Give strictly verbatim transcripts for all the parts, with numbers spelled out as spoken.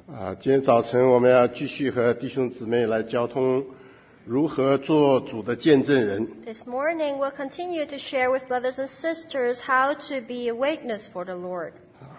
啊，今天早晨我们要继续和弟兄姊妹来交通如何做主的见证人。 This morning we'll continue to share with brothers and sisters how to be a witness for the Lord.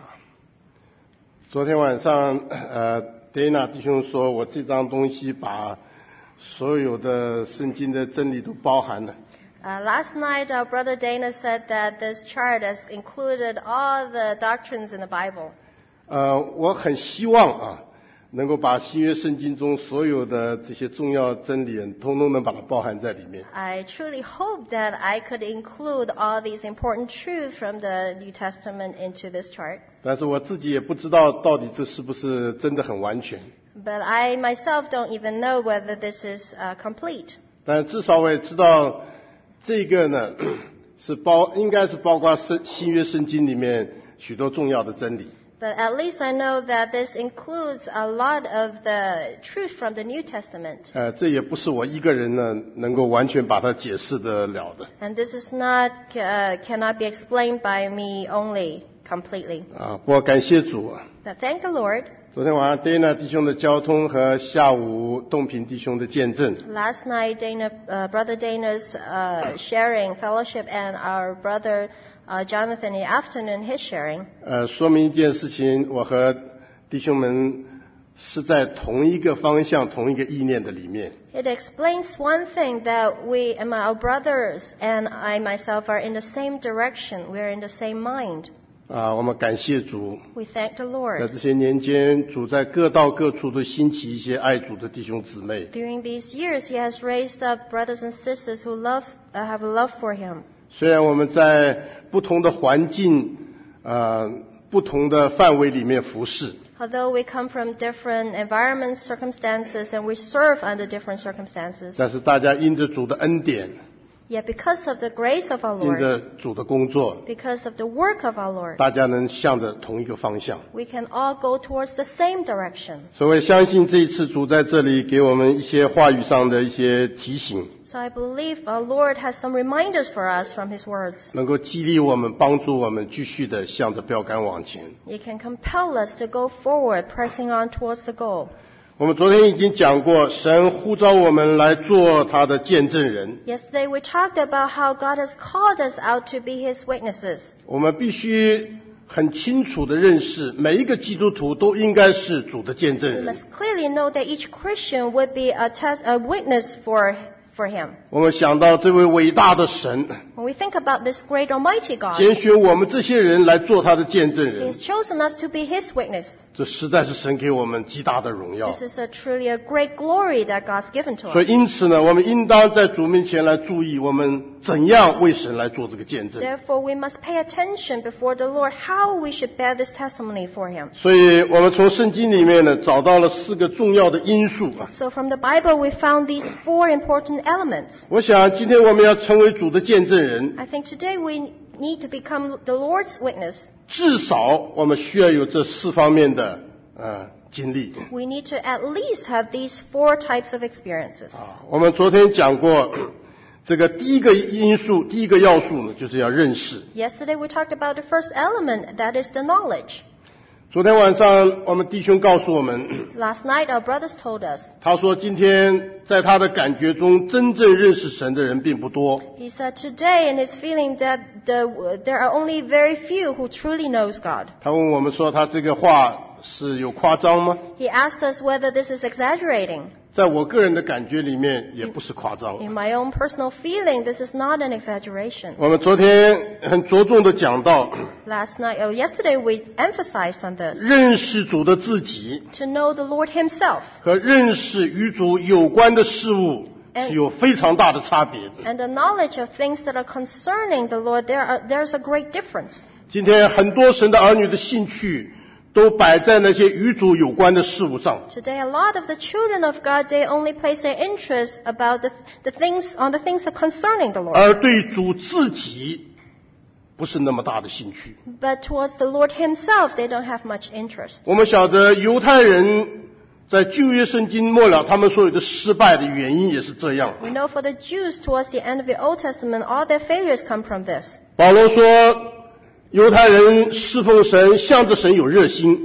昨天晚上，呃 ，Dana 弟兄说，我这张东西把所有的圣经的真理都包含了。 Uh, last night, our brother Dana said that this chart has included all the doctrines in the Bible. 呃，我很希望啊，能够把新约圣经中所有的这些重要真理，通通能把它包含在里面。 I truly hope that I could include all these important truths from the New Testament into this chart. 但是我自己也不知道到底这是不是真的很完全。 But I myself don't even know whether this is uh, complete. 但至少我也知道，这个呢是包应该是包括圣新约圣经里面许多重要的真理。 But at least I know that this includes a lot of the truth from the New Testament. 呃，这也不是我一个人呢能够完全把它解释得了的。 And this is not uh, cannot be explained by me only completely. 啊，不过感谢主啊！ But thank the Lord. 昨天晚上 Dana 弟兄的交通和下午东平弟兄的见证。 Last night, Dana, uh, brother Dana's uh, sharing fellowship, and our brother uh, Jonathan in the afternoon his sharing. 呃，说明一件事情，我和弟兄们是在同一个方向、同一个意念的里面。 It explains one thing that we, and my, our brothers and I myself, are in the same direction. We are in the same mind. 啊，我们感谢主。 We thank the 在 Lord. 这些年间，主在各道各处都兴起一些爱主的弟兄姊妹。 During these years, He has raised up brothers and sisters who love, uh, have a love for Him. 虽然我们在不同的环境、呃、不同的范围里面服侍， Although we come from different environments, circumstances, and we serve under different circumstances, 但是大家因着主的恩典， yet because of the grace of our 因 Lord, 着主的工作， because of the work of our Lord, 大家能向着同一个方向。 we can all go towards the same direction. 所以我相信这一次主在这里给我们一些话语上的一些提醒， So I believe our Lord has some reminders for us from His words. 能够激励我们，帮助我们继续的向着标杆往前。 It can compel us to go forward, pressing on towards the goal. 我们昨天已经讲过，神呼召我们来做他的见证人。 Yesterday we talked about how God has called us out to be His witnesses. 我们必须很清楚地认识，每一个基督徒都应该是主的见证 We 人。 must clearly know that each Christian would be a, tes- a witness for, for Him. 我们想到这位伟大的神， When we think about this great Almighty God, 拣选我们这些人来做他的见证 He 人， has chosen us to be His witness. 这实在是神给我们极大的荣耀。 This is a truly a great glory that God's given to 所以 us. 因此呢，我们应当在主面前来注意，我们怎样为神来做这个见证。 Therefore, we must pay attention before the Lord how we should bear this testimony for Him. 所以我们从圣经里面呢，找到了四个重要的因素啊。 So from the Bible, we found these four important elements. 我想今天我们要成为主的见证人， I think today we need to become the Lord's witness. 至少我们需要有这四方面的呃经历。 We need to at least have these four types of experiences. 啊，我们昨天讲过，这个第一个因素，第一个要素呢，就是要认识。 Yesterday, we talked about the first element, that is the knowledge. 昨天晚上我们弟兄告诉我们， Last night, our brothers told us. 他说今天在他的感觉中，真正认识神的人并不多。 He said today in his feeling that the, there are only very few who truly knows God. 他问我们说，他这个话是有夸张吗？ He asked us whether this is exaggerating. 在我个人的感觉里面，也不是夸张。 In my own personal feeling, this is not an exaggeration. 我们昨天很着重的讲到， Last night, or yesterday, we emphasized on this. 认识主的自己 To know the Lord Himself 和认识与主有关的事物是有非常大的差别的。 and the knowledge of things that are concerning the Lord, there are, there's a great difference. 今天很多神的儿女的兴趣都摆在那些与主有关的事物上， Today, a lot of the children of God, they only place their interest about the, the things, on the things that are concerning the Lord. 而对主自己不是那么大的兴趣。 But towards the Lord Himself, they don't have much interest. 我们晓得犹太人在旧约圣经末了，他们所有的失败的原因也是这样。 We know for the Jews, towards the end of the Old Testament, all their failures come from this. 保罗说，犹太人侍奉神，向着神有热心，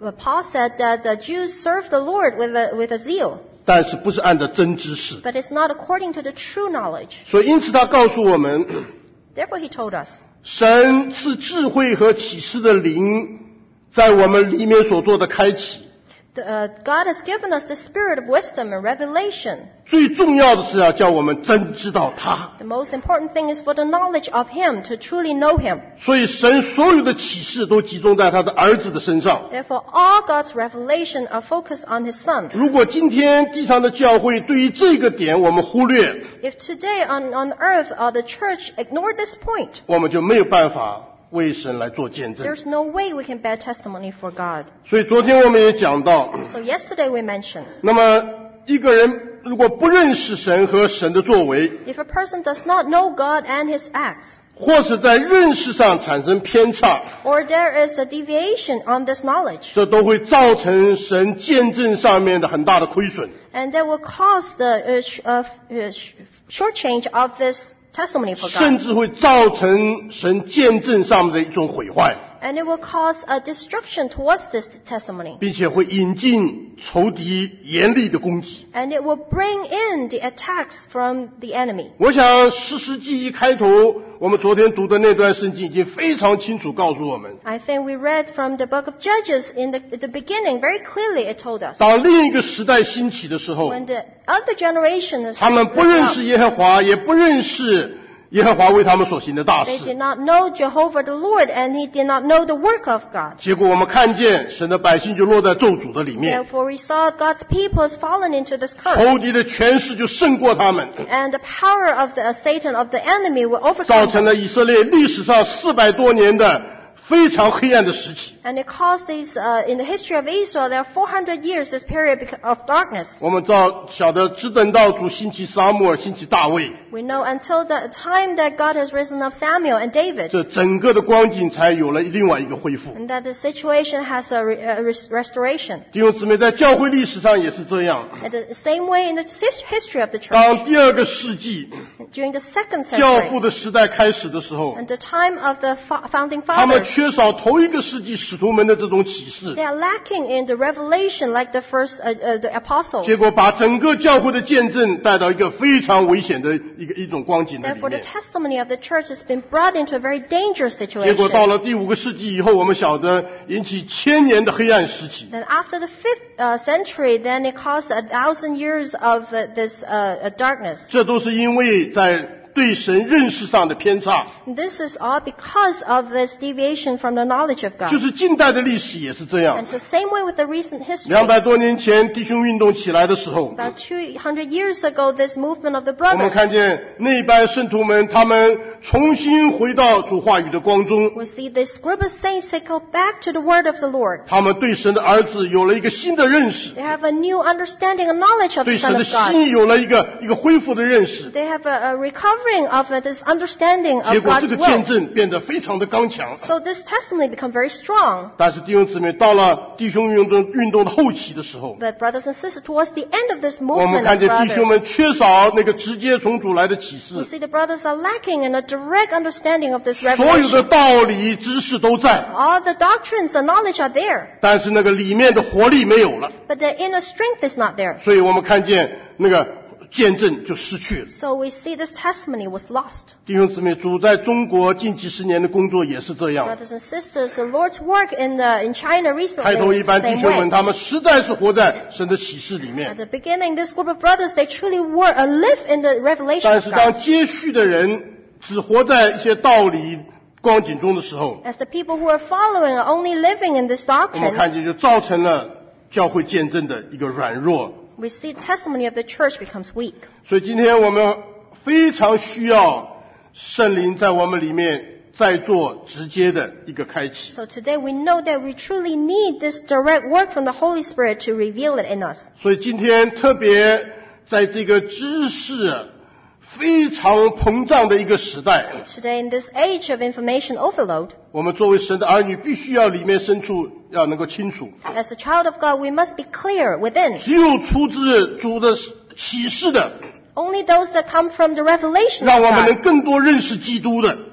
Paul said that the Jews serve the Lord with a, with a zeal, 但是不是按照真知识。 but it's not according to the true knowledge. 所以因此他告诉我们， Therefore he told us, 神赐智慧和启示的灵在我们里面所做的开启。 the, uh, God has given us the spirit of wisdom and revelation. 最重要的是要叫我们真知道他。 The most important thing is for the knowledge of Him, to truly know Him. 所以神所有的启示都集中在他的儿子的身上。 Therefore, all God's revelation are focused on His Son. 如果今天地上的教会对于这个点我们忽略， If today on, on earth or the church ignore this point, 我们就没有办法为神来做见证。 there's no way we can bear testimony for God. 所以昨天我们也讲到， So yesterday we mentioned, 那么一个人如果不认识神和神的作为， if a person does not know God and His acts, 或是在认识上产生偏差， or there is a deviation on this knowledge, 这都会造成神见证上面的很大的亏损。 and that will cause the uh, sh- uh, uh, sh- shortchange of this testimony for 甚 God. 至会造成神见证上面的一种毁坏， And it will cause a destruction towards this testimony. 并且会引进仇敌严厉的攻击。 And it will bring in the attacks from the enemy. 我想士师记一开头我们昨天读的那段圣经已经非常清楚告诉我们， I think we read from the book of Judges in the, at the beginning, very clearly it told us. 当另一个时代兴起的时候， When the other generation is 他们不认识 up, 耶和华，也不认识耶和华为他们所行的大 they 事。 did not know Jehovah the Lord, and he did not know the work of God. 结果我们看见神的百姓就落在咒诅的里面， Therefore we saw God's people has fallen into this curse. 仇敌的权势就胜过他们， And the power of the uh, Satan, of the enemy, will 造 overcome 成 them. 了以色列历史上四百多年的非常黑暗的时期。 And it caused these, uh, in the history of Israel, there are four hundred years, this period beca- of darkness. 我们照晓得，只等到主兴起撒母耳、兴起大卫， We know until the time that God has risen up Samuel and David, 这整个的光景才有了另外一个恢复。 and that the situation has a, re- a res- restoration. 弟兄姊妹，在教会历史上也是这样。 And the same way in the his- history of the church, 当第二个世纪 during the second 教 century, 父的时代开始的时候， and the time of the fo- founding 他们 fathers, 缺少头一个世纪使徒们的这种启示， they are lacking in the revelation like the first uh, uh, the apostles. 结果把整个教会的见证带到一个非常危险的一个一种光景的里 Therefore, the 面。 testimony of the church has been brought into a very dangerous 结果到 situation. 了第五个世纪以后，我们晓得引起千年的黑暗时期。 Then after the fifth uh, century, then it caused a thousand years of uh, this uh, uh, darkness. 这都是因为在对神认识上的偏差， This is all because of this deviation from the knowledge of 就 God. 是近代的历史也是这样 And。so same way with the recent history. 两百多年前弟兄运动起来的时候， About two hundred years ago, this movement of the 我们 brothers, 看见那班圣徒们，他们重新回到主话语的光中， we see this group of saints, they go back to the word of the Lord. 他们对神的儿子有了一个新的认识， They have a new understanding and knowledge of the 对 Son 神的 of God. 心意有了一个一个恢复的认识。 They have a, a recovering of uh, this understanding 结 of 果这 God's 个见 will. 证变得非常的刚强。 So this testimony become very strong. 但是弟兄姊妹，到了弟兄运动运动的后期的时候， But brothers and sisters, towards the end of this 我们 movement 看 of 见弟兄 brothers, 们缺少那个直接从主来的启 we 示， see the brothers are lacking in a direct understanding of this 所有的 revelation. 道理知识都在， All the doctrines and knowledge are there, 但是那个里面的活力没有了， but the inner strength is not there. 所以我们看见那个见证就失去了。 So we see this testimony was lost. 弟兄姊妹，主在中国近几十年的工作也是这样。 Brothers and sisters, the Lord's work in the in China 开头 recently 一 is the 般弟 same 兄们， way. 他们实在是活在神的启示里 At 面， the beginning, this group of brothers, they truly were uh, live in the revelation 但 of 是当 God. 接续的人只活在一些道理光景中的时候， As the people who are following are only living in this 我们看 doctrine, 见就造成了教会见证的一个软弱。 we see the testimony of the church becomes weak. 所以今天我们非常需要圣灵在我们里面再做直接的一个开启。 So today we know that we truly need this direct work from the Holy Spirit to reveal it in us. 所以今天特别在这个知识非常膨胀的一个时代， Today in this age of information overload, 我们作为神的儿女，必须要里面深处要能够清楚， as a child of God, we must be clear within. 只有出自主的启示的， Only those that come from the revelation 让 of 我们能 God, 更多认识基督的，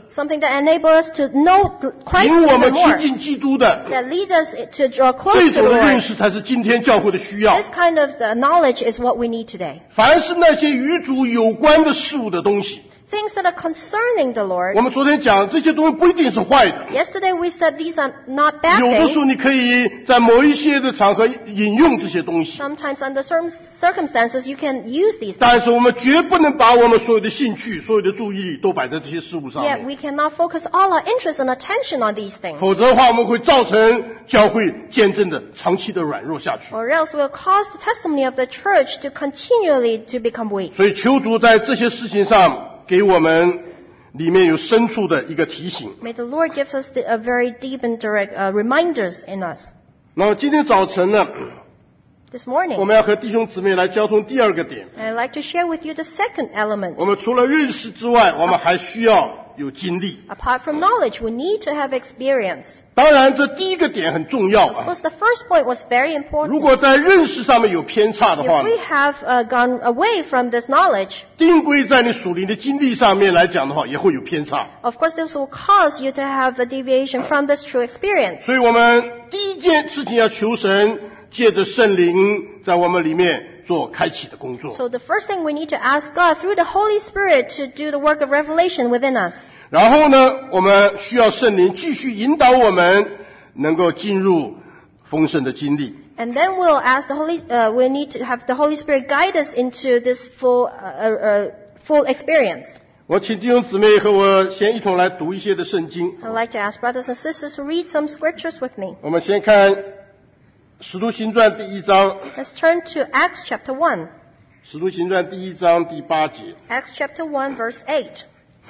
something that enables us to know Christ 引我 even 们亲 more, 近基督的 that leads us to draw 这 close to 种 the 的认 Lord. 识才是今天教会的需要。 This kind of uh, knowledge is what we need today. 凡是那些与主有关的事物的东西， Things that are concerning the 我 Lord. 们昨天讲这些东西不一定是坏的， Yesterday we said these are not bad 有的时候 things. 你可以在某一些的场合引用这些东西， Sometimes under certain circumstances you can use these things. 但是我们绝不能把我们所有的兴趣、所有的注意力都摆在这些事物上 Yet 面， we cannot focus all our interest and attention on these things. 否则的话，我们会造成教会见证的长期的软弱下去。 Or else we'll cause the testimony of the church to continually to become weak. 所以求主在这些事情上给我们里面有深处的一个提醒。 May the Lord give us the, a very deep and direct uh, reminders in us. 那么今天早晨呢， This morning, 我们要和弟兄姊妹来交通第二个点。 I'd like to share with you the second element. 我们除了认识之外，我们还需要有经历。 Apart from knowledge, we need to have experience. 当然，这第一个点很重要 Of 啊。 course, the first point was very 如 important. 果在认识上面有偏差的话 If 呢， we have uh, gone away from this knowledge, 定规在你属灵的经历上面来讲的话，也会有偏差。 of course, this will cause you to have a deviation from this true experience. 所以我们第一件事情要求神借着圣灵在我们里面做开启的工作。 So the first thing we need to ask God through the Holy Spirit to do the work of revelation within us. 然后呢，我们需要圣灵继续引导我们，能够进入丰盛的经历。 And then we'll ask the Holy, uh, we need to have the Holy Spirit guide us into this full, uh, uh, full experience. 我请弟兄姊妹和我先一同来读一些的圣经。 I'd like to ask brothers and sisters to read some scriptures with me. 我们先看《使徒行传》第一章，《 Let's turn to Acts chapter one. 使徒行传》第一章第八节。 Acts chapter one verse eight.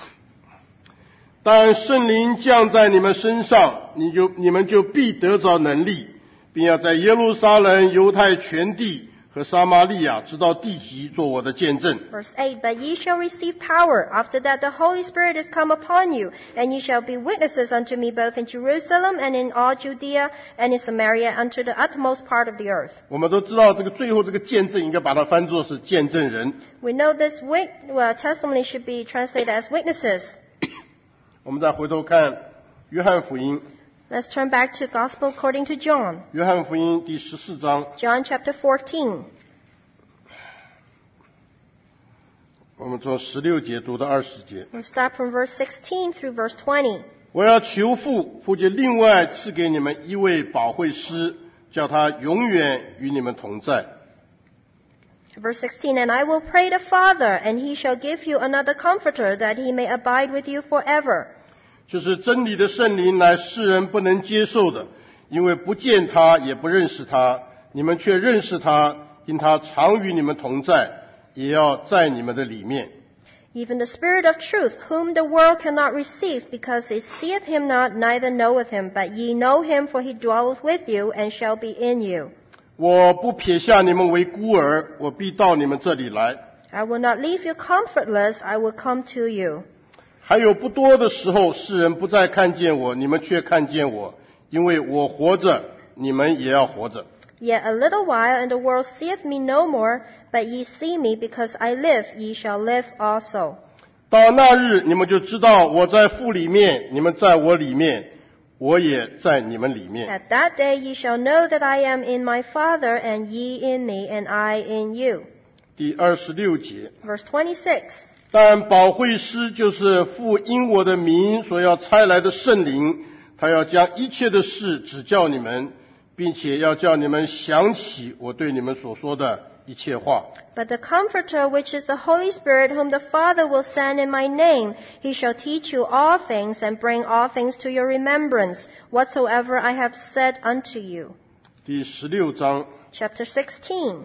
但圣灵降在你们身上，你就你们就必得着能力，并要在耶路撒冷、犹太全地和撒玛利亚直到地极做我的见证。 Verse eight, But ye shall receive power. After that the Holy Spirit is come upon you, and ye shall be witnesses unto me both in Jerusalem and in all Judea and in Samaria unto the utmost part of the earth. 我们都知道这个最后这个见证应该把它翻作是见证人。 We know this wit- well, testimony should be translated as witnesses. 我们再回头看约翰福音， Let's turn back to Gospel according to John. 约翰福音第十四章， John chapter fourteen. 我们从十六节读到二十节。 We'll start from verse sixteen through verse twenty. 我要求父，父就另外赐给你们一位保惠师，叫他永远与你们同在。 Verse sixteen, And I will pray the Father, and he shall give you another comforter, that he may abide with you forever. 就是真理的圣灵乃世人不能接受的，因为不见他也不认识他，你们却认识他，因他常与你们同在，也要在你们的里面。 Even the Spirit of truth, whom the world cannot receive, because it seeth him not, neither knoweth him, but ye know him, for he dwelleth with you, and shall be in you. 我不撇下你们为孤儿，我必到你们这里来。 I will not leave you comfortless, I will come to you. 还有不多的时候，世人不再看见我，你们却看见我，因为我活着，你们也要活着。 Yet a little while, and the world seeth me no more, but ye see me, because I live, ye shall live also. 到那日，你们就知道我在父里面，你们在我里面，我也在你们里面。 At that day ye shall know that I am in my Father, and ye in me, and I in you. 第二十六节。 Verse twenty-six. 但保惠师就是父因我的名所要差来的圣灵，他要将一切的事指教你们，并且要叫你们想起我对你们所说的一切话。 But the Comforter, which is the Holy Spirit, whom the Father will send in my name, he shall teach you all things, and bring all things to your remembrance, whatsoever I have said unto you. 第十六章 Chapter sixteen.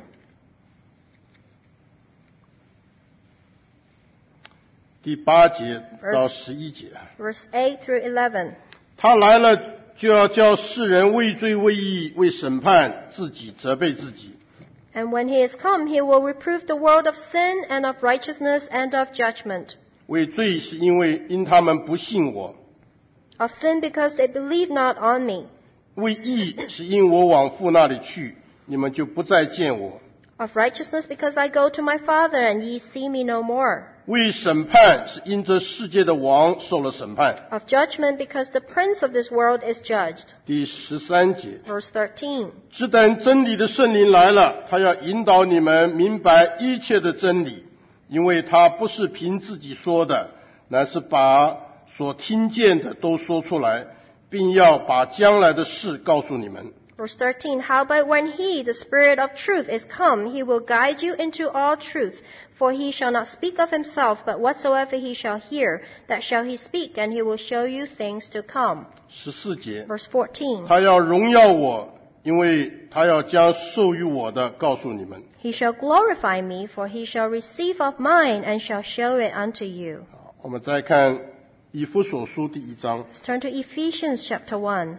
第八节到十一节。 Verse eight through eleven. 他来了，就要叫世人为罪为义为审判，自己责备自己。 And when he is come, he will reprove the world of sin, and of righteousness, and of judgment. 为罪是因为因他们不信我； Of sin, because they believe not on me. 为义是因我往父那里去，你们就不再见我； Of righteousness, because I go to my Father, and ye see me no more. 为审判，是因这世界的王受了审判。 Of judgment, because the prince of this world is judged. 第十三节， Verse thirteen. 只等真理的圣灵来了，他要引导你们明白一切的真理，因为他不是凭自己说的，乃是把所听见的都说出来，并要把将来的事告诉你们。 Verse thirteen, Howbeit when he, the Spirit of truth, is come, he will guide you into all truth. For he shall not speak of himself, but whatsoever he shall hear, that shall he speak, and he will show you things to come. 十四节， Verse fourteen, 他要荣耀我，因为他要将授予我的告诉你们。 He shall glorify me, for he shall receive of mine, and shall show it unto you. 我们再看以弗所书第一章， Let's turn to Ephesians chapter one.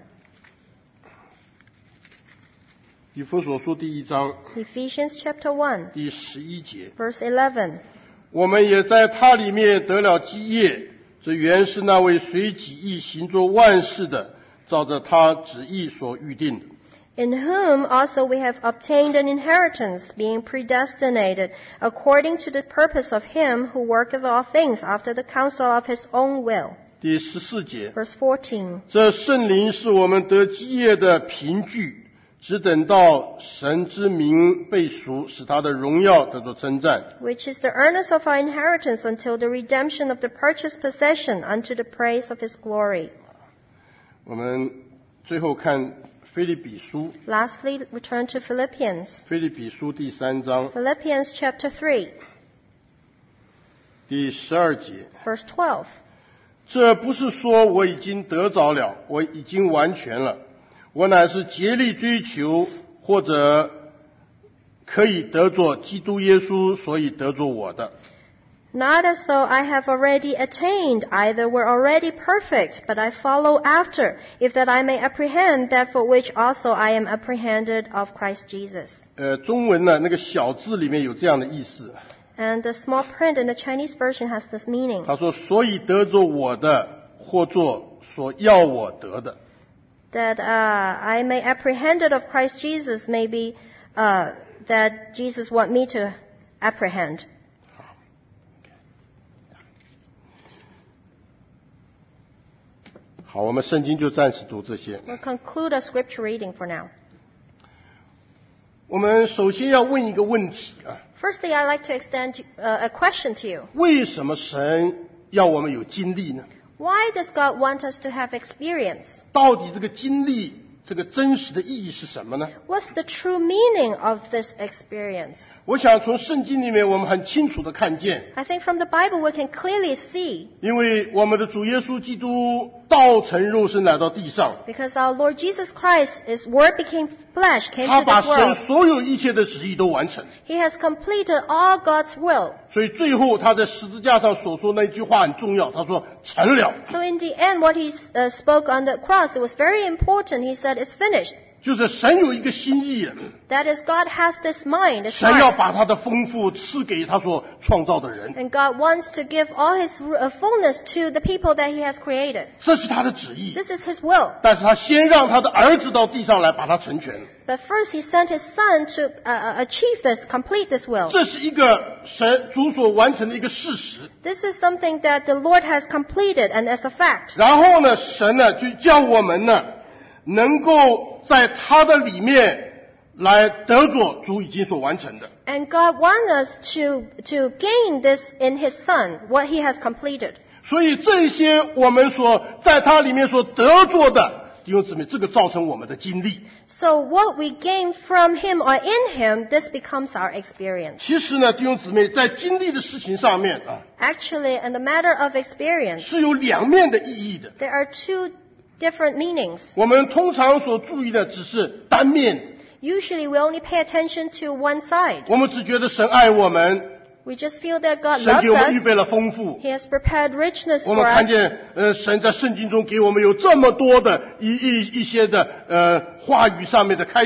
以弗所书第一章 Ephesians chapter one, 第十一节， verse eleven. 我们也在他里面得了基业，这原是那位随己意行作万事的，照着他旨意所预定的。 In whom also we have obtained an inheritance, being predestinated according to the purpose of him who worketh all things after the counsel of his own will. 第十四节， Verse fourteen. 这圣灵是我们得基业的凭据，只等到神之名被赎，使他的荣耀得到称赞。 Which is the earnest of our inheritance until the redemption of the purchased possession unto the praise of his glory. 我们最后看腓立比书， Lastly, we turn to Philippians. 腓立比书第三章 Philippians chapter three, 第十二节。 verse twelve. 这不是说我已经得着了，我已经完全了，我乃是竭力追求，或者可以得着基督耶稣，所以得着我的。 Not as though I have already attained, either were already perfect, but I follow after, if that I may apprehend that for which also I am apprehended of Christ Jesus. 呃，中文呢那个小字里面有这样的意思， And the small print in the Chinese version has this meaning. 他说：“所以得着我的，或作所要我得的。” That uh, I may apprehended of Christ Jesus may be uh, that Jesus want me to apprehend. 好，我们圣经就暂时读这些。 We'll conclude our scripture reading for now. 我们首先要问一个问题啊， Firstly, I'd like to extend uh, a question to you. 为什么神要我们有经历呢？ Why does God want us to have experience? 到底这个经历这个真实的意义是什么呢？ What's the true meaning of this experience? 我想从圣经里面我们很清楚的看见， I think from the Bible we can clearly see, 因为我们的主耶稣基督道成肉身来到地上， because our Lord Jesus Christ, His Word became flesh, came 他 to 把 this world. 神所有一切的旨意都完成， He has completed all God's will. 所以最后他在十字架上所说那句话很重要，他说成了， So in the end, what He uh, spoke on the cross, it was very important. He said, it's finished. 就是神有一个心意， That is, God has this mind, this 神要 heart. 把他的丰富赐给他所创造的人， And God wants to give all His uh, fullness to the people that He has created. 这是他的旨意。 This is His will. 但是他先让他的儿子到地上来把它成全， But first He sent His Son to uh, achieve this, complete this will. 这是一个神主所完成的一个事实。 This is something that the Lord has completed, and as a fact. 然后呢，神呢就叫我们呢能够在他的里面来得着主已经所完成的。 And God wants us to, to gain this in His Son, what He has completed. 所以这些我们所在他里面所得着的，弟兄姊妹，这个造成我们的经历。 So what we gain from Him or in Him, this becomes our experience. 其实呢，弟兄姊妹，在经历的事情上面啊， Actually, in the matter of experience, 是有两面的意义的。 there are two different meanings. 我们通常所注意的只是单面的， Usually we only pay attention to one side. 我们只觉得神爱我们， We just feel that God 神 loves 给我们预 us. 备了丰富。 He has prepared richness 我 for 们看 us. 见，呃，神在圣经中给我们有这么多的一一一些的呃话语上面的开启。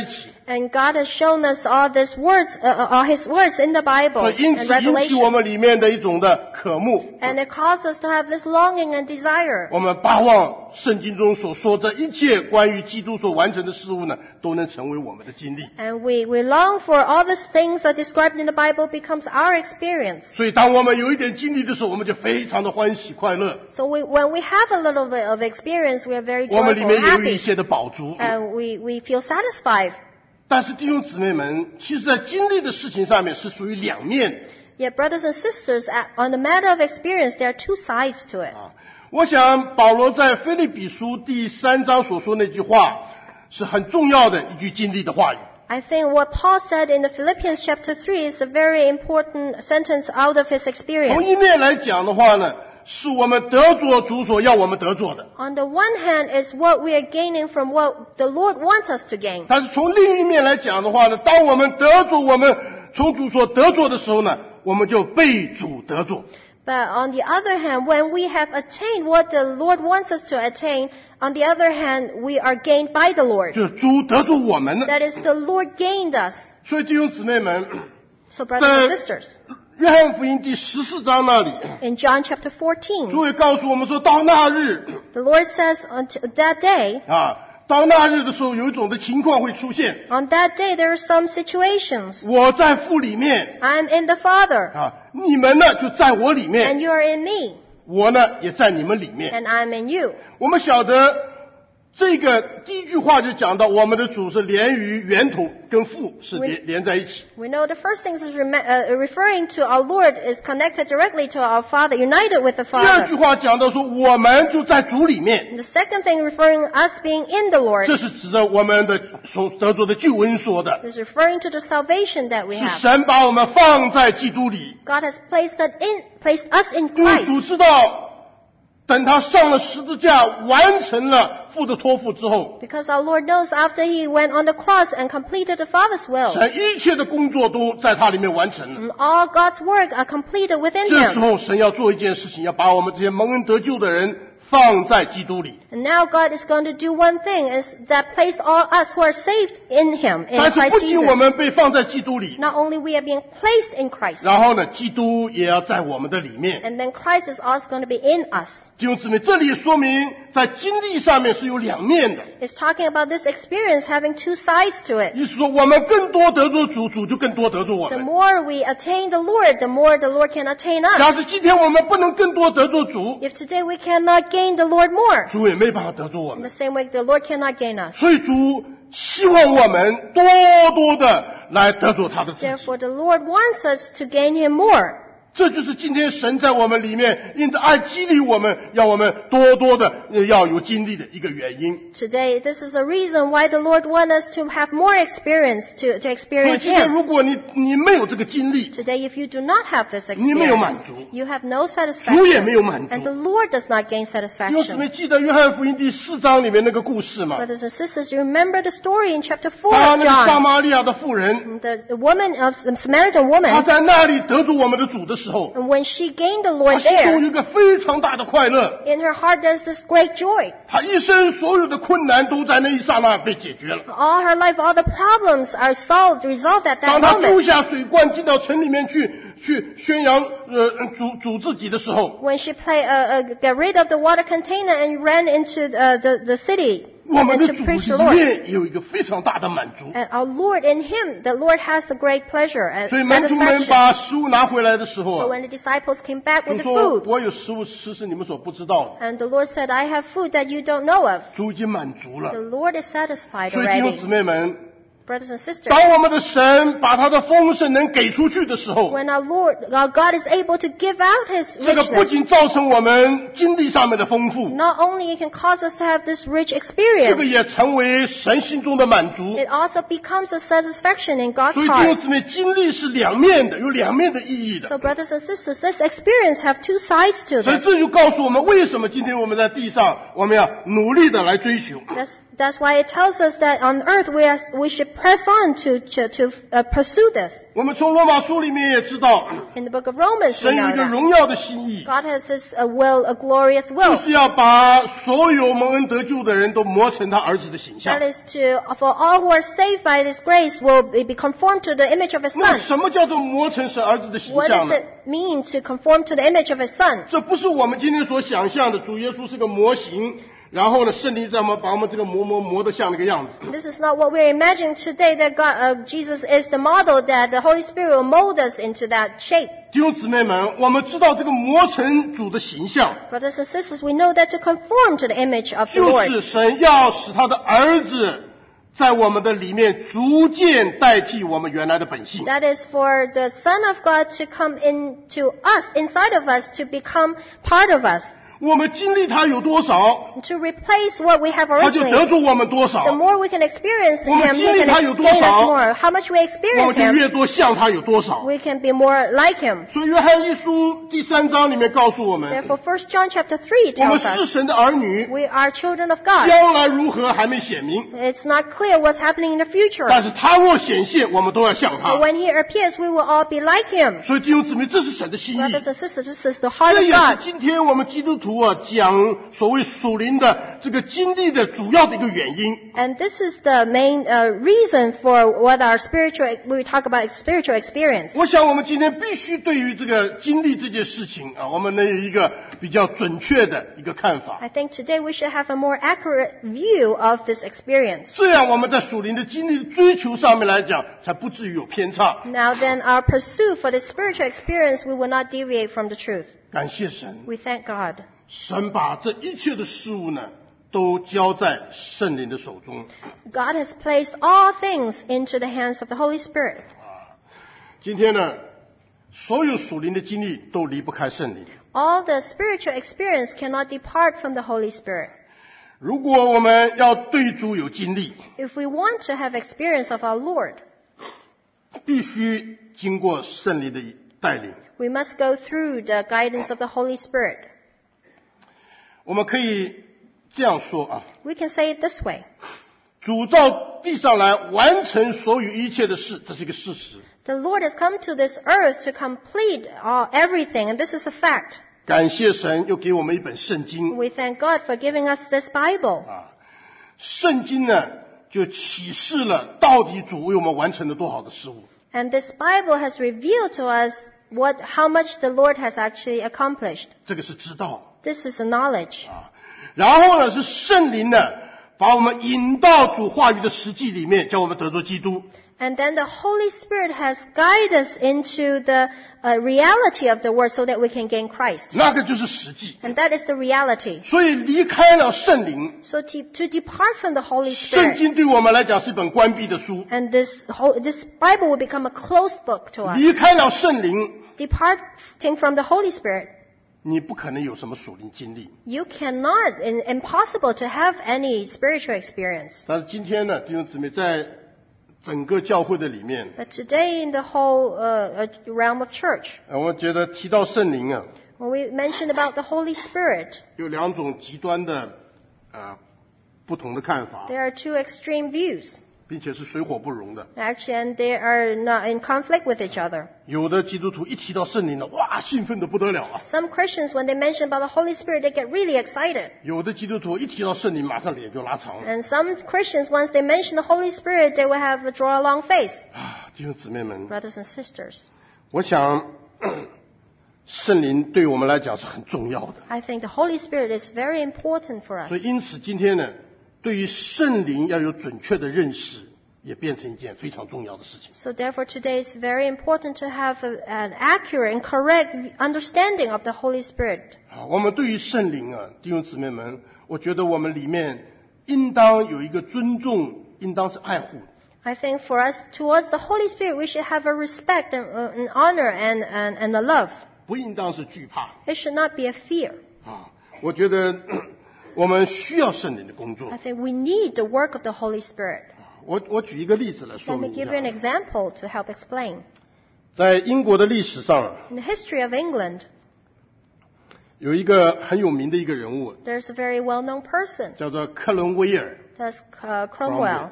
And God has shown us all these words, uh, all His words in the Bible 所以因 and 此引起我 Revelation. 们里面的一种的渴慕。 And it causes us to have this longing and desire. 我们巴望圣经中所说的一切关于基督所完成的事物呢，都能成为我们的经历。 And we, we long for all these things that are described in the Bible becomes our experience. 所以当我们有一点经历的时候，我们就非常的欢喜快乐， So we, when we have a little bit of experience, we are very 我们里 joyful 面 and 有一 happy. 些的饱足。 And we, we feel satisfied. 但是弟兄姊妹们，其实在经历的事情上面是属于两面的。 Yet, brothers and sisters, at- on the matter of experience, there are two sides to it. 啊，我想保罗在腓立比书第三章所说那句话是很重要的一句经历的话语。 I think what Paul said in the Philippians chapter three is a very important sentence out of his 从 experience. 一面来讲的话呢，是我们得着主所要我们得着的； On the one hand is what we are gaining from what the Lord wants us to gain. 但是从另一面来讲的话呢，当我们得着我们从主所得着的时候呢，我们就被主得着。 But on the other hand, when we have attained what the Lord wants us to attain, on the other hand, we are gained by the Lord. 就是主得着我们呢。 That is, the Lord gained us. 所以弟兄姊妹们， So, brothers and 在 sisters, 约翰福音第十四章那里， in John chapter fourteen, 主也告诉我们说，到那日 the Lord says, until that day, 啊，到那日的时候，有一种的情况会出现。 on that day there are some situations. 我在父里面 I'm in the Father, 啊，你们呢就在我里 and 面， you are in me, 我呢也在你们里面。 and I'm in you. 我们晓得这个第一句话就讲到，我们的主是连于源头跟父是连连在一起。 We know the first thing is rem- uh, referring to our Lord is connected directly to our Father, united with the 第二句 Father. 话讲到说，我们就在主里面， And the second thing referring us being in the Lord 这是指着我们的所得着的救恩说的， is referring to the salvation that we 是 have. 神把我们放在基督里， God has placed that in placed us in 因为 Christ. 主知道，等他上了十字架，完成了父的托付之后， Because our Lord knows after He went on the cross and completed the Father's will, 神一切的工作都在他里面完成了。 and all God's work are completed within 这时 Him. 候，神要做一件事情，要把我们这些蒙恩得救的人放在基督里。 And now God is going to do one thing, is that place all us who are saved in Him, in 但是 Christ 不仅我 Jesus. 们被放在基督里， Not only we are being placed in Christ, 然后呢，基督也要在我们的里面。 and then Christ is also going to be in us. 弟兄姊妹，这里说明在经历上面是有两面的， It's talking about this experience having two sides to it. 意思说我们更多得着主，主就更多得着我 The 们。 more we attain the Lord, the more the Lord can attain us. 假使今天我们不能更多得着主， If today we cannot gain the Lord more, 主也没办法得着我 in 们 the。same way the Lord cannot gain us. 所以主希望我们多多的来得着他的自己。 Therefore, the Lord wants us to gain Him more. 这就是今天神在我们里面，因着爱激励我们，要我们多多的呃要有经历的一个原因。 Today, this is a reason why the Lord wants us to have more experience, to, to 所以 experience 今天 Him. 如果你你没有这个经历， Today, if you do not have this 你没有满 experience, 足， you have no 主也没有 satisfaction, 满 and the 足。 Lord does not gain 弟兄姊妹 satisfaction. 记得约翰福音第四章里面那个故事吗？ Brothers and sisters, you remember the story in chapter four 他 of 那个撒 John. 玛利亚的妇人， The, the woman of the Samaritan 她 woman, 在那里得着我们的主的时候， and when she gained the 她 Lord 心中 there, 有一个非常大的快乐， in her heart there's this great joy. 她一生所有的困难都在那一刹那被解决了。 All her life, all the problems are solved, resolved at that 当她丢 moment. 下水罐进到城里面去，去宣扬呃主主自己的时候， When she play, uh, uh, got rid of the water container and ran into uh, the, the city 我们 and 的 to 主 preach 里 the Lord. 面有一个非常大的满足。 And our Lord in Him, the Lord has a great pleasure and 所以门徒们 satisfaction. 把食物拿回来的时候 So 啊， when the disciples came back 主 with the 说 food, 我有食物吃是你们所不知道的， and the Lord said, I have food that you don't know of. 主已经满足了 The。Lord is satisfied 所以弟兄姊 already. 妹们， Brothers and sisters, 当我们的神把他的丰盛能给出去的时候， when our Lord, our God is able to give out His 这个不 richness, 仅造成我们经历上面的丰富， not only it can cause us to have this rich 这个 experience, 也成为神心中的满足。 it also becomes a satisfaction in God's 所以弟兄 heart. 姊妹，经历是两面的，有两面的意义的。 So brothers and sisters, this experience have two sides to 所以 this. 这就告诉我们，为什么今天我们在地上，我们要努力的来追求。 That's, that's why it tells us that on earth we, are, we should press on to, to, to uh, pursue this. 我们从罗马书里面也知道， In the book of Romans, we 神有 know 一个 that 荣耀的心意， God has this uh, will, a glorious 就 will. 是要把所有蒙恩得救的人都磨成他儿子的形象 That。is to, for all who are saved by this grace will be be conformed to the image of His 那 Son. 什么叫做磨成神儿子的形 What 象 does 呢？ it mean to conform to the image of His Son? 这不是我们今天所想象的，主耶稣是个模型，然后呢，圣灵在我们把我们这个磨磨磨得像那个样子。 This is not what we're imagining today, that God, uh, Jesus is the model, that the Holy Spirit will mold us into that shape. 弟兄姊妹们，我们知道这个磨成主的形象， Brothers and sisters, we know that to conform to the image of the 就 Lord, 是神要使他的儿子在我们的里面逐渐代替我们原来的本性。 that is for the Son of God to come into us, inside of us, to become part of us, 我们经历他有多少， to replace what we have 他就得 originally. 着我们多少， The more we can experience 我们 Him, 经 He 历 can 他有多 gain us 少， more. How much we 我 experience 们就 Him, 越多像他有多少。 we can be more like Him. 所以约翰一书第三章里面告诉我们， Therefore, First John chapter three 我们 tells 是 us 神的儿女， we are children of God. 将来如何还没显明， It's not clear what's happening in the future. 但是他若显现，我们都要像 But 他。 when He appears, we will all be like Him. 所以弟兄姊妹，这是神的心意。 Brothers and sisters, this is the heart 这 of 也是 God. 今天我们基督徒啊讲所谓属灵的这个经历的主要的一个原因。 And this is the main uh, reason for what our spiritual, we talk about spiritual experience. 我想我们今天必须对于这个经历这件事情啊，我们能有一个比较准确的一个看法。 I think today we should have a more accurate view of this experience. 这样我们在属灵的经历追求上面来讲，才不至于有偏差。 Now then, our pursuit for the spiritual experience, we will not deviate from the truth. 感谢神， We thank God. 神把这一切的事物呢，都交在圣灵的手中。 God has placed all things into the hands of the Holy Spirit. 今天呢，所有属灵的经历都离不开圣灵。 All the spiritual experience cannot depart from the Holy Spirit. 如果我们要对主有经历， If we want to have experience of our Lord, 必须经过圣灵的带领。 we must go through the guidance of the Holy Spirit. 我们可以这样说啊， We can say it this way. 主到地上来完成所有一切的事，这是一个事实。 The Lord has come to this earth to complete all, everything, and this is a fact. 感谢神又给我们一本圣经 We thank God for giving us this Bible. 啊，圣经呢就启示了到底主为我们完成了多少的事物。 And this Bible has revealed to us what, how much the Lord has actually accomplished. 这个是知道 This is a knowledge. 啊，然后呢是圣灵呢把我们引到主话语的实际里面，叫我们得着基督。 And then the Holy Spirit has guided us into the uh, reality of the Word so that we can gain Christ. 那个就是实际。 And that is the reality. 所以离开了圣灵， So to, to depart from the Holy 圣 Spirit, 经对我们来讲是一本关闭的书。 and this, whole, this Bible will become a closed book to us. 离开了圣灵， Departing from the Holy Spirit, 你不可能有什么属灵经历。 you cannot, in, impossible to have any spiritual experience. 但是今天呢，弟兄姊妹，在整个教会的里面， But today in the whole uh, uh, realm of church, 呃我觉得提到圣灵啊， when we mentioned about the Holy Spirit, 有两种极端的呃不同的看法， there are two extreme views. 并且是水火不容的。 Actually, and they are not in conflict with each other. 有的基督徒一提到圣灵了，哇，兴奋的不得了啊！ Some Christians, when they mention about the Holy Spirit, they get really excited. 有的基督徒一提到圣灵，马上脸就拉长了 And some Christians, once they mention the Holy Spirit, they will have draw a long face. 啊！弟兄姊妹们， Brothers and sisters, 我想圣灵对我们来讲是很重要的。 I think the Holy Spirit is very important for 所 us. 以因此今天呢，对于圣灵要有准确的认识，也变成一件非常重要的事情。 So therefore today it's very important to have a, an accurate and correct understanding of the Holy Spirit. 好，我们对于圣灵啊，弟兄姊妹们，我觉得我们里面应当有一个尊重，应当是爱护。 I think for us, towards the Holy Spirit, we should have a respect and uh, an honor and, and, and a love. 不应当是惧怕 It should not be a fear. 啊！我觉得我们需要圣灵的工作 I。think we need the work of the Holy Spirit. 我我举一个例子来说 Let me 明一 give you an 下， example to help explain. 在英国的历史上， In the history of England, 有一个很有名的一个人物， there's a very well-known person. 叫做克伦威尔 That's uh, Cromwell.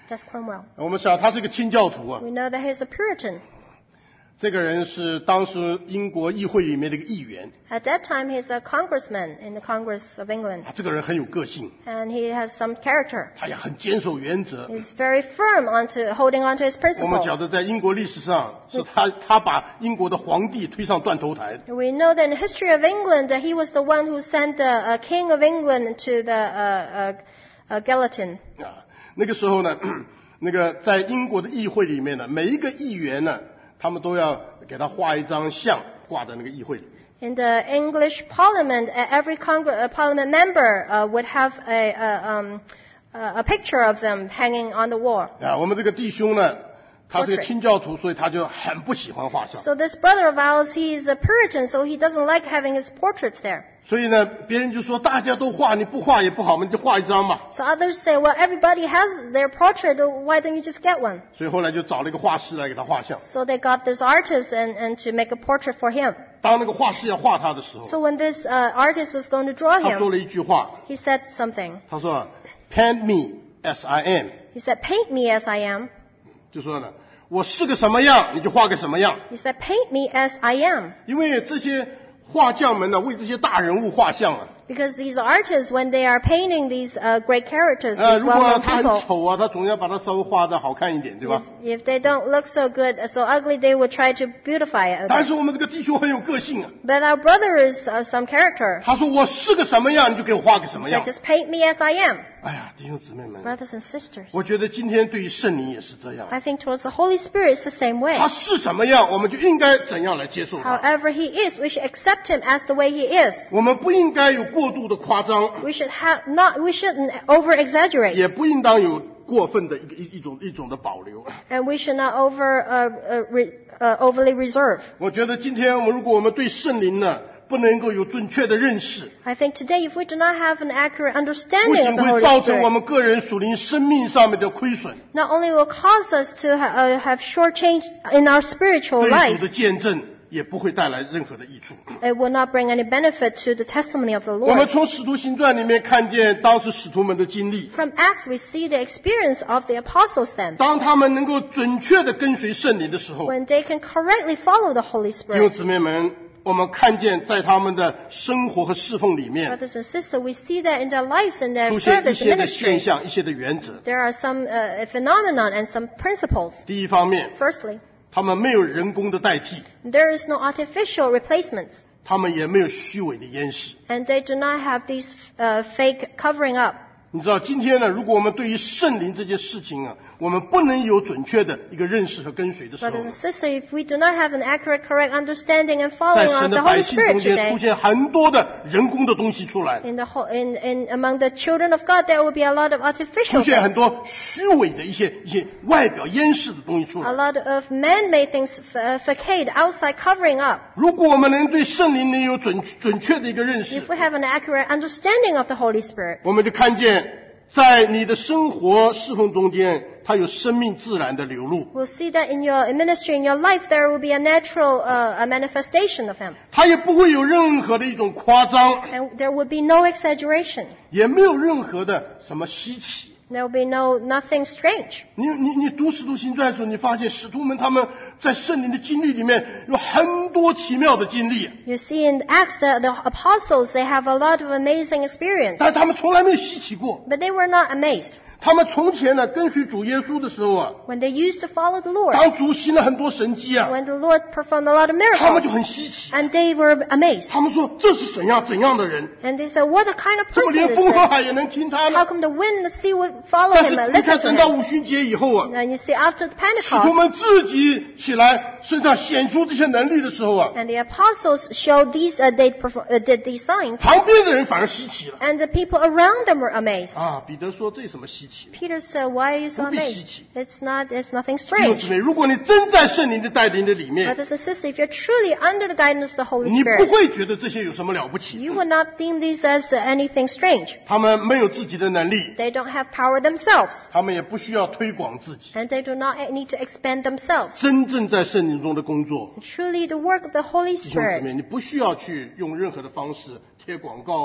That's Cromwell. 我们想他是个清教徒啊， We know that he's a Puritan. 这个人是当时英国议会里面的一个议员 At that time, he's a congressman in the Congress of England. 啊，这个人很有个性， And he has some character. 他也很坚守原则。 He's very firm onto holding on to his 我们 principle. 晓得在英国历史上是他他把英国的皇帝推上断头台， We know that in the history of England that he was the one who sent the uh, King of England to the uh, uh, uh, guillotine. 啊，那个时候呢，那个在英国的议会里面呢，每一个议员呢，他们都要给他画一张像，挂在那个议会里。 In the English Parliament, uh, every Congre- uh, Parliament member uh, would have a, a, um, a picture of them hanging on the wall. 啊，我们这个弟兄呢，他是个 Portrait. 清教徒，所以他就很不喜欢画像。 So this brother of ours, he's a Puritan, so he doesn't like having his portraits there. 所以呢，别人就说大家都画，你不画也不好嘛，你就画一张嘛。 So others say, well, everybody has their portrait, why don't you just get one? 所以后来就找了一个画师来给他画像。 So they got this artist and, and to make a portrait for him. 当那个画师要画他的时候， So when this uh, artist was going to draw 他说 him, 了一句话， he said something. 他说 ：“Paint me as I am。” He said, paint me as I am. 就说呢，我是个什么样，你就画个什么样。 He said, paint me as I am. 因为这些画匠们呢，为这些大人物画像啊， Because these artists, when they are painting these uh, great characters, 呃， these 如果 well-known 他很 people, 丑啊，他总要把它稍微画的好看一点，对吧？ if they don't look so good, so ugly, they would try to beautify it. a 但 bit. 是我们这个弟兄很有个性啊， But our brother is uh, some character. 他说我是个什么样，你就给我画个什么 So 样。 just paint me as I am. 哎呀，弟兄姊妹们， Brothers and sisters, 我觉得今天对于圣灵也是这样， I think towards the Holy Spirit, it's the same way. 他是什么样，我们就应该怎样来接受他。 However he is, we should accept him as the way he is. 我们不应该有过度的夸张， We should have not, we shouldn't over-exaggerate. 也不应当有过分的一个一一种一种的保留。 And we should not over, uh, uh, re, uh, overly reserve. 我觉得今天我们如果我们对圣灵呢不能够有准确的认识， I think today, if we do not have an accurate 不 understanding 仅 of the 会 Holy 造成我 Spirit, 们个人属灵生命上面的亏损， not only will cause us to ha- uh, have shortchanged in our spiritual 对 life, 主的见证也不会带来任何的益处。 it will not bring any benefit to the testimony of the 我们 Lord. 从使徒行传里面看见当时使徒们的经历， From Acts, we see the experience of the apostles then, 当他们能够准确的跟随圣灵的时候， when they can correctly follow the Holy 弟兄 Spirit. 姊妹们，我们看见在他们的生活和侍奉里面 Brothers and sisters, we see that in their lives and their 出现一 service 些的现 ministry. 象、一些的原则。 There are some uh, phenomenon and some principles. 第一方面， Firstly, 他们没有人工的代替， there is no artificial replacements, 他们也没有虚伪的掩饰。 and they do not have these uh, fake covering up. 你知道今天呢，如果我们对于圣灵这件事情啊，我们不能有准确的一个认识和跟随的时候， Brothers and sisters, if we do not have an accurate, correct understanding and 在 following 神 of 的 the 百 Holy 姓中 Spirit 间出 today, 现很多的人工的东西出来， in the whole, in, in among the children of God, there will be a lot of 出 artificial 现很 things, 多虚伪的一些一些外表掩饰的东西出 a 来。 lot of man-made things, uh, facade, outside covering up. 如果我们能对圣灵能有准准确的一个认识 If，we have an accurate understanding of the Holy Spirit, 我们就看见在你的生活侍奉中间，它有生命自然的流露， we'll see that in your ministry, in your life, there will be a natural uh, a manifestation of Him. 它也不会有任何的一种夸张， And there will be no exaggeration. 也没有任何的什么稀奇。 There will be no, nothing strange. 你你你读使徒行传的时候，你发现使徒们他们在圣灵的经历里面有很多奇妙的经历， You see in Acts, the, the apostles, they have a lot of amazing experience. 但他们从来没有稀奇过。 But they were not amazed. 他们从前呢跟随主耶稣的时候啊， When they used to follow the Lord, 当主行了很多神迹啊， when the Lord performed a lot of 他们就 miracles, 很稀奇， and they were amazed. 他们说这是怎样怎样的人， And they said, what a kind of 怎么 person 连 is 风和 this? 海也能听他 How 呢？ come the wind and the sea would follow 但 him 是 and 你看 listen to 等到 him? 五旬节以后啊， And you see, after the 使徒 Pentecost, 们自己起来身上显出这些能力的时候啊， and the apostles showed these, uh, they perform, uh, did these signs, 旁边的人反而稀奇了 and the people around them were amazed. 啊。彼得说这有什么稀奇？ Peter said, why are you so 不必稀 amazed? 奇。 It's not, it's nothing 弟兄姊 strange. 妹，如果你真在圣灵的带领的里面， Brothers and sisters, if you're truly under the guidance of the Holy 你不 Spirit, 会觉得这些有什么了不起。 you will not deem these as uh, anything strange. 他们没有自己的能力， They don't have power themselves, 他们也不需要推广自己。 and they do not need to expand themselves. 真正在圣灵中的工作， Truly, the work of the Holy 弟兄姊 Spirit, 妹，你不需要去用任何的方式贴广告啊，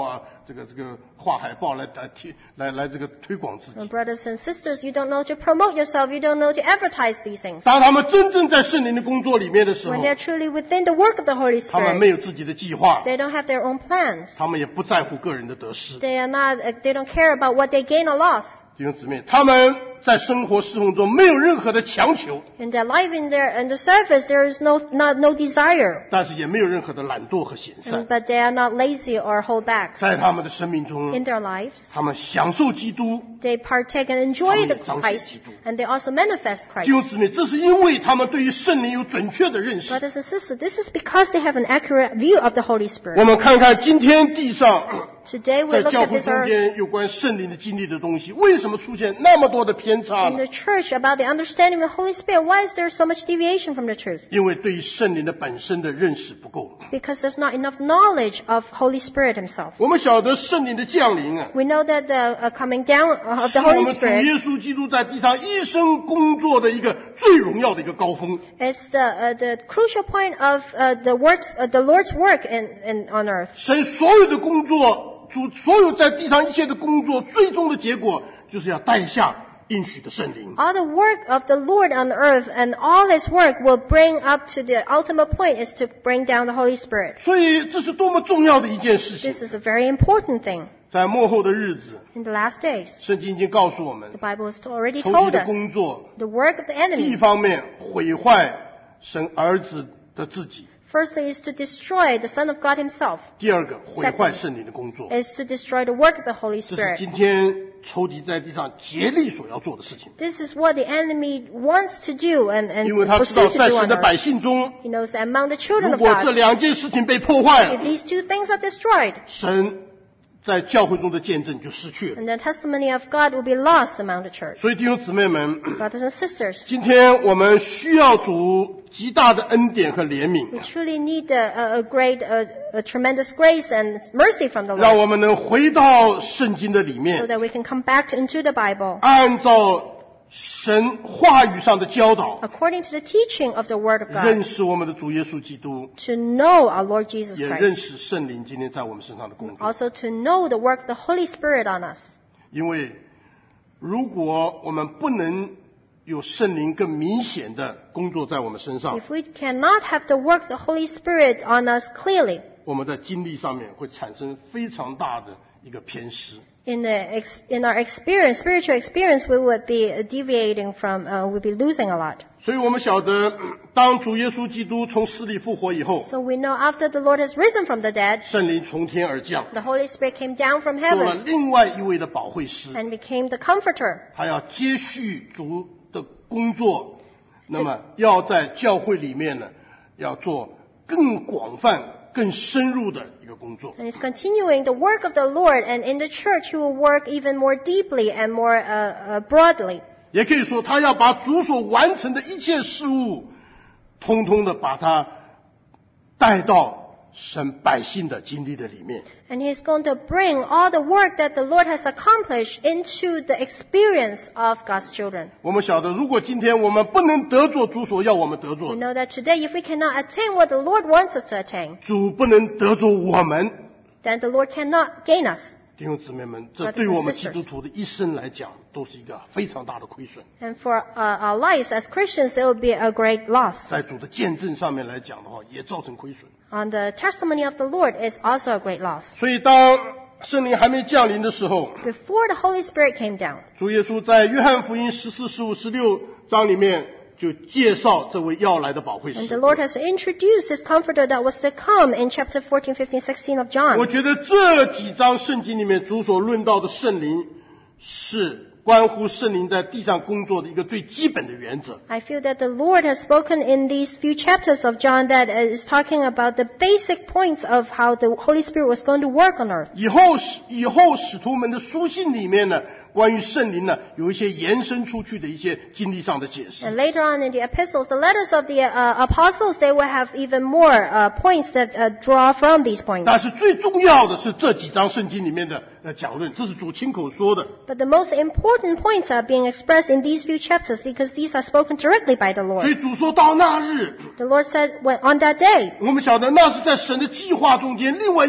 这个这个画海报来来贴来来这个推广自己。 And brothers and sisters, you don't know to promote yourself. You don't know to advertise these things. 当他们真正在圣灵的工作里面的时候， When they're truly within the work of the Holy 他们没 Spirit, 有自己的计划， they don't have their own plans. 他们也不在乎个人的得失。 They are not, uh, they don't care about what they gain or loss. 弟兄姊妹，他们在生活侍奉中没有任何的强求， In their life, in their, in the service, there is no, not, no desire. 但是也没有任何的懒惰和闲 And, 散。 but they are not lazy or hold back. 在他们的生命中， In their lives, 他们享受基督。 they partake and enjoy the 他们也彰显 Christ, 基督。 and they also manifest 弟 Christ. 兄姊妹，这是因为他们对于圣灵有准确的认识。 Brothers and sisters, this is because they have an accurate view of the Holy 我 Spirit. 们看看今天地上 Today we 在 look 教 at 会 this 中 earth, 间有关圣灵的经历的东西，为什么出现那么多的偏差 in 呢？ the church about the understanding of the Holy Spirit. Why is there so much deviation from the truth? 因为对于圣灵的本身的认识不够。 Because there's not enough knowledge of Holy Spirit Himself. 我们晓得圣灵的降临啊， We know that the uh, coming down of 是 the 我 Holy 们主 Spirit 耶稣基督在地上一生工作的一个最荣耀的一个高峰。 is the uh, the crucial point of uh, the works uh, the Lord's work in, in on earth. 神所有的工作，主所有在地上一切的工作，最终的结果就是要带下应许的圣灵。 All the work of the Lord on earth and all His work will bring up to the ultimate point is to bring down the Holy Spirit. 所以这是多么重要的一件事情。 This is a very important thing. 在末后的日子， In the last days, 圣经已经告诉我们 the，Bible has already 仇敌 told 的 us 工作， the work of the 一 enemy 方面毁坏神儿子的自己， firstly is to destroy the Son of God Himself, 第二个毁坏圣灵的工作。 is to destroy the work of the Holy 这是 Spirit. 今天仇敌在地上竭力所要做的事情， This is what the enemy wants to do and, and 因为他知道 pursue to 在 do 神 on 的百 earth. 姓中， He knows that among the children 如 of 果这 God, 两件事情被破坏 if 了， these two things are destroyed, 神在教会中的见证就失去了。 and the testimony of God will be lost among the church. 所以弟兄姊妹们， Brothers and sisters, 今天我们需要主极大的恩典和怜 we 悯， truly need a, a, a great, a, a tremendous grace and mercy from the 让 Lord 我们能回到圣经的里 so 面， that we can come back into the Bible 按照神话语上的教导， according to the teaching of the Word of 认 God, 识我们的主耶稣基督， to know our Lord Jesus 也认 Christ, 识圣灵今天在我们身上的工作。 also to know the work of the Holy Spirit on us. 因为如果我们不能有圣灵更明显的工作在我们身上， If we cannot have the work of the Holy Spirit on us clearly, 我们在经历上面会产生非常大的一个偏失。 in the ex, in our experience, spiritual experience, we would be deviating from, uh, we'd be losing a lot. 所以我们晓得，当主耶稣基督从死里复活以后， So we know after the Lord has risen from the dead, 圣灵从天而降， the Holy Spirit came down from 做了 heaven 另外一位的保惠师， and became the Comforter. 他要接续主的工作，那么要在教会里面呢，要做更广泛、更深入的一个工作。 And he's continuing the work of the Lord, and in the church he will work even more deeply and more uh, uh, broadly. 也可以说，他要把主所完成的一切事物，通通的把它带到神百姓的经历的里面。 And he's going to bring all the work that the Lord has accomplished into the experience of God's children. 我们晓得，如果今天我们不能得着主所要我们得 We 着的， know that today if we cannot attain what the Lord wants us to attain, 主不能得着我们， then the Lord cannot gain us. 弟兄姊妹们，这 Brothers and 对我们 sisters 基督徒的一生来讲，都是一个非常大的亏损。 And for uh, our lives as Christians, it will be a great loss. 在主的见证上面来讲的话，也造成亏损。 On the testimony of the Lord is also a great loss. 所以，当圣灵还没降临的时候， Before the Holy Spirit came down, 主耶稣在约翰福音十四、十五、十六章里面就介绍这位要来的保惠 and the 师。 Lord has introduced His Comforter that was to come in chapter fourteen, fifteen, sixteen of 我 John. 觉得这几章圣经里面主所论到的圣灵，是关乎圣灵在地上工作的一个最基本的原则。 I feel that the Lord has spoken in these few chapters of John that is talking about the basic points of how the Holy Spirit was going to work on earth. 以后使以后使徒们的书信里面呢，关于圣灵呢，有一些延伸出去的一些经历上的解释。 And later on in the epistles, the letters of the uh, apostles, they will have even more uh, points that uh, draw from these points. 但是最重要的是这几章圣经里面的呃讲论，这是主亲口说的。 But the most important points are being expressed in these few chapters because these are spoken directly by the 所以 Lord. 主说到那日， The Lord said, when, on that day, 我们晓得那是在神的计划中间另外一个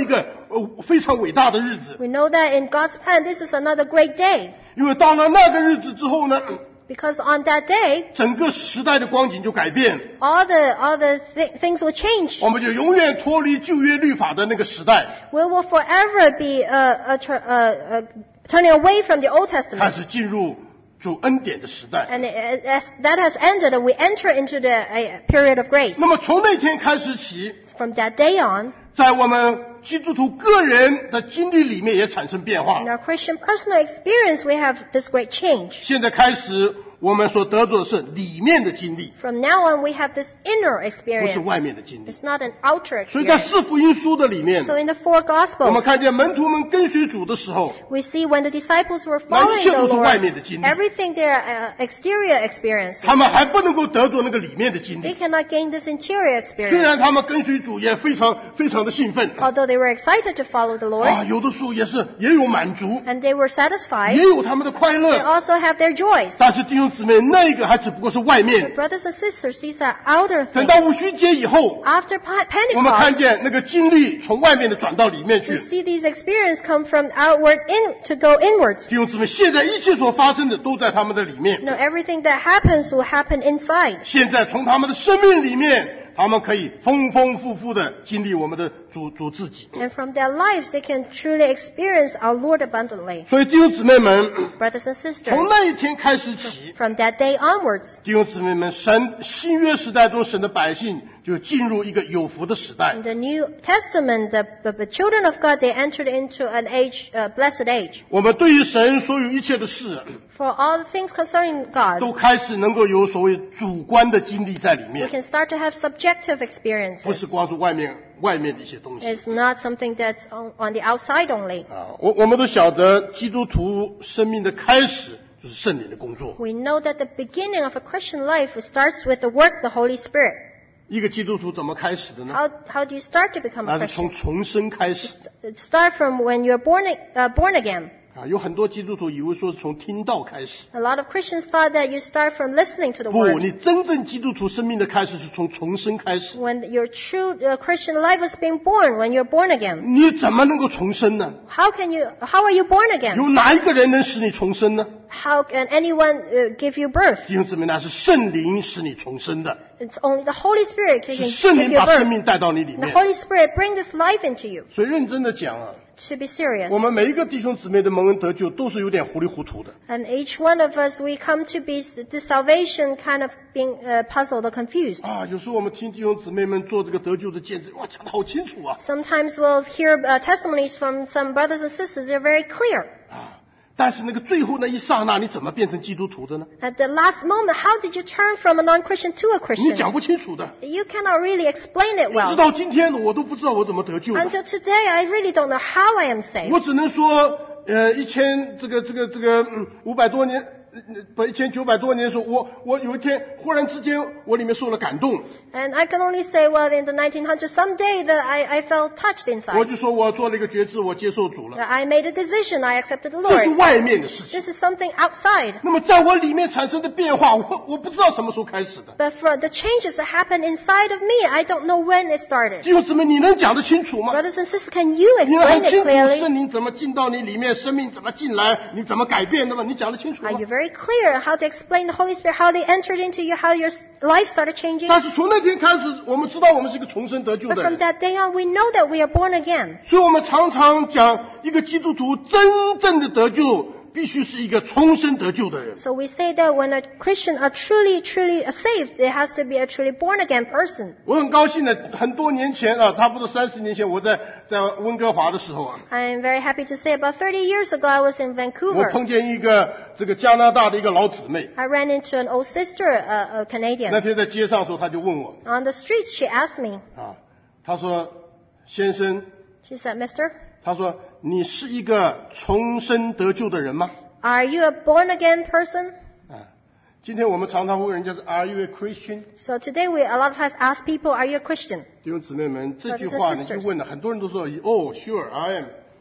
呃非常伟大的日子。 We know that in God's plan, this is another great day. 因为到了那个日子之后呢， Because on that day, 整个时代的光景就改变， all the, all the th- things will change. 我们就永远脱离旧约律法的那个时代， We will forever be uh, uh, tur- uh, uh, turning away from the Old 开 Testament. 始进入主恩典的时代。 And it- as that has ended, we enter into the uh, period of grace. 那么从那天开始起， From that day on, 在我们基督徒个人的经历里面也产生变化 in。our Christian personal experience, we have this great change. 现在开始，我们所得着的是里面的经历， From now on, we have this inner 不是外 experience. 面的经历。 It's not an outer 所以在 experience. 四福音书的里面， So in the four 我们 Gospels, 看见门徒们跟随主的时候， we see when the disciples were 那一 following 切 the 都是 Lord, 外面的经历， everything their uh, exterior experiences, 他们还不能够得着那个里面的经 they 历。 cannot gain this interior 虽然 experience. 他们跟随主也非常非常的兴奋， Although they were excited to follow the 啊， Lord, 有的时候也是也有满足， and they were satisfied, 也有他们的快 they 乐。 also have their joys. 但是弟兄姊妹，那个还只不过是外 But 面。 brothers and sisters, these are outer 等 things. 到五旬节以后， After Pe- 我们看 Pentecost, 见那个经历从外面的转到里面 we 去。 see these experiences come from outward in to go inwards. 弟兄姊妹，现在一切所发生的都在他们的里面。 No, everything that happens will happen inside. 现在从他们的生命里面，他们可以丰丰富富的经历我们的主主自己。 And from their lives, they can truly experience our Lord abundantly. 所以弟兄姊妹们， Brothers and 从 sisters, 那一天开始起， from that day onwards, 弟兄姊妹们，神新约时代中神的百姓就进入一个有福的时代 in。the New Testament, the, the, the children of God, they entered into an age, uh, blessed age. 我们对于神所有一切的事， For all the things concerning God, 都开始能够有所谓主观的经历在里 we 面， can start to have subjective 不 experiences. 是光是外面外面的一些东西 It's not something that's on, on the outside only. 啊。我我们都晓得，基督徒生命的开始就是圣灵的工作。 We know that the beginning of a Christian life starts with the work of the Holy Spirit. 一个基督徒怎么开始的呢？ How, how do you start to become a 那是从 Christian? 重生开始 It start from when you're born, uh, born again. 啊。有很多基督徒以为说是从听道开始， A lot of Christians thought that you start from listening to the 不， word. 你真正基督徒生命的开始是从重生开始。 When your true uh, Christian life is being born, when you're born again. 你怎么能够重生呢？ How can you, how are you born again? 有哪一个人能使你重生呢？ How can anyone uh, give you birth? 弟兄姊妹，那是圣灵使你重生的， It's only the Holy Spirit can 是 give 圣灵 you 把生 birth. 命带到你里 The 面。 Holy Spirit bring this life into you. 所以认真的讲啊， To be serious. 我们每一个弟兄姊妹的蒙恩得救都是有点糊里糊涂的 And each one of us, we come to be the salvation kind of being uh, puzzled or confused. 啊。有时候我们听弟兄姊妹们做这个得救的见证，哇，讲得好清楚啊 Sometimes we'll hear uh, testimonies from some brothers and sisters. They're very clear. 啊！但是那个最后那一刹那，你怎么变成基督徒的呢？ At the last moment, how did you turn from a non-Christian to a 你讲 Christian? 不清楚的。 You cannot really explain it 直 well. 到今天，我都不知道我怎么得救的。 Until today, I really don't know how I am saved. 我只能说，呃，一千这个这个这个嗯五百多年，呃不一千九百多年的时候，我我有一天忽然之间，我里面受了感动， And I can only say, well, in the nineteen hundreds, someday that I, I felt touched 我 inside. 就说我做了一个决志，我接受主了。 That I made a decision. I accepted the 这是 Lord. 外面的事情。 This is something outside. 那么在我里面产生的变化，我我不知道什么时候开始的。 But for the changes that happen inside of me, I don't know when it started. 弟兄姊妹，你能讲得清楚吗？ Brothers and sisters, can you 你能 explain 很 it 清楚 clearly? 圣灵怎么进到你里面，生命怎么进来，你怎么改变的吗？你讲得清楚吗 Are？you very clear how to explain the Holy Spirit, how they entered into you, how your life started changing? 但是从那天开始，我们知道我们是一个重生得救 But 的 from 人， that day on, we know that we are born again. 所以我们常常讲，一个基督徒真正的得救，必须是一个重生得救的人。 So we say that when a Christian are truly, truly saved, it has to be a truly born again person. 我很高兴的，很多年前啊，差不多三十年前，我在在温哥华的时候啊， I am very happy to say about thirty years ago, I was in 我 Vancouver. 碰见一个这个加拿大的一个老姊妹， I ran into an old sister, a, a 那 Canadian. 天在街上的时候，她就问我 On the streets, she asked me, 啊，她说：“先生， she said, Mister, 她说你是一个重生得救的人吗？” are you a born again person? 啊，今天我们常常会问人家说 “Are you a Christian？” So today we, a lot of us ask people, are you a Christian? 弟兄姊妹们，这句话呢，就问了很多人都说：“哦，Sure, I am。”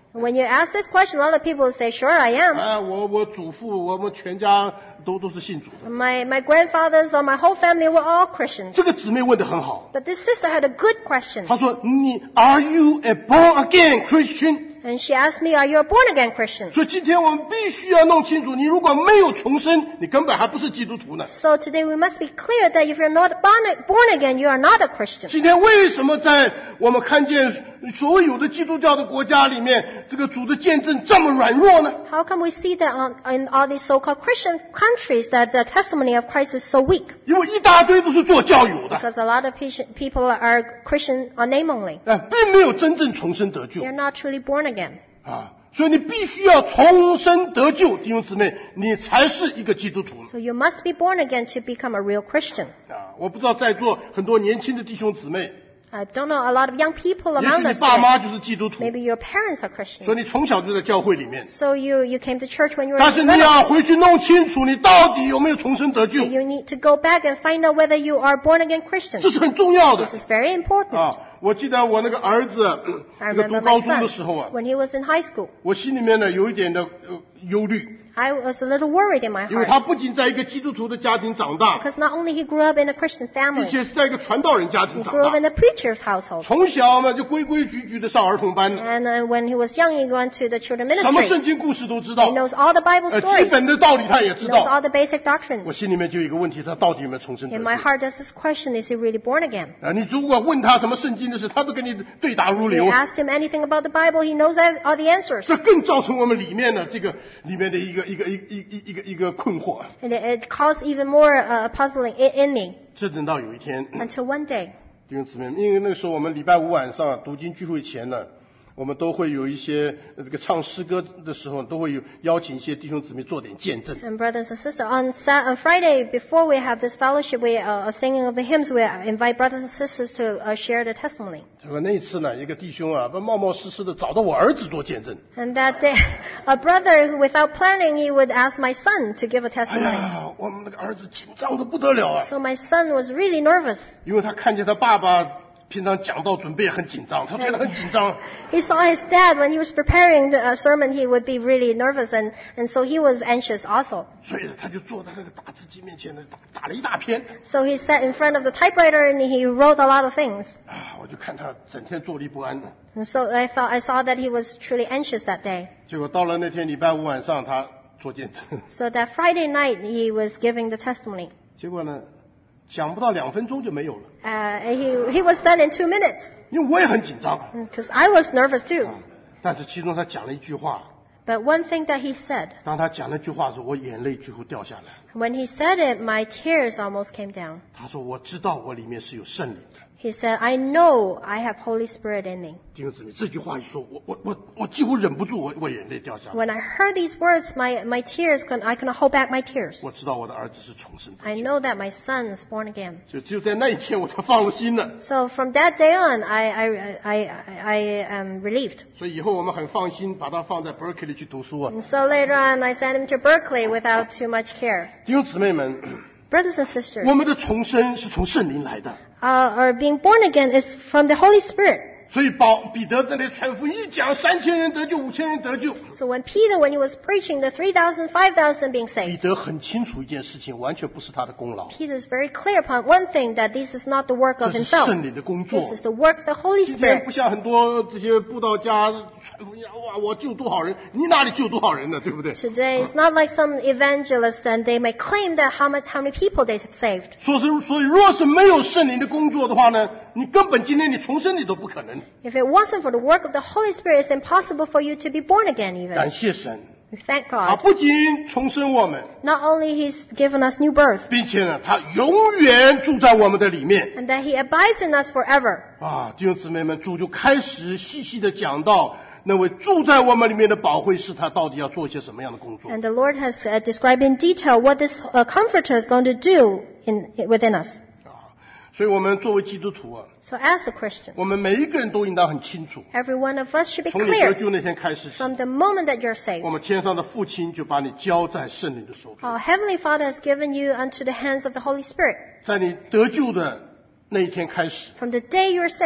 When you ask this question, a lot of people will say, sure, I am. 啊，我我祖父，我们全家都都是信主的。 My, my grandfathers or my whole family were all Christians. 这个姊妹问得很好， But this sister had a good question. 她说：“你 Are you a born again Christian？” And she asked me, are you a born-again Christian? 所以今天我们必须要弄清楚，你如果没有重生，你根本还不是基督徒呢。 So today we must be clear that if you're not born, born again, you are not a Christian. 今天为什么在我们看见所有的基督教的国家里面，这个主的见证这么软弱呢？ How come we see that on, in all these so-called Christian countries that the testimony of Christ is so weak? 因为一大堆都是做教友的， Because a lot of patient- people are Christian on name only. 哎，并没有真正重生得救 They're not truly born again. 啊。所以你必须要重生得救，弟兄姊妹，你才是一个基督徒 So you must be born again to become a real Christian. 啊！我不知道在座很多年轻的弟兄姊妹， I don't know, a lot of young people 也许 around 你 us 爸 today, 妈就是基督徒， maybe your parents are 所 Christians. 以你从小就在教会里面。 So you, you came to church when you were 但是你 little. 要回去弄清楚，你到底有没有重生得救， You need to go back and find out whether you are born again 这 Christian. 是很重要的 This is very important. 啊！我记得我那个儿子，嗯 I 这个 remember 读高 my 中的 son 时候啊， when he was in high school. 我心里面呢有一点的呃忧虑， I was a little worried in my 因为 heart 他不仅在一个基督徒的家庭长大， because not only he grew up in a Christian 并 family, 且是在一个传道人家庭 he 长 grew up in 大， a preacher's household. 从小呢就规规矩矩的上儿童班， And uh, when he was young, he went to the children 什么 ministry. 圣经故事都知道 He，knows all the Bible 呃，基 stories. 本的道理他也知 He knows 道。 all the basic 我 doctrines. 心里面就有一个问题，他到底有没有重生得 In 救？ my heart, there's this question: is he really born again? 啊，你如果问他什么圣经的事，他都跟你对答如 You 流。 asked him anything about the Bible, he knows all the answers. 这更造成我们里面的这个里面的一个一个一一一一个一个困惑。 And it, it caused even more uh, puzzling in, in me 这等到有一天， until one day. 弟兄姊妹，因为那个时候我们礼拜五晚上读经聚会前呢，我们都会有一些呃这个唱诗歌的时候，都会有邀请一些弟兄姊妹做点见证。 And brothers and sisters, on, Sa- on Friday, before we have this fellowship, we uh, are singing of the hymns, we invite brothers and sisters to uh, share their testimony. 结果那一次呢，一个弟兄啊，不冒冒失失的找到我儿子做见证。 And that day, a brother, who, without planning, he would ask my son to give a 哎 testimony. 呀，我们那个儿子紧张的不得了啊， So my son was really nervous. 因为他看见他爸爸平常讲道准备也很紧张，他觉得很紧张。 He saw his dad when he was preparing the uh, sermon, he would be really nervous, and, and so he was anxious also. 所以他就坐在那个打字机面前呢，打打了一大篇。 So he sat in front of the typewriter and he wrote a lot of things. 啊，我就看他整天坐立不安的。 And so I thought, I saw that he was truly anxious that day. 结果到了那天礼拜五晚上，他做见证， So that Friday night, he was giving the testimony. 结果呢，讲不到两分钟就没有了， Uh, he, he was done in two minutes, 因为我也很紧张啊。 because I was nervous too. 但是其中他讲了一句话， But one thing that he said, 当他讲那句话的时候，我眼泪几乎掉下来。 when he said it, my tears almost came down. 他说：“我知道我里面是有圣灵的。” He said, I know I have Holy Spirit in me. 弟兄姊妹，这句话一说，我我我我几乎忍不住，我我眼泪掉下来。 When I heard these words, my, my tears, could, I couldn't hold back my tears. 我知道我的儿子是重生的， I know that my son is born again. 就只有在那一天我才放了心了。 So from that day on, I, I, I, I am relieved. 所以以后我们很放心，把他放在 Berkeley 去读书啊。 And so later on, I sent him to Berkeley without too much care. 弟兄姊妹们， Brothers and sisters, 我们的重生是从圣灵来的。 uh, or being born again is from the Holy Spirit. 所以保彼得在那传福音一讲，三千人得救，五千人得救。 So when Peter, when he was preaching, the three thousand, five thousand being 彼 saved, 得很清楚一件事情，完全不是他的功劳， Peter is very clear upon one thing, that this is not the work 这 of 是 himself. 圣灵的工作 This。is the work of the Holy 今天 Spirit. 不像很多这些布道家传福音，哇，我救多少人？你哪里救多少人呢？对不对？ Today, it's not like some evangelists, and they may claim that how many, how many people they have saved. 说是，所以若是没有圣灵的工作的话呢，你根本今天你重生你都不可能。 If it wasn't for the work of the Holy Spirit, it's impossible for you to be born again 感 even. 谢神， We thank 他 God. 不仅重生我们， Not only He's given us new birth, 并且呢，他永远住在我们的里面。 and that He abides in us forever. 啊，弟兄姊妹们，主就开始细细的讲到那位住在我们里面的保惠师，他到底要做一些什么样的工作。 And the Lord has uh, described in detail what this uh, Comforter is going to do in, within us. 啊，所以我们作为基督徒啊， So as a Christian, 我们每一个人都应当很清楚， every one of us should be 从你得 clear 救那天开始起， from the moment that you're saved. 我们天上的父亲就把你交在圣灵的手中， Our Heavenly Father has given you unto the hands of the Holy Spirit. 在你得救的那一天开始， From the day you're saved,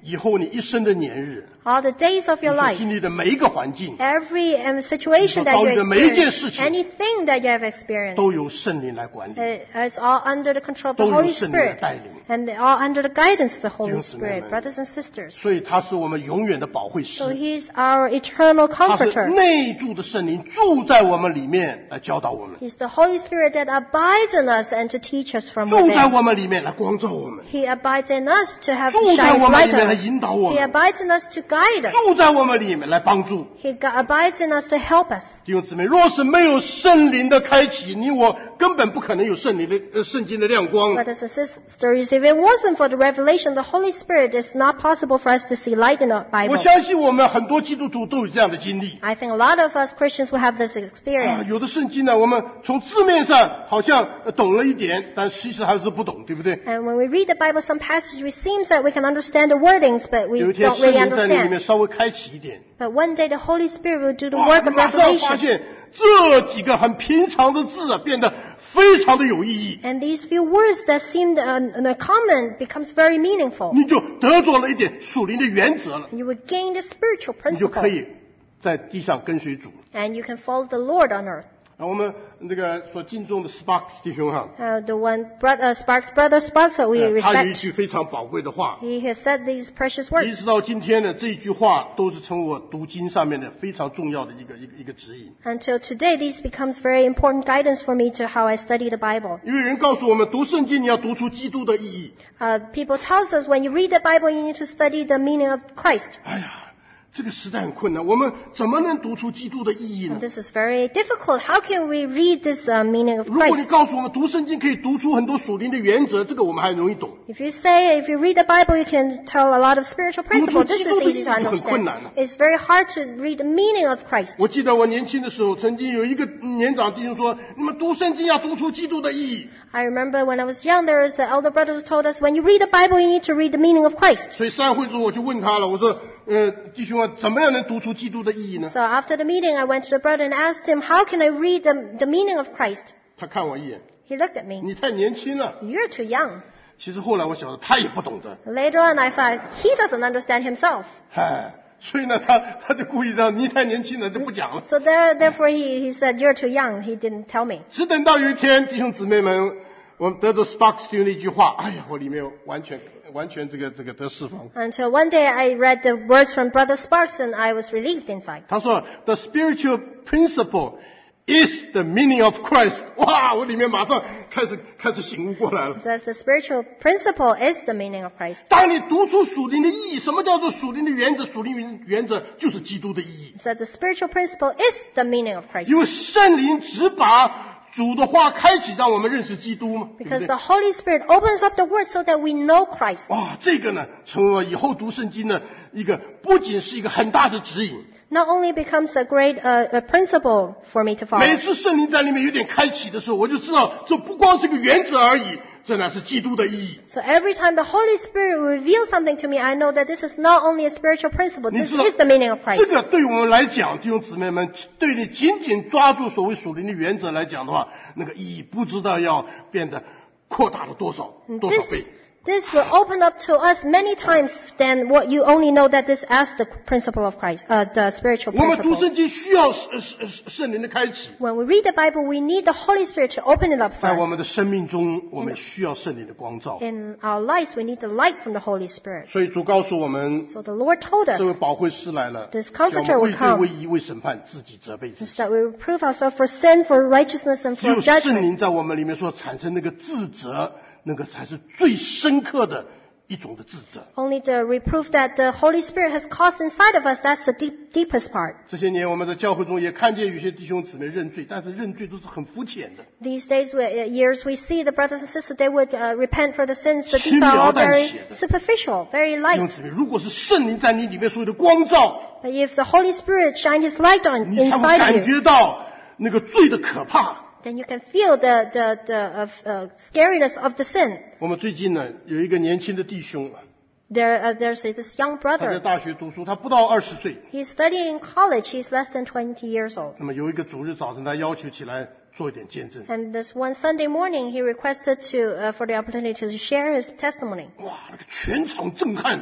以后你一生的年日， all the days of 你 your 所 life, 经历的每一个环境， every um, situation that you 你所遭遇的每一件事 experience, 情， anything that you have experienced, 都由圣灵来管理。 uh, it's all under the control of the 都由 Holy 圣灵来 Spirit, 带领。 and they're all under the guidance of the 弟 Holy 兄姊妹 Spirit, 们， brothers and sisters. 所以他是我们永远的保惠 So 师， He's our eternal 他是 comforter. 内住的圣灵住在我们里面来教导我们， He's the Holy Spirit that abides in us and to teach us from 住在 within. 我们里面来光照我们， He abides in us to have 住 to 在 shine 我 His 们 light 里面 on 来 us. 引导我 He 们， abides in us to guide us. 住在我们里面来帮助。 He gu- abides in us to help us. 弟兄姊妹，若是没有圣灵的开启，你我根本不可能有圣灵的呃圣经的亮光。 Brothers and sisters, if it wasn't for the revelation of the Holy Spirit, it's not possible for us to see light in the 我 Bible. 相信我们很多基督徒都有这样的经历。 I think a lot of us Christians will have this 啊， experience. 有的圣经呢，我们从字面上好像呃懂了一点，但其实还是不懂，对不对？ And when we read the Bible, some passages, it seems that we can understand the wordings, but we 有一天 don't 圣 really 灵在你里面 understand. 稍微开启一点， But one day the Holy Spirit will do the 哇， work 你 of 马上发 revelation. 现这几个很平常的字啊，变得非常的有意义， And these few words that seemed uh, common becomes very meaningful. 你就得着了一点属灵的原则了， You would gain the spiritual 你就可 principle. 以在地上跟随主。 And you can follow the Lord on earth. 啊，我们那个所敬重的 Sparks 弟兄哈， Uh, the one brother, uh, Sparks, brother Sparks that we 呃他有一 respect, 句非常宝贵的话， he has said these precious 一 words. 直到今天呢，这一句话都是成为我读经上面的非常重要的一个一个一个指引。 Until today, this becomes very important guidance for me to how I study the Bible. 因为人告诉我们，读圣经你要读出基督的意义。 Uh, people tell us when you read the Bible, you need to study the meaning of Christ. 哎呀，这个时代很困难，我们怎么能读出基督的意义呢 And？ this is very difficult. How can we read this uh, meaning of 如果你 Christ? 告诉我们读圣经可以读出很多属灵的原则，这个我们还容易懂。 If you say, if you read the Bible, you can tell a lot of spiritual principles. This is 读出基督的意义 easy to 就很困 understand. 难了。 It's very hard to read the meaning of Christ. 我记得我年轻的时候，曾经有一个年长弟兄说：“你们读圣经要读出基督的意义。 I remember when I was young, there was the elder brothers told us, when you read the Bible, you need to read the meaning of Christ. ” 所以散会之后我就问他了，我说：“呃，弟兄啊，怎么样能读出基督的意义呢 So after the meeting, I went to the brother and asked him, how can I read the, the meaning of Christ?？” 他看我一眼， He looked at me. 你太年轻了。 You're too young. 其实后来我晓得他也不懂得， Later on, I thought, he doesn't understand himself. 哎，所以呢，他他就故意让你太年轻了就不讲了。 So there, therefore, he, he said, you're too young. He didn't tell me. 只等到有一天，弟兄姊妹们，我们得着 Sparks 弟兄的一句话，哎呀，我里面完全完全这个这个得释放。 Until one day I read the words from Brother Sparks and I was relieved inside. 他说：“The spiritual principle is the meaning of Christ。”哇，我里面马上开始开始醒悟过来了 It。says the spiritual principle is the meaning of Christ. 当你读出属灵的意义，什么叫做属灵的原则？属灵原原则就是基督的意义， It says the spiritual principle is the meaning of Christ. 因为圣灵只把主的话开启，让我们认识基督嘛，对不 Because 对 the？Holy Spirit opens up the Word so that we know Christ. 哇，这个呢，成为我以后读圣经的一个，不仅是一个很大的指引。 Not only becomes a great uh, a principle for me to 每 follow. 次圣灵在里面有点开启的时候，我就知道这不光是个原则而已，这乃是基督的意义。 So every time the Holy Spirit reveals something to me, I know that this is not only a spiritual principle, 你 this 知道 is the meaning of 这 Christ. 个对我们来讲，弟兄姊妹们，对你紧紧抓住所谓属灵的原则来讲的话，那个意义不知道要变得扩大了多少多少 This, 倍。 this will open up to us many times than what you only know that this as the principle of Christ, uh, the spiritual 我们读 principle. 圣经需要圣圣圣灵的开启， When we read the Bible, we need the Holy Spirit to open it up for 在我 us. 们的生命中，我们需要圣灵的光照。 In our lives, we need the light from the Holy Spirit. 所以主告诉我们， So the Lord told 这位 us 保惠师来了， This 叫我 comforter 们为 will 罪 come. 为义为审判，自己责备自己。 so that we reprove ourselves for sin, for righteousness, and 只有 for 圣 judgment. 灵在我们里面所产生那个自责，那个才是最深刻的一种的自责。 Only the reproof that the Holy Spirit has caused inside of us, that's the deep, deepest part. 这些年我们在教会中也看见有些弟兄姊妹认罪，但是认罪都是很肤浅的。 These days, we- uh, years, we see the brothers and sisters, they would uh, repent for the sins, but these 轻 are 描 all 淡 very 写的。 superficial, very 弟兄 light. 姊妹，如果是圣灵在你里面所有的光照， But if the Holy Spirit shine His light on 你才会 inside 感 of you, 觉到那个罪的可怕。 then you can feel the, the, the uh, uh, scariness of the sin. 我们最近呢有一个年轻的弟兄啊， There, uh, there's this young 他在 brother. 大学读书，他不到二十岁。 He's studying in college. He's less than twenty years old. 那么有一个主日早晨，他要求起来做一点见证。 And this one Sunday morning, he requested to uh, for the opportunity to share his testimony. 哇，那个全场震撼。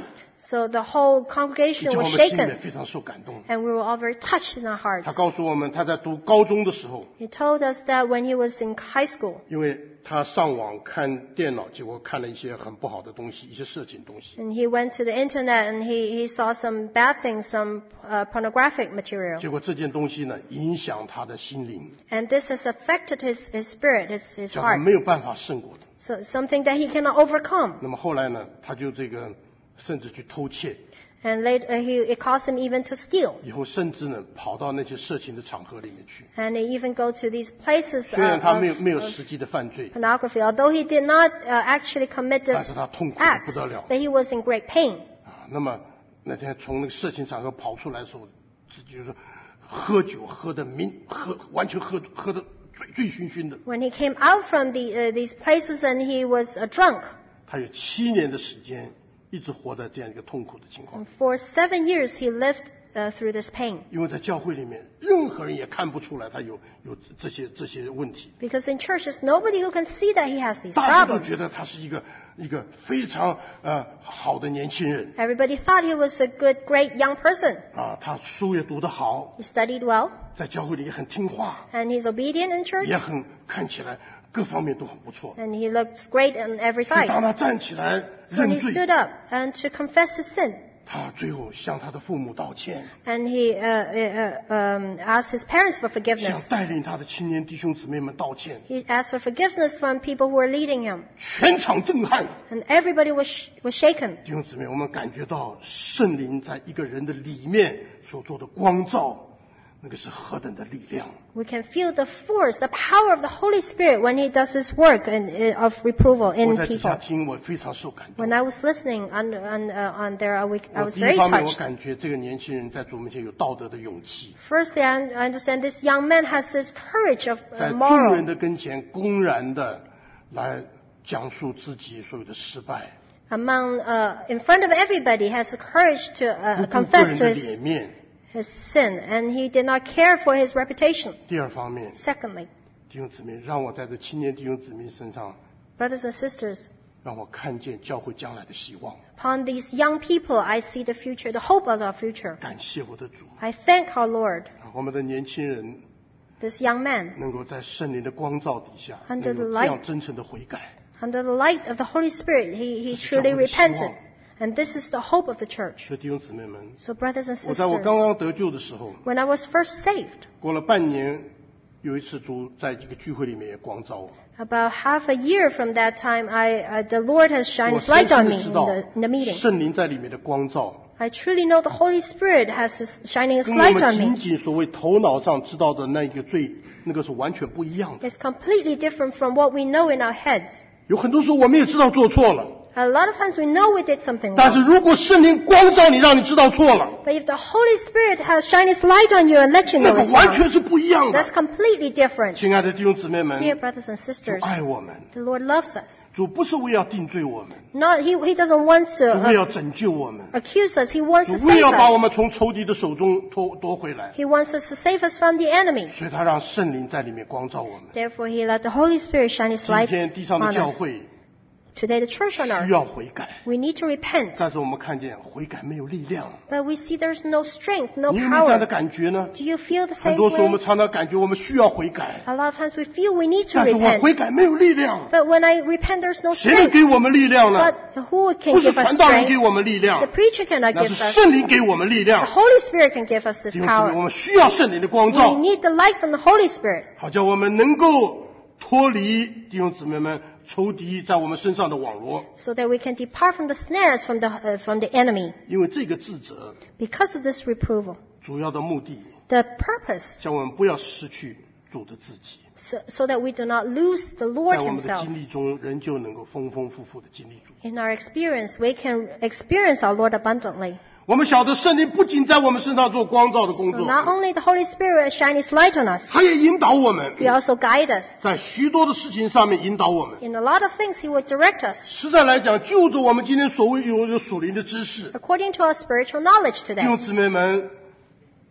So the whole 并 congregation 且我 was 们心里面 shaken, 非常受感动。 and we were all very touched in our 他 hearts. 告诉我们，他在读高中的时候， He told us that when he was in high school, 因为他上网看电脑，结果看了一些很不好的东西，一些色情东西。 and he went to the internet and he, he saw some bad things, some uh, pornographic material. 结果这件东西呢，影响他的心灵， And this has affected his, his spirit, his, his 叫他 heart. 没有办法胜过的。 So something that he cannot overcome. 那么后来呢，他就这个甚至去偷窃， And later, uh, he, it caused him even to steal. 以后甚至呢跑到那些色情的场合里面去。 And he even go to these places 虽然 uh, 他没有 of, 没有 of 实际的犯罪， pornography. Although he did not uh, actually commit 但 this 是他痛苦得 act, 不得了 that he was in great pain. 啊。那么那天从那个色情场合跑出来的时候，自己就是喝酒喝的明喝完全喝喝的醉醉醺醺的。 When he came out from the, uh, these places and he was uh, drunk, 他有七年的时间一直活在这样一个痛苦的情况 and，for seven years he lived uh, through this pain. 因为在教会里面，任何人也看不出来他有有这些这些问题， Because in church, there's nobody who can see that he has these 大家都 problems. 觉得他是一个一个非常呃好的年轻人 Everybody thought he was a good, great young person. 啊，他书也读得好， He studied well, 在教会里也很听话， and he's obedient in church, 也很看起来各方面都很不错。 and he looks great on every 所以 side. 当他站起来 So when 认 he 罪， stood up and to confess his sin, 他最后向他的父母道歉， and he uh, uh, um, asked his parents for 向 forgiveness. 带领他的青年弟兄姊妹们道歉， He asked for forgiveness from people who were leading him, 全场震撼。 and everybody was sh- was shaken. 弟兄姊妹，我们感觉到圣灵在一个人的里面所做的光照，那个是何等的力量！ We can feel the force, the power of the Holy Spirit when He does His work in, in, of reproval 我 in 在底下 people. 听，我非常受感动 When。I was listening on, on, uh, on there, I, was- I 我 was 第一 very 方面，我 touched. 感觉这个年轻人在主面前有道德的勇气， Firstly, I I understand this young man has this courage of 在 uh, 众人 moral. 的跟前公然的来讲述自己所有的失败， Among, uh, in front of everybody, has the courage to 不 uh, 顾个 confess 人 to 的 his, 脸面。 his sin, and he did not care for his reputation. 第二方面， Secondly, 弟兄姊妹，让我在这青年弟兄姊妹身上， brothers and sisters, 让我看见教会将来的希望。 upon these young people, I see the future, the hope of our future. 感谢我的主， I thank our Lord, 我们的年轻人 this young man, 能够在圣灵的光照底下， Under 能 the 够 light 这样真诚的悔改。 under the light of the Holy Spirit, he, he 这是教会 truly 的希望。 repented. And this is the hope of the church. 所以弟兄姊妹们， So brothers and 我在我刚 sisters, 刚得救的时候， when I was first saved, 过了半年，有一次主在这个聚会里面也光照我， about half a year from that time, I, uh, the Lord has shined 我 His 深 light 深 on 的 me 知 in 道 the, in the meeting. 圣灵在里面的光照， I truly know the Holy Spirit has this, shining His 跟我 light 们 on 仅 me. 仅所谓头脑上知道的那个最那个是完全不一样的。 It's completely different from what we know in our heads. 有很多时候我们也知道做错了， A lot of times we know we did something 但是 wrong. 如果圣灵光照你，让你知道错了， But if the Holy Spirit has shined His light on you and let you 那 know 个 it's 完 wrong, 全是不一样 that's 的。 completely different. 亲爱的弟兄姊妹们， Dear brothers and 主 sisters, 爱我们， the Lord loves us. 主不是为要定罪我们， Not, he, he doesn't want 主 to 为 uh, 要拯救我们， accuse us. He wants 主 to 为 save 要把我 us. 们从仇敌的手中夺夺回来， He wants us to save us from the enemy. 所以他让圣灵在里面光照我们。 Therefore, He let the Holy Spirit shine His 今 light 天地上的 on 教 us. 会 Today, the church on 需 earth, 要悔改， we need to repent. 但是我们看见悔改没有力量。 But we see there's no strength, no 你有没有这样的 power. 感觉呢？ Do you feel the 很 same 多时候我们 way? 常常感觉我们需要悔改， A lot of times we feel we need to 但是我 repent. 悔改没有力量。 But when I repent, there's no 谁能 strength. 给我们力量呢？ But who can 不是 give us 传道人给 strength? 我们力 The 量， preacher cannot 那 give 是 us. 圣灵给我们力 The 量。 Holy Spirit can give us this 弟兄姊妹，我 power. 们需要圣灵的光 We 照， need the light from the Holy Spirit 好叫我们能够脱离弟兄姊妹们仇敌在我们身上的网罗。 so that we can depart from the snares from the, uh, from the enemy. 因为这个自责 Because of this reproval, 主要的目的， the purpose, 叫我们不要失去主的自己， so, so that we do not lose the 在 Lord 我们的 Himself. 经历中仍旧能够丰丰富富的经历主。 In our experience, we can experience our Lord abundantly. 我们晓得圣灵不仅在我们身上做光照的工 So 作， not only the Holy Spirit shine His light on us, 他也引导我们， He also guide us. 在许多的事情上面引导我们。 In a lot of things, He will direct us 实在来讲，就着我们今天所谓有有属灵的知识， according to our spiritual knowledge 弟 today. 兄姊妹们，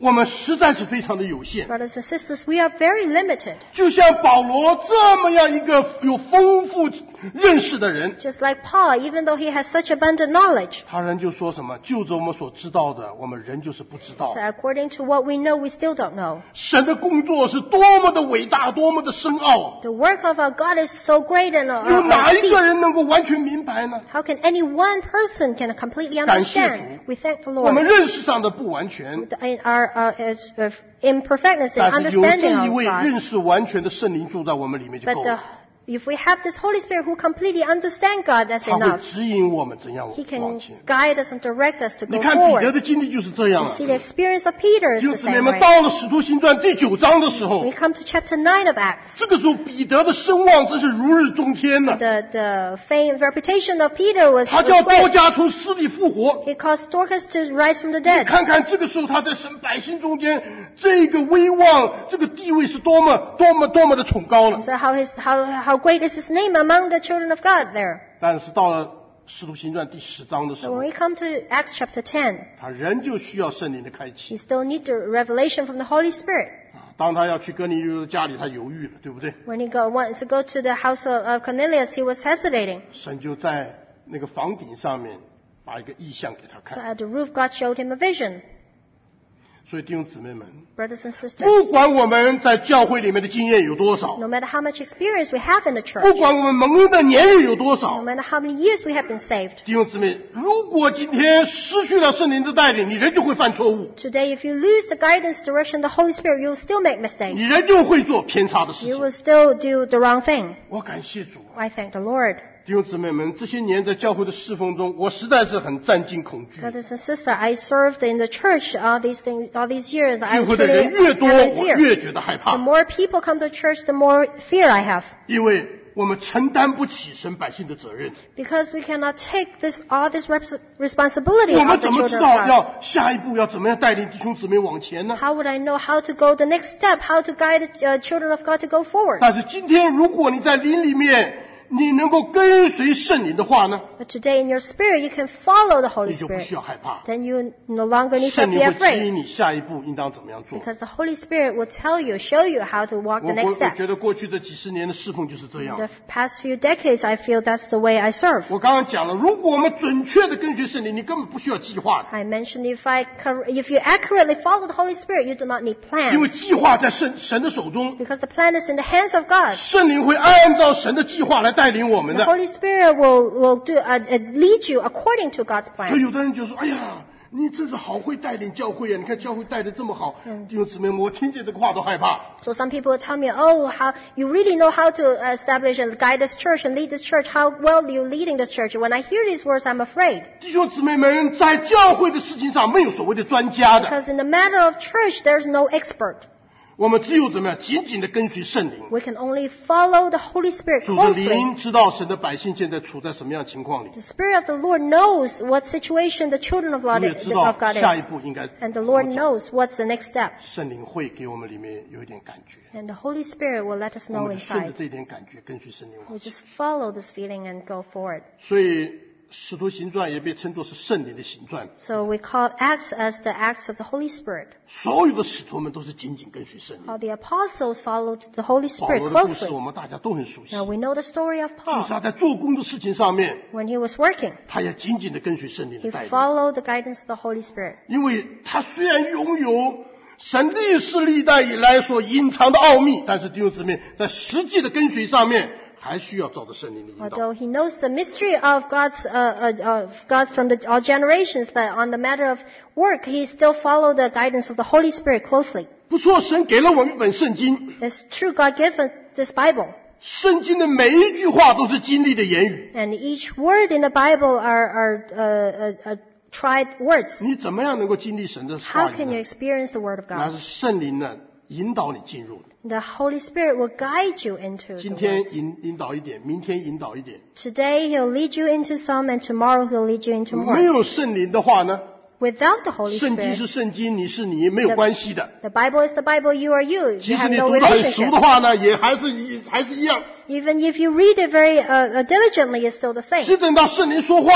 我们实在是非常的有限。 Brothers and sisters, we are very limited. 就像保罗这么样一个有丰富认识的人， Just like Paul, even though he has such abundant knowledge. 他人就说什么，就着我们所知道的，我们人就是不知道 So。according to what we know, we still don't know. 神的工作是多么的伟大，多么的深奥， The work of our God is so great and 有 uh, 哪 uh, 一个 deep. 人能够完全明白呢？ How can any one person can completely 感谢 understand? 主。 We thank the 我们 Lord. 认识上的不完全， In our uh, is- of imperfectness in 但是有 understanding 这一 of 位 God. 认识完全的圣灵住在我们里面就 But 够 the, 了。 if we have this Holy Spirit who completely understands God, that's 他会 enough. 指引我们怎样 He 往 can 前。 guide us and direct us to 你 go 看彼得 forward. 的经历就是这样 You 啊。 see, the experience of Peter is 弟 the 兄姊妹 same 们， way. 到了使徒行传第九章的时候 When，we come to chapter nine of Acts, 这个时候彼得的声望真是如日中天呐、 the, the fame, reputation of Peter was, 他 was 叫多 great. 加从死里复活。 He caused Dorcas to rise from the 你 dead. 看看这个时候他在神百姓中间，这个威望、这个地位是多么多么多么的崇高了。 So how, his, how, how great is his name among the children of God there? 但是到了使徒行传第十章的时 So 候 when，we come to Acts chapter ten, 他仍旧需要圣灵的开启 he still needs the revelation from the Holy Spirit. 啊。当他要去哥尼流的家里，他犹豫了，对不对？ When he go, wants to go to the house of, of Cornelius, he was hesitating. 神就在那个房顶上面把一个意象给他 So 看。 at the roof, God showed him a vision. 所以弟兄姊妹们， Brothers and 不 sisters, 管我们在教会里面的经验有多少， no matter how much experience we have in the 不 church, 管我们蒙恩的年日有多 no 少， matter how many years we have been saved, 弟兄姊妹，如果今天失去了圣灵的带领，你人就会犯错误， today if you lose the guidance, direction of the Holy Spirit, you'll still make 你 mistakes. 人就会做偏差的事 You 情。 will still do the wrong thing. 我感谢主， I thank the Lord. 弟兄姊妹们，这些年在教会的侍奉中，我实在是很战惊恐惧。 Brothers and sisters, I served in the church all these things, all these years. I 聚会的 truly 人越多， have in 我 fear. 越觉得害 The 怕， more people come to church, the more fear I have. 因为我们承担不起神百姓的责任。 Because we cannot take this, all this reps- responsibility 我们 of the 怎么知 children 道 of God. 要下一步要怎么样带领弟兄姊妹往前呢？ How would I know how to go the next step, how to guide the uh, children of God to go forward? 但是今天，如果你在灵里面，你能够跟随圣灵的话呢， But today in your spirit, you can follow the Holy 你就不 Spirit. 需要害怕。 Then you no longer need to 圣 be 灵会指 afraid. 引你下一步应当怎么样做。 Because the Holy Spirit will tell you, show you how to walk 我 the 我 next 我 step. 觉得过去这几十年的侍奉就是这 In 样 the。past few decades, I feel that's the way I serve. 我刚刚讲了，如果我们准确的跟随圣灵，你根本不需要计划的， I mentioned if I cor- if you accurately follow the Holy Spirit, you do not need 因为 plans. 计划在神神的手中， Because the plan is in the hands of God. 圣灵会按照神的计划来带领我们 The 的。 Holy Spirit will, will do, uh, uh, lead you according to God's 所以 plan. 有的人就说：“哎呀，你真是好会带领教会啊！你看教会带的这么好。”弟兄姊妹们，我听见这个话都害怕。 So some people will tell me, oh, how, you really know how to establish and guide this church and lead this church. How well you're leading this church. When I hear these words, I'm afraid. 弟兄姊妹们，在教会的事情上没有所谓的专家的， Because in the matter of church, there's no expert. 我们只有怎么样，紧紧的跟随圣灵。 We can only follow the Holy Spirit 主的 closely. 灵知道神的百姓现在处在什么样的情况里， The Spirit of the Lord knows what situation the children of 主 God, 也知道 of God 下一 is. 步应该 And 怎 the 么 Lord 走。 knows what's the next step. 圣灵会给我们里面有一点感觉， And the Holy Spirit will let us 我 know 们就顺着 inside. 这一点感觉跟随圣灵往 We 前。 just follow this feeling and go forward. 所以使徒行传也被称作是圣灵的行传， So we call Acts as the Acts of the Holy Spirit. 所有的使徒们都是紧紧跟随圣灵。 All the apostles followed the Holy 保 Spirit 罗的故事 closely. 我们大家都很熟悉， Now we know the story of 就是 Paul. 他在做工的事情上面， When he was working, 他也紧紧的跟随圣灵 he 的带领， followed the guidance of the Holy Spirit. 因为他虽然拥有神历世历代以来所隐藏的奥秘，但是弟兄姊妹在实际的跟随上面，还需要照着圣灵的引导。 Although he knows the mystery of God's, uh, uh, of God from the, all generations, but on the matter of work, he still followed the guidance of the Holy Spirit closely. 不错，神给了我们一本圣经， It's true, God gave us this Bible. 圣经的每一句话都是经历的言语。 And each word in the Bible are, are uh, uh, uh, tried words. 你怎么样能够经历神的话 How 语 can you 呢？ experience the Word of 那 God? 是圣灵呢引导你进入的。 The Holy Spirit will guide you into 今 the 天 words. 引引导一点，明天引导一点。 Today He'll lead you into some, and tomorrow He'll lead you into 没 more. 有圣灵的话呢， Without the Holy 圣经是 Spirit, 圣经，你是你，没有关系的。 the Bible is the Bible, you are you. 即 You 使 have 你 no 读得很熟 relationship. 的话呢，也还是一还是一样。 Even if you read it very uh, uh, diligently, it's still the same. 只等到圣灵说话了，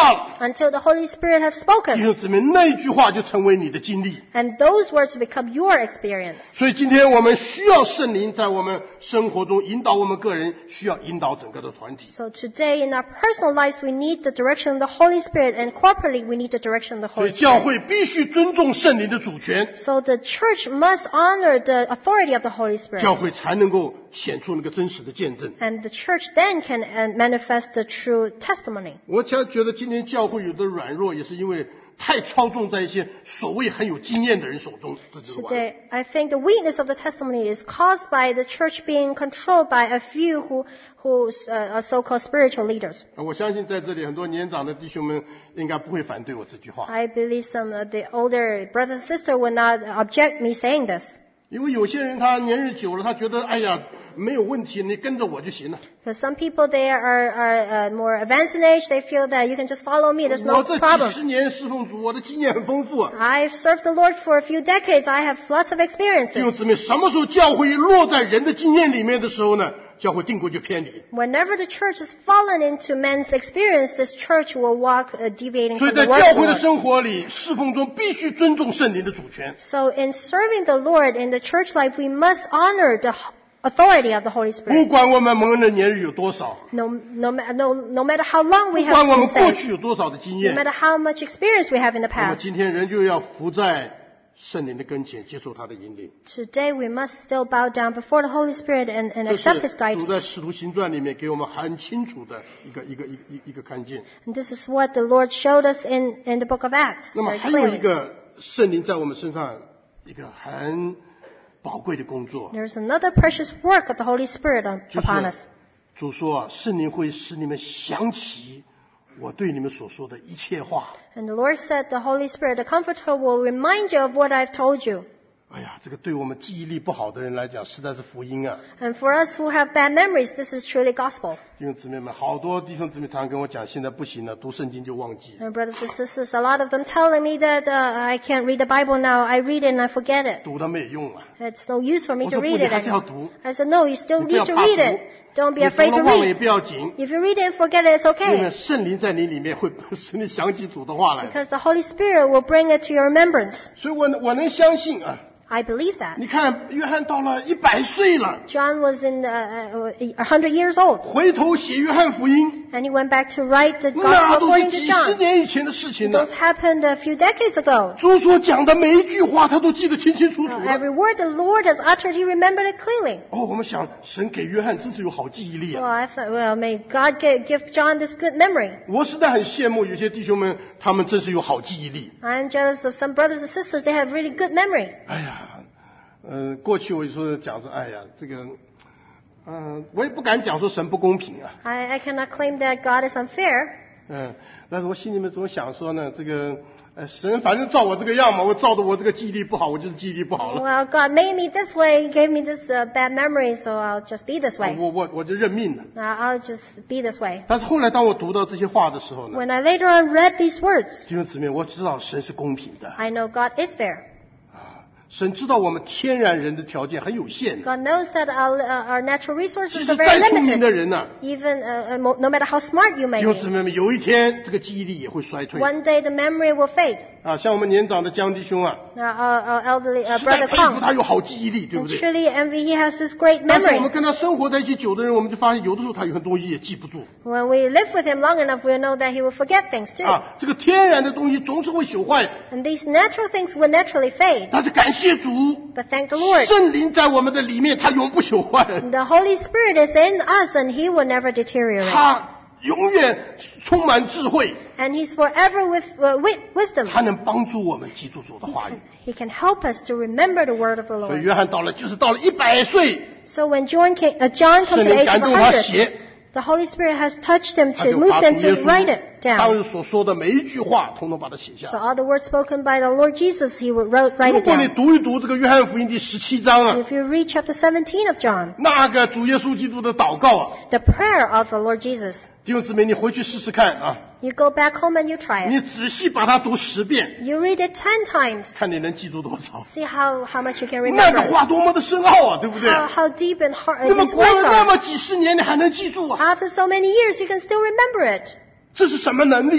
until the Holy Spirit has 弟 spoken. 兄姊妹，那一句话就成为你的经历。 And those words become your experience. 所以今天我们需要圣灵在我们生活中引导我们个人，需要引导整个的团体。 So today in our personal lives we need the direction of the Holy Spirit, and corporately we need the direction of the 所以 Holy 教 Spirit. 会必须尊重圣灵的主权， So the church must honor the authority of the Holy 教 Spirit. 会才能够显出那个真实的见证。 And the church then can uh, manifest the true testimony. 我想觉得今天教会有的软弱，也是因为太操纵在一些所谓很有经验的人手中，这就是完了。 Today, I think the weakness of the testimony is caused by the church being controlled by a few who, who uh, are so-called spiritual leaders. 我相信在这里很多年长的弟兄们应该不会反对我这句话， I believe some of the older brothers and sisters will not object me saying this. 因为有些人他年日久了，他觉得哎呀没有问题，你跟着我就行了。 Because some people, they are, are uh, more advanced in age, they feel that you can just follow me, there's 我 no 这几 problem. 十年侍奉主，我的经验很丰富啊。 I've served the Lord for a few decades, I have lots of 弟兄 experiences. 姊妹，什么时候教会落在人的经验里面的时候呢？教会定规就偏离。 Whenever the church has fallen into man's experience, this church will walk uh, deviating 所以 from 在 the word 教 of the 会的 Lord. 生活里，侍奉中必须尊重圣灵的主权。 So in serving the Lord in the church life, we must honor the authority of the Holy 不 Spirit. 管我们蒙恩的年日有多少， No, no, ma- no, no matter how long 不 we 管 have 我们 been 过 saved, 去有多少的经 no 验， matter how much experience we have in the 那么 past, 今天人就要伏在圣灵的跟前，接受他的引领。 today we must still bow down before the Holy Spirit and, and 这 accept His 是主 guidance. 在使徒行传里面给我们很清楚的一个一个一个一个一个看见。 And this is what the Lord showed us in, in the book of Acts 那么 very 还有一 clearly. 个圣灵在我们身上一个很宝贵的工作， There's another precious work of the Holy Spirit on, 就 upon 是 us. 主说啊，圣灵会使你们想起我对你们所说的一切话。 And the Lord said the Holy Spirit, the Comforter, will remind you of what I've told you. 哎呀，这个对我们记忆力不好的人来讲，实在是福音啊！ And for us who have bad memories, this is truly gospel. 弟兄姊妹们，好多弟兄姊妹常常跟我讲，现在不行了，读圣经就忘记， And brothers and sisters, a lot of them telling me that uh, I can't read the Bible now. I read it and I forget it. 读它没有用啊！ It's no use for me 我 to 说不， read 你 it 还是要 anymore. 读， I said, no, you still 你不要 need to 怕 read 读 it. Don't be 你 afraid 读 to 了忘了也 read. 不要紧， If you read it and forget it, it's 因为 okay. 圣灵在你里面会使你想起主的话来。 Because the Holy Spirit will bring it to your remembrance. 所以我我能相信啊！ I believe that. 你看，约翰到了一百岁了， John was in uh, uh, one hundred years old. 回头写约翰福音， And he went back to write the 那 gospel 都是 according to 几十 John. 年以前的事情了 Those。happened a few decades ago. 主所讲的每一句话，他都记得清清楚楚 Uh, 的。 every word the Lord has uttered, he remembered it clearly. 哦，我们想，神给约翰真是有好记忆力 Well, 啊！ I thought, well, may God give, give John this good memory. 我实在很羡慕有些弟兄们，他们真是有好记忆力。 I'm jealous of some brothers and sisters. They have really good memories. 哎呀，呃，过去我就说讲说，哎呀，这个，嗯、我也不敢讲说神不公平啊， I, I cannot claim that God is unfair. 嗯、但是我心里面总想说呢，这个，呃，神反正照我这个样嘛，我照着我这个记忆力不好，我就是记忆力不好了， Well, God made me this way. He gave me this uh, bad memory, so I'll just be this way. 我我我就认命了。 Uh, I'll just be this way. 但是后来当我读到这些话的时候呢， When I later on read these words, 弟兄姊妹，我知道神是公平的。 I know God is there. 神知道我们天然人的条件很有限， God knows that our, uh, our natural 即 resources 使 are 再 very 聪明的 limited. 人呢、 Even uh, uh, mo- no matter how smart you 弟 may 兄姊 be, 妹们，有一天这个记忆力也会衰退 one day the memory will fade. 啊！像我们年长的江弟兄啊， Uh, our, our elderly uh, 实在 brother 佩服 Kong, 他有好记忆力，对不 and 对？ truly envy he has this great 但是我们 memory. 跟他生活在一起久的人，我们就发现有的时候他有很多东西也记不住 When we live with him long enough, we'll know that he will forget things too. 啊。这个天然的东西总是会朽坏， And these natural things will naturally fade. 但是感谢主， But thank the Lord. 圣灵在我们的里面，他永不朽坏， The Holy Spirit is in us and he will never deteriorate. 他永远充满智慧， And he's forever with, uh, with wisdom. 他能帮助我们记住主的话语。 He can help us to remember the word of the 所以 Lord. 约翰到了，就是到了一百岁， So when John, came, uh, John 圣 comes to the 灵 age 感 of 动他 one hundred, 写， the Holy Spirit has touched him 他 to 就 move 把主 them 耶 to write 稣 it 当 down. 日所说的每一句话，统统把它写下 So 来。 all the words spoken by the Lord Jesus, he would wrote, write 如 it 果你 down. 读一读这个约翰福音第十七章啊， If you read chapter seventeen of John, 那个主耶稣基督的祷告啊， the prayer of the Lord Jesus, 弟兄姊妹，你回去试试看啊， you go back home and you try 你 it. 仔细把它读十遍， You read it ten times. 看你能记住多少。 See how, how much you can 那个 remember. 话多么的深奥啊，对不对？ How, how deep and hard 那么 these 过了 words 那 are. 么几十年，你还能记住啊？ After so many years, you can still remember it. 这是什么能力呢？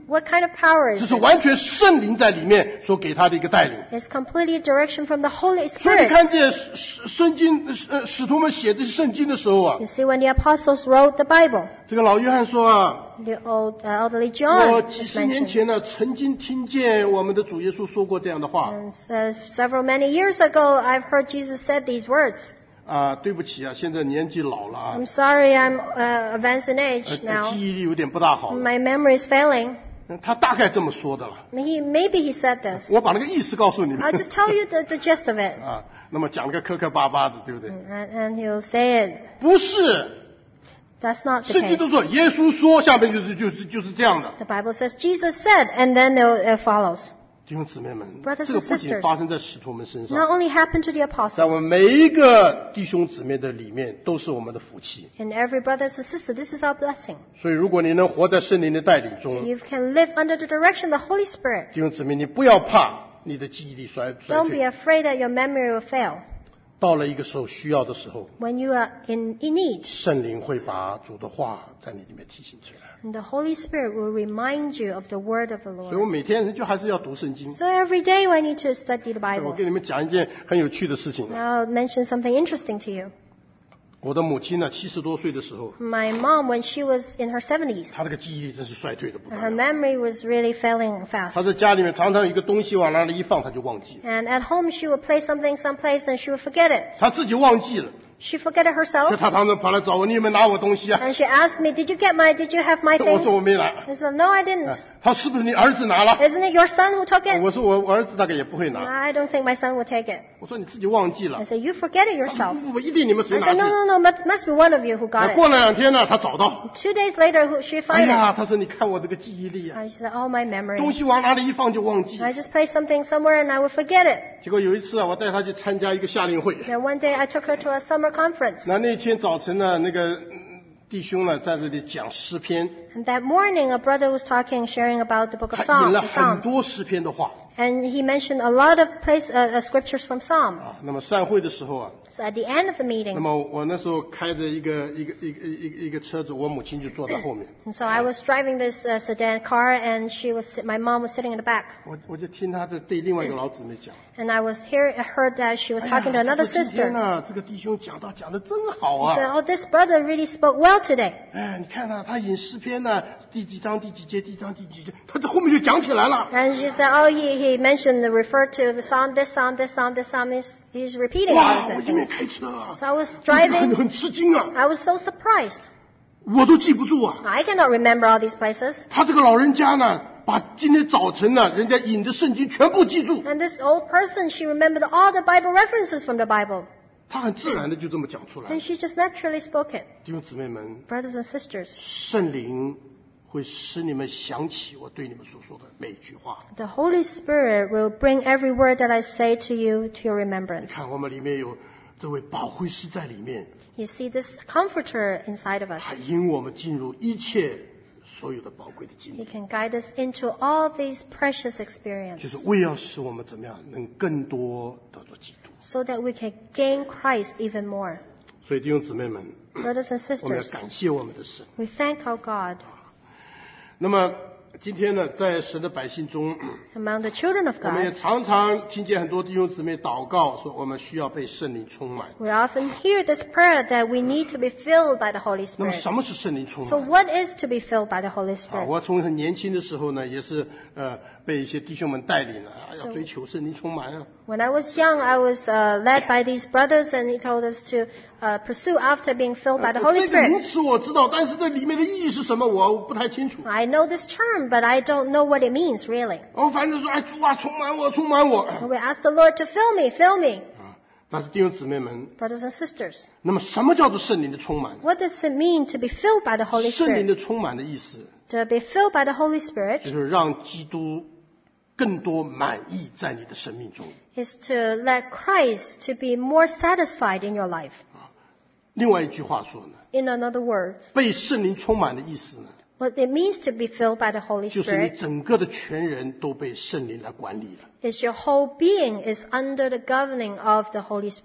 What kind of power 这 is 是 this? 完全圣灵在里面所给他的一个带领。 It's completely direction from the Holy 所以你 Spirit. 看见圣圣经呃使徒们写这些圣经的时候啊， You see, when the apostles wrote the Bible, 这个老约翰说啊， the old uh, elderly 我 John 几 is 十年 mentioned. 前呢，曾经听见我们的主耶稣说过这样的话 And uh, several many years ago, I've heard Jesus said these words. 啊，对不起啊，现在年纪老了啊， I'm sorry, I'm uh, advanced in 呃 age 呃 now. 记忆力有点不大好了。 My memory is failing. 他大概这么说的了， He, maybe he said this. 我把那个意思告诉你们 I'll just tell you the, the gist of it. 啊。那么讲个磕磕巴巴的，对不对？ And, and he'll say it. 不是， That's not the 圣经 case. 都说耶稣说，下面就是就是就是这样的。 The Bible says Jesus said, and then it follows. 弟兄姊妹们， Brothers 这个 and 不仅 sisters. 发生在使徒们身 Not 上， only happened to the 在我 apostles. 们每一个弟兄姊妹的里面，都是我们的福气。 In every brother and sister, this is our blessing. 所以，如果你能活在圣灵的带领 So 中， you can live under the direction of the Holy Spirit. 弟兄姊妹，你不要怕你的记忆力衰衰 Don't be 退。 afraid that your memory will fail. 到了一个时候需要的时候， When you are in, in need, 圣灵会把主的话在你里面提醒起来。 and the Holy Spirit will remind you of the word of the 所以我 Lord. 每天就还是要读圣经。 So every day I need to study the 我 Bible. 跟你们讲一件很有趣的事情。 Now I'll mention something interesting to you. 我的母亲呢，七十多岁的时候， My mom, when she was in her seventies, 她这个记忆力真是衰退的不得 her 了。 memory was really failing fast. 她在家里面常常有一个东西往那里一放，她就忘记了， And at home she would place something someplace and she would forget it. 她自己忘记了， She forget it 所以 herself. 她常常跑来找我，你有没有拿我东西啊？ And she asked me, did you get my, did you have my 我说我 things? 没拿。 I said, no, I didn't. 啊她说是不是你儿子拿了？ Isn't it your son who took it? 我说我我儿子大概也不会拿。 I don't think my son would take it. 我说你自己忘记了 I。said, you forget it 她说 yourself. 不不不，一定你们 I 谁 said, 拿 no, 去？ no, no, must, must be one of you who 啊 got it. 过了两天呢，她找到。 Two days later, who- she 哎 found it. 呀，她说你看我这个记忆力啊， And she said, oh, my memory. 东西往哪里一放就忘记。 I just placed something somewhere and I would forget it. 结果有一次啊，我带她去参加一个夏令会。 Then one day I took her to a summer conference. 那那天早晨呢，那个嗯弟兄呢在这里讲诗篇， And that morning, a brother was talking, sharing about the book of 他 Psalms. 引了 the 很 Psalms. 多诗篇的话 And he mentioned a lot of place, uh, uh, scriptures from Psalm. 啊。那么散会的时候啊， So at the end of the 那 meeting, 么我那时候开着一个一个一个一个一个车子，我母亲就坐在后面， and so I was driving this uh, sedan car, and she was, my mom was sitting in the back. 我我就听她在对另外一个老姊妹讲， And I was here, I heard that she was 哎呀 talking to another 她说今天 sister. 呢，这个弟兄讲到讲的真好 She said, 啊， oh, this brother really spoke well today. 哎，你看呐、他引诗篇呢，第几章第几节，第几章第几节，他在后面就讲起来了。 And she said, oh, he, he mentioned, referred to the psalm, this psalm, this psalm, this psalm. He's, he's repeating 哇， all 我 of 一面 it. 开车啊， So I was 很 driving. 很吃惊啊， I was so surprised. 我都记不住啊。 I cannot remember all these places. 他这个老人家呢，把今天早晨呢，人家引的圣经全部记住， And this old person, she remembered all the Bible references from the Bible. 他很自然的就这么讲出来 And。she just naturally spoke it. 弟兄姊妹们， Brothers and sisters, 圣灵会使你们想起我对你们所说的每一句话。 the Holy Spirit will bring every word that I say to you to your 你 remembrance. 看，我们里面有这位保惠师在里面， You see this comforter inside of us. 他引我们进入一切所有的宝贵的经 He 历， can guide us into all these precious 就 experiences 是为要使我们怎么样能更多得着基督。 so that we can gain Christ even more. 所以弟兄姊妹们， Brothers and 我们要 sisters, 感谢我们的神。 we thank our God. 那么今天呢，在神的百姓中， Among the children of 我们也 God, 常常听见很多弟兄姊妹祷告，说我们需要被圣灵充满。 we often hear this prayer that we need to be filled by the Holy 那么 Spirit. 什么是圣灵充 So 满？ what is to be filled by the Holy 啊， Spirit? 我从很年轻的时候呢，也是呃被一些弟兄们带领了，啊要追求圣灵充满啊。 When I was young, I was uh, led by these brothers, and he told us to uh, pursue after being filled by the 呃 Holy 这个名 Spirit. 词我知道，但是这里面的意义是什么，我不太清楚。 I know this term, but I don't know what it means really. 我反正说，哎，主啊，充满我，充满我。 And we ask the Lord to fill me, fill me, 啊，但是弟兄姊妹们， brothers and sisters. 那么什么叫做圣灵的充满？ What does it mean to be filled by the Holy 圣灵 Spirit? 的充满的意思， To be filled by the Holy 就 Spirit 是让基督更多满意在你的生命中。 is to let Christ to be more satisfied in your life. 另外一句话说呢， In another word, 被圣灵充满的意思呢， what it means to be filled by the Holy 就是你 Spirit 整个的全人都被圣灵来管理了。 is your whole being is under the governing of the Holy Spirit.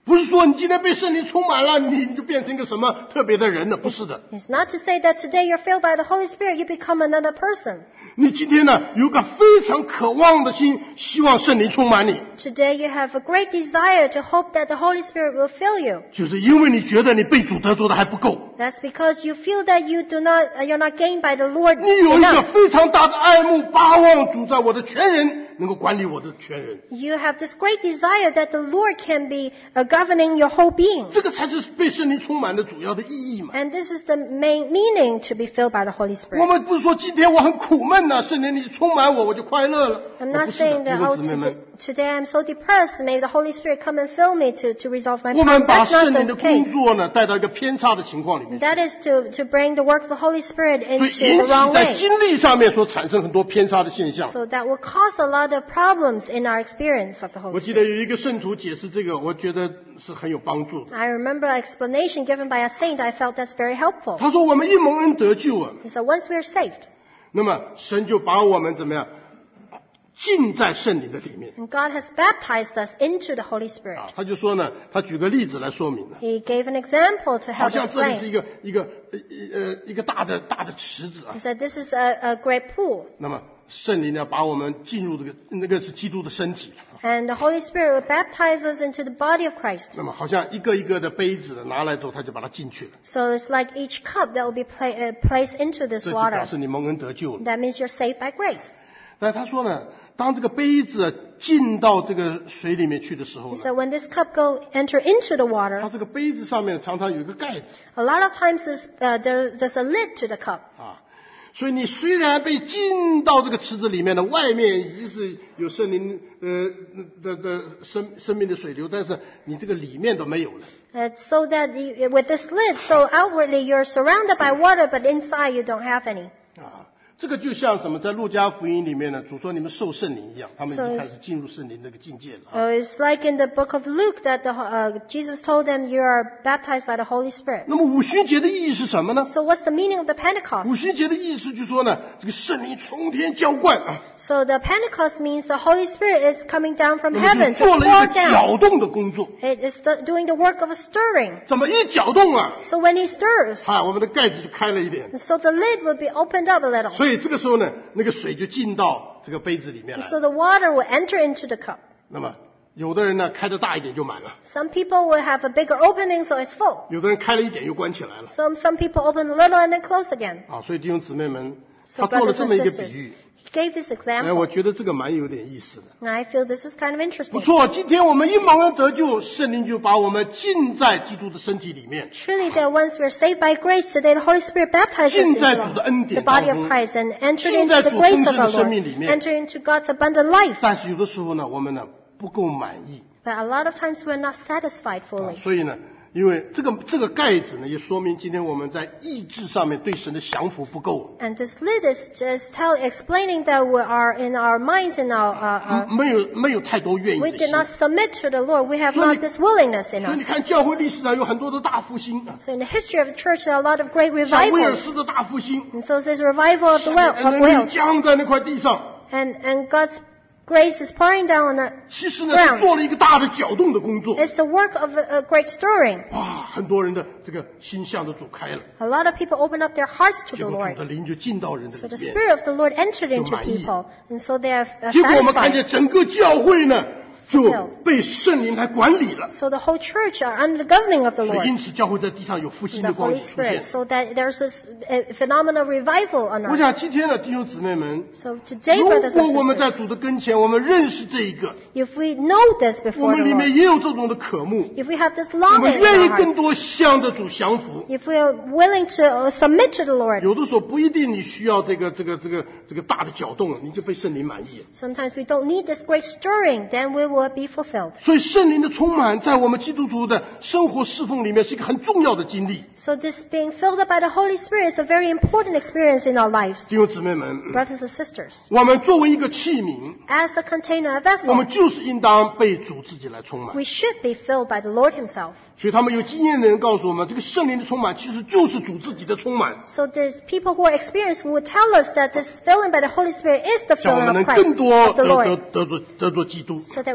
不是说你今天被圣灵充满了，你你就变成一个什么特别的人了，不是的。 It's not to say that today you're filled by the Holy Spirit, you become another person. 你今天呢，有个非常渴望的心，希望圣灵充满你， Today you have a great desire to hope that the Holy Spirit will fill you. 就是因为你觉得你被主得着的还不够， That's because you feel that you do not, uh, you're not gained by the Lord 你有一个 enough. 非常大的爱慕，巴望主在我的全人能够管理我的全人， You have this great desire that the Lord can be uh, governing your whole being. 这个才是被圣灵充满的主要的意义嘛。 And this is the main meaning to be filled by the Holy 我 Spirit. 们不是说今天我很苦闷呐、圣灵你充满我，我就快乐了。 I'm 不 not 是的， saying 弟 that, 兄 oh, 姊妹们 today,，today I'm so depressed, may the Holy Spirit come and fill me to, to resolve my 我们 problem. 把 That's not 圣灵的 the 工 case. 作呢带到一个偏差的情况里面去， That is to, to bring the work of the Holy Spirit 所以 into 引 the 起 wrong 在 way. 经历上面所产生很多偏差的现象。 So that will cause a lot of problems in our experience of the 我 Holy 记得 Spirit. 有一个圣徒解释这个，我觉得是很有帮助的。 I remember an explanation given by a saint. I felt that's very helpful. 他说：“我们一蒙恩得救啊， He said, once we are saved, 那么神就把我们怎么样浸在圣灵的里面 and God has baptized us into the Holy Spirit. 啊。”他就说呢，他举个例子来说明了， He gave an example to 好 help 像这里是 explain. 一个一个呃呃一个大的大的池子啊 He，said, this is a, a great pool, 那么圣灵呢把我们进入这个那个是基督的身体。 and the Holy Spirit will baptize us into the body of Christ. 那么好像一个一个的杯子拿来之后，他就把它进去了， So it's like each cup that will be pla- uh, placed into this 这就表 water. 示你蒙恩得救了。 That means you're saved by grace. 但他说呢，当这个杯子进到这个水里面去的时候 He 呢， said, when this cup go enter into the 它 water, 这个杯子上面常常有一个盖子 a lot of times there's, uh, there, there's a lid to the cup. 啊，所以你虽然被浸到这个池子里面的，外面已经是有圣灵呃的的生生命的水流，但是你这个里面都没有了。 Uh, so that you, with this lid, so outwardly you're surrounded by water, but inside you don't have any. 啊，这个就像什么，在路加福音里面呢，主说你们受圣灵一样，他们已经 So 开始进入圣灵那个境界了啊。 Uh, it's like in the book of Luke that the, uh, Jesus told them you are baptized by the Holy Spirit. 那么五旬节的意义是什么呢？ So what's the meaning of the Pentecost? 五旬节的意思就是说呢，这个圣灵从天浇灌啊， So the Pentecost means the Holy Spirit is coming down from 那么 heaven 就 to 做了 pour 一个搅 down. 动的工作。 It is the, doing the work of a stirring. 怎么一搅动啊？ So when he stirs, 啊，我们的盖子就开了一点， so the lid will be opened up a little. 所以这个时候呢，那个水就进到这个杯子里面来。 So the water will enter into the cup. 那么有的人呢开的大一点就满了， Some people will have a bigger opening, so it's full. 有的人开了一点又关起来了 Some, some people open a little and then close again. 啊。所以弟兄姊妹们， So 他做了 brothers 这么 and 一个 sisters, 比喻， he gave this 哎，我 example. 觉得这个蛮有点意思的。 And I feel this is kind of 不 interesting. 错，今天我们一蒙恩得救，圣灵就把我们浸在基督的身体里面， Truly that once we're saved by grace, today the Holy Spirit baptizes us 浸在主的 into 恩 the 典 body 当 of 中， Christ and enter 浸在 into the 主 grace 丰 of 盛 our 的生 Lord, 命里面。 enter into God's abundant life. 但是有的时候呢，我们呢不够满意， But a lot of times we're not satisfied 啊 fully. 所以呢，因为这个这个盖子呢，也说明今天我们在意志上面对神的降服不够， And this lid is just tell, explaining that we are in our minds, in our, uh, 没有没有太多愿 uh, 意 we 的 did 心。 not submit to the Lord. We have So not you- this willingness in 所以你 us. 看，教会历史上有很多的大复兴啊， So in the history of the church, there are a lot of great 像威尔 revivals. 斯的大复兴， And so there's revival of the 下 well, 面 of 人民 Wales. 僵在那块地上， And, and God's grace is pouring down on it. 其实呢是做了一个大的搅动的工作。 It's the work of a, a great stirring. 哇，很多人的这个心向着主开了， A lot of people open up their hearts to 结 the 果主的 Lord. 灵就进到人的 So the 里面。 Spirit of the Lord entered into 就满意。 people. And so they are uh, 结果我们看 satisfied. 见整个教会呢就被圣灵来管理了， So the whole church are under the governing of the 所以 Lord. 因此教会在地上有复兴 The 的光 Holy 景出现 Spirit. So that there's this uh, phenomenal revival on 我 earth. 想今天的弟兄姊妹们， So today, 如 brothers 果 and 我们在 sisters, 主的跟前，我们认识这一个， if we know this 我 before 们 the 里面 Lord, 也有这种的渴慕， if we have this 我 longing 们 in 愿意 our 更 hearts, 多向着主降服。 if we are willing to uh, submit to the Lord, 有的时候不一定你需要这个这个这个这个大的搅动，你就被圣灵满意了。 sometimes we don't need this great stirring, then we will be fulfilled. 所以圣灵的充满，在我们基督徒的生活侍奉里面是一个很重要的经历。 So this being filled up by the Holy Spirit is a very important experience in our lives. 弟兄姊妹们， Brothers and sisters, 我们作为一个器皿， as a container, a 我们 vessel, 就是应当被主自己来充满。 we should be filled by the Lord Himself. 所以他们有经验的人告诉我们，这个圣灵的充满其实就是主自己的充满， So there's people who are experienced who will tell us that this filling by the Holy Spirit is the 让我 filling 们能 of Christ, 更多 of the 得得 Lord, 得着得着基督。 so that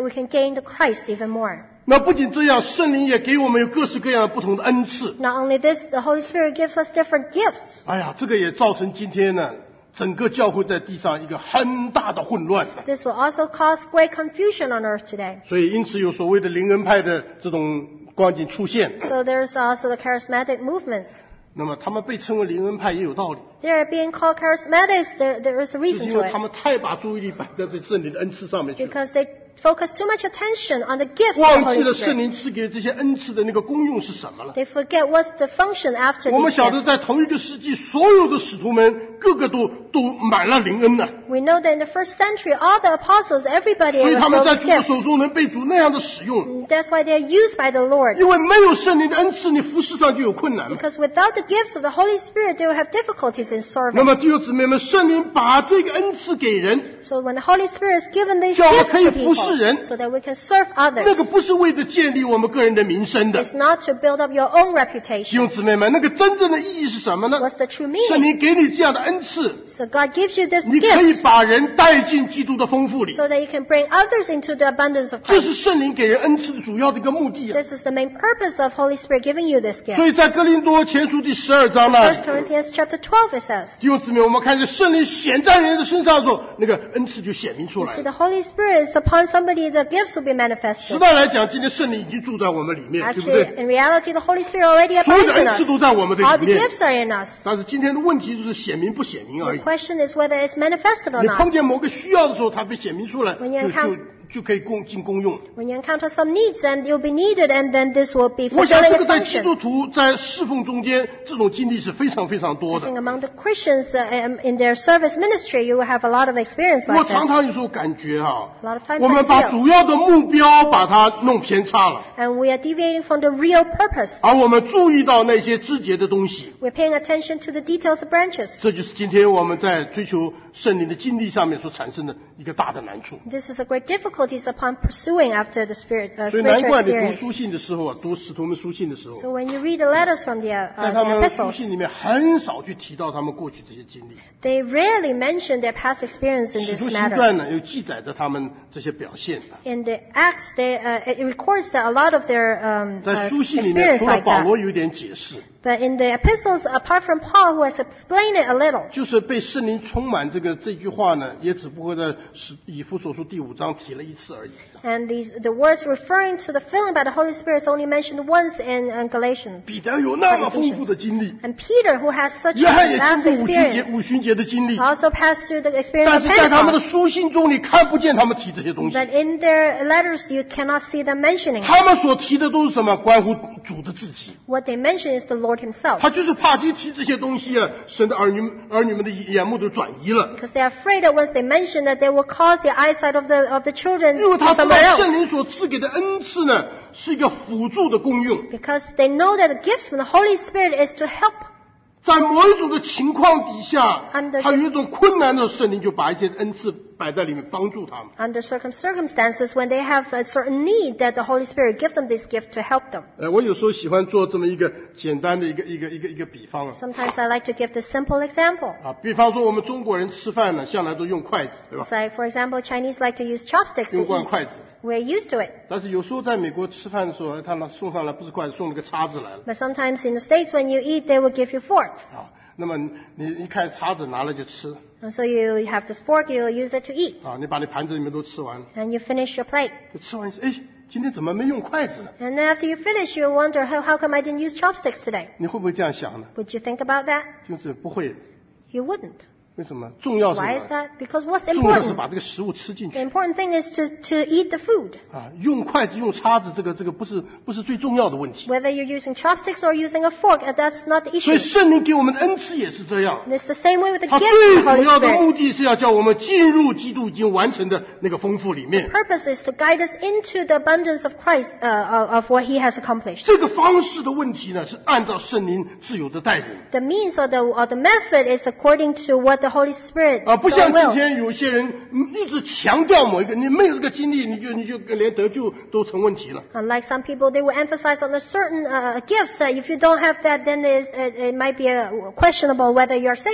we can gain the Christ even more. 那不仅这样，圣灵也给我们有各式各样的不同的恩赐。 Not only this, the Holy Spirit gives us different gifts. 哎呀，这个也造成今天呢，整个教会在地上一个很大的混乱。 This will also cause great confusion on earth today. 所以因此有所谓的灵恩派的这种光景出现。 So there's also the charismatic movements. 那么他们被称为灵恩派也有道理， They're being called charismatics. There, there is a 就是 reason 因 to 为他 it. 们太把注意力摆在这圣灵的恩赐上面去了， Because they focus too much attention on the gifts of the 忘记 Holy 了圣 Spirit. 灵赐给这些恩赐的那个功用是什么了。 They forget what's the function after 我们 these 晓得 gifts. 在同一个世纪，所有的使徒们个个都都满了灵恩呢， We know that in the first century, all the apostles, everybody 所以 was 他们 filled 在 with 主的 gifts. 手中能被主那样的使用。 That's why they're used by the Lord. 因为没有圣灵的恩赐，你服侍上就有困难嘛。 Because without the gifts of the Holy Spirit, they will have difficulties in 那 serving. 么弟兄姊妹们，圣灵把这个恩赐给人， So when the Holy Spirit is given these 叫我们 gifts 可以 to 服侍人， people, so that we can serve 那 others, 个不是为了建立我们个人的名声的。 it's not to build up your own 弟 reputation. 兄姊妹们，那个真正的意义是什么呢？ What's the true 圣 meaning? 灵给你这样的恩赐， So God gives you this 你可以 gift 把人带进基督的丰富里， so that you can bring others into the abundance of 这 Christ. 是圣灵给人恩赐的主要的一个目的啊。 This is the main purpose of Holy Spirit giving you this 所 gift. 以在哥林多前书第十二章呢， First Corinthians chapter twelve it says, 弟兄姊妹，我们看见圣灵显在人的身上的时候，那个恩赐就显明出 you 来 see, 了。 the Holy Spirit is upon somebody, the gifts will be 实 manifested. 在来讲，今天圣灵已经住在我们里面，对不 Actually, 对？ in reality, the Holy Spirit already 所有 abides 的 in 恩赐 us. 都在我们的 All 里 the 面。 gifts are in us. 但是今天的问题就是显明不显明而 The 已。 question is whether it's manifested or 你碰 not. 见某个需要的时候，它被显明出来， When you 就 encounter- 就就可以供进功用。 When you encounter some needs, and you'll be needed, and then this will be 我想 fulfilling 这 its 个在基 function. 督徒在侍奉中间，这种经历是非常非常多 I 的 think。among the Christians uh, um, in their service ministry, you will have a lot of experience 我 like 常 this. 常有时候感觉哈 A lot of times 我们 I 把 feel. 主要的目标把它弄偏差了， And we are deviating from the real purpose. 而我们注意到那些枝节的东西， We're paying attention to the details of branches. 这就是今天我们在追求圣灵的经历上面所产生的一个大的难处。 This is a great difficulties upon pursuing after the spirit, uh, 所以难 spiritual 怪你读 experience. 书信的时候啊，读使徒们书信的时候， So when you read the letters from the, uh, 在他 the 们书 epistles, 信里面很少去提到他们过去这些经历。 they rarely mention their past experience in 使 this 徒行 matter. 传呢有记载着他们这些表现的。 In the Acts, they, uh, it records that a lot of their um, 在 uh, 书信里面， experience 除了 like 保 that. 罗有点解释， But in the epistles, apart from Paul, who has explained it a little, 就是被圣灵充满这个这句话呢，也只不过在使以弗所书第五章提了一次而已。 and these the words referring to the filling by the Holy Spirit is only mentioned once in, in Galatians. 彼得有那么丰富的经历， And Peter, who has such 约翰也 a 经 vast 过五旬节 experience, 五旬节的经历， also passed through the experience 但 of 是在他们的 Pentecost. 书信中，你看不见他们提这些东西。 But in their letters, you cannot see them mentioning it. 他们所提的都是什么？关乎主的自己。 What they mention is the Lord Himself. 他就是怕一提这些东西啊，神的儿女儿女们的眼目都转移了， Because they are afraid that once they mention that, they will cause the eyesight of the of the children 因为 to 他知道 somewhere 圣 else. 灵所赐给的恩赐呢，是一个辅助的功用。 Because they know that the gifts from the Holy Spirit is to help. 在某一种的情况底下， Under 他有一种困难的时候，圣灵就把一些恩赐摆在里面帮助他们。 Under certain circumstances, when they have a certain need, that the Holy Spirit give them this gift to help them. 呃，我有时候喜欢做这么一个简单的一个一个一个一个比方啊， Sometimes I like to give this simple example. 啊，比方说我们中国人吃饭呢，向来都用筷子，对吧 It's？like, for example, Chinese like to use chopsticks to 用惯 eat. 筷子， We're used to it. 但是有时候在美国吃饭的时候，他拿送上来不是筷子，送了个叉子来了。 But sometimes in the States, when you eat, they will give you forks. 啊，那么你一看叉子拿了就吃 And so you have this fork, you'll use it to eat. 啊，你把你盘子里面都吃完， And you finish your plate. 就吃完哎，今天怎么没用筷子呢？ And then after you finish, you wonder, how, how come I didn't use chopsticks today? 你会不会这样想呢？ Would you think about that? 就是不会， You wouldn't. 为什么？重要是什 Why is 么？ that? Because what's 重要是 important? 把这个食物吃进 The 去 important thing is to, to eat the food. 啊，用筷子用叉子，这个这个不是不是最重要的问题。 Whether you're using chopsticks or using a fork, uh, that's not the 所以 issue. 圣灵给我们的恩赐也是这样， And it's the same way with the 它 gift 最 of the 主 Holy 要的 Spirit. 目的是要叫我们进入基督已经完成的那个丰富里面。 Purpose is to guide us into the abundance of Christ, uh, of, of what He has accomplished. 这个方式的问题呢，是按照圣灵自由的带领 The means or the, or the method is according to what the Holy Spirit 啊，不 so 像今 will. 天有些人嗯一直强调某一个，你没有这个经历，你就你就连得救都成问题了。 Unlike some people, they will emphasize on a certain uh, gifts that if you don't have that, then it's, it, it might be uh, questionable whether you're saved.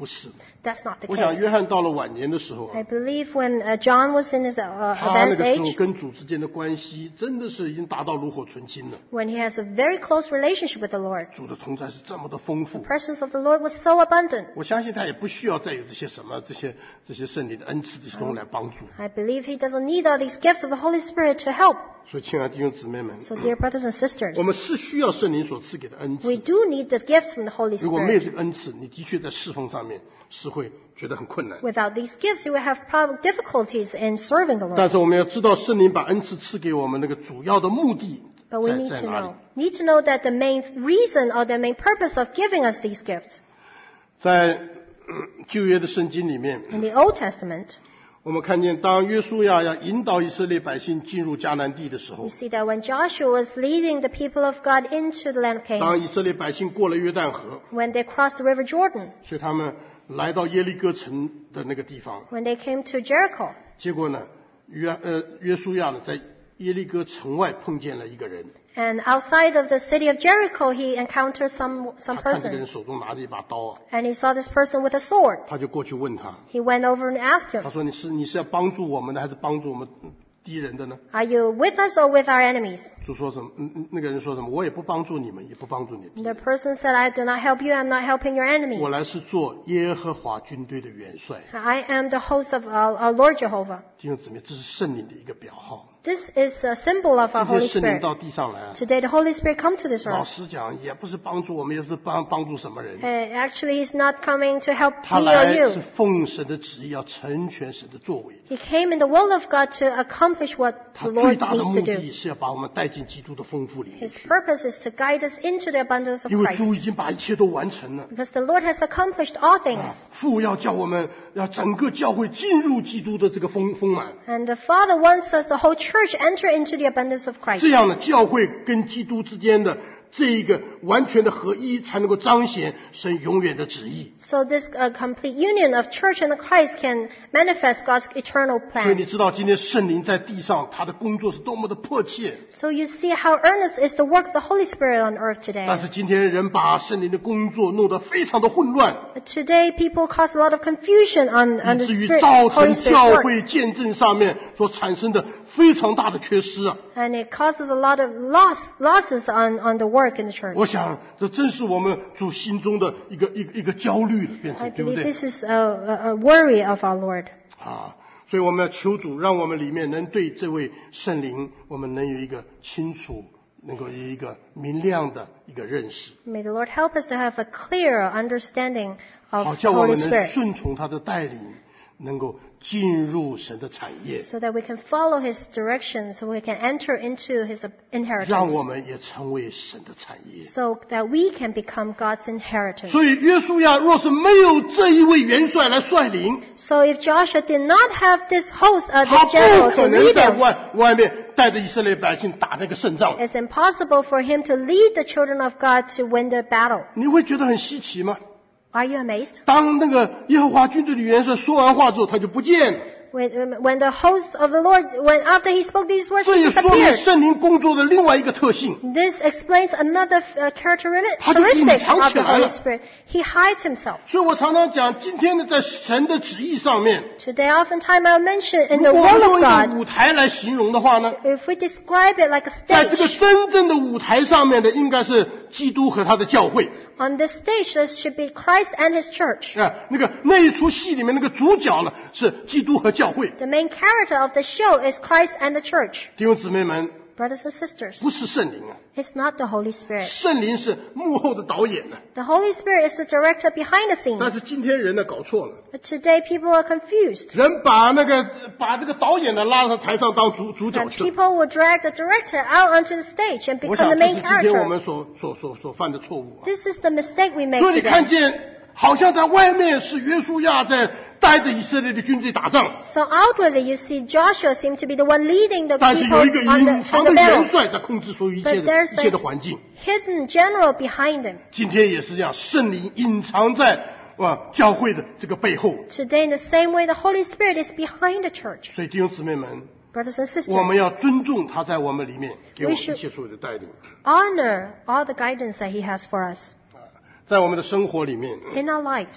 不是。 That's not the 我想 case. 约翰到了晚年的时候啊， I believe when uh, John was in his uh, 他那 advanced 个时候 age, 跟主之间的关系真的是已经达到炉火纯青了。 when he has a very close relationship with the Lord, 主的同在是这么的丰富 the，presence of the Lord was so abundant. 我相信他也不需要再有这些什么这些这些圣灵的恩赐这些东西来帮助。 I believe he doesn't need all these gifts of the Holy Spirit to help. 所以，亲爱的弟兄姊妹们， So, dear brothers and sisters, 我们是需要圣灵所赐给的恩 we 赐。 do need the gifts from the Holy 如果没有 Spirit. 这个恩赐，你的确在侍奉上面是会觉得很困难。 Without these gifts, you will have prob- difficulties in serving the 但 Lord. 是我们要知道，圣灵把恩赐赐给我们那个主要的目的 But we 在 need 在 to 哪里 know. Need to know that the main reason or the main purpose of giving us these gifts. 在、嗯旧约的圣经里面， In the Old Testament, 我们看见，当约书亚要引导以色列百姓进入迦南地的时候 we，see that when Joshua was leading the people of God into the land of 当 Canaan, 以色列百姓过了约旦河， when they crossed the river Jordan, 所以他们来到耶利哥城的那个地方， when they came to Jericho, 结果呢，约呃约书亚呢在耶利哥城外碰见了一个人， and outside of the city of Jericho, he encountered some, 他 some 看这个人 person, 手中拿着一把刀啊， and he saw this person with a sword. 他就过去问他， He went over and asked 他 him, 说：“你是你是要帮助我们的，还是帮助我们敌人的呢 are you with us or with our enemies? ？” 就说什么？嗯嗯，那个人说什么？我也不帮助你们，也不帮助你 And 们， the person said, I do not help you, I'm not helping your 我 enemies. 来是做耶和华军队的元帅。 I am the host of our, our Lord Jehovah. 弟兄姊妹，这是圣灵的一个表号。 This is a symbol of our 今天 Holy 圣灵 Spirit. 到地上来啊， Today the Holy Spirit come to this 老 earth. 实讲，也不是帮助我们，也不是帮帮助什么人。 Uh, actually, he's not coming to help 他 me or 来是 you. 奉神的旨意，要成全神的作为。 He came in the will of God to accomplish what 他 the 最 Lord 大的 needs 目 to do. 的是要把我们带进基督的丰富里面 His 去， purpose is to guide us into the abundance of 因为 Christ. 主已经把一切都完成了。 Because the Lord has accomplished all things. 父要叫我们，要整个教会进入基督的这个丰丰满， And the Father wants us, the whole church, enter into the abundance of Christ. 这样呢，教会跟基督之间的这一个完全的合一，才能够彰显神永远的旨意。 So this uh, complete union of church and Christ can manifest God's eternal 所以你 plan. 知道，今天圣灵在地上，他的工作是多么的迫切。 So you see how earnest is the work of the Holy Spirit on earth 但 today. 是今天人把圣灵的工作弄得非常的混乱， But today people cause a lot of confusion on, on 以 the 至于 Spirit, 造 Holy 成 Spirit 教 work. 会见证上面所产生的非常大的缺失啊！ And it causes a lot of loss, losses on, on the work in the church. 我想，这正是我们主心中的一个一个一个焦虑了，变 I 成对不 believe 对 this is a, a, a worry of our Lord. 啊？所以我们要求主，让我们里面能对这位圣灵，我们能有一个清楚，能够有一个明亮的一个认识， May the Lord help us to have a clear understanding 好 of 叫 the 我 Holy 们能 Spirit, 顺从他的带领，能够进入神的产业， so that we can follow His directions, so we can enter into His 让我 inheritance, 们也成为神的产业。 so that we can become God's inheritance. 所以约书亚若是没有这一位元帅来率领， So if Joshua did not have this host, uh, 他 this general 不 to 可能 lead 在 him, 外外面带着以色列百姓打那个胜仗。 it's impossible for him to lead the children of God to win the battle. 你会觉得很稀奇吗？ Are you amazed? 当那个耶和华军队的元帅说完话之后，他就不见了。 When, when the host of the Lord, when after he spoke these words, 这 he 也说明 disappeared. 圣灵工作的另外一个特性， This explains another uh, 他就隐 characteristic 藏 of 起 the 来了。 Holy Spirit. He hides himself. 所以我常常讲，今天的在神的旨意上面， Today, oftentimes I'll mention in 如 the 果我们 will 用 of 一个 God, 舞台来形容的话呢， if we describe it like a 在这个 stage, 真正的舞台上面的，应该是基督和他的教会。 on this stage there should be Christ and His church. 啊，那个那一出戏里面那个主角呢是基督和教会。 The main character of the show is Christ and the church. 弟兄姊妹们， Brothers and sisters, 不是圣灵啊， it's not the Holy Spirit. 圣灵是幕后的导演呢、 The Holy Spirit is the director behind the 但 scenes. 是今天人呢搞错了， But today people are confused. 人把那个把这个导演呢拉到台上当主主角 And 去了。 people will drag the director out onto the stage and 我 become 想 the 这 main 是今天我 character. 们所所所所犯的错误啊。 This is the mistake we make 所以你看 today. 见，好像在外面是约书亚在带着以色列的军队打仗， So outwardly you see Joshua seem to be the one leading the 但是 people 有一个 on the, 隐 on 藏 the 的元 battle. 帅在控制所有一切 But 的 there's 一切的 a 环境。 hidden general behind him. 今天也是这样，圣灵隐藏在啊教会的这个背后。 Today in the same way the Holy Spirit is behind the church. 所以弟兄姊妹们， Brothers and 我们 sisters, 要尊重他在我们里面给我们 We 一 should- 切所有的带领， honor all the guidance that He has for us 在我们的生活里面， in our lives.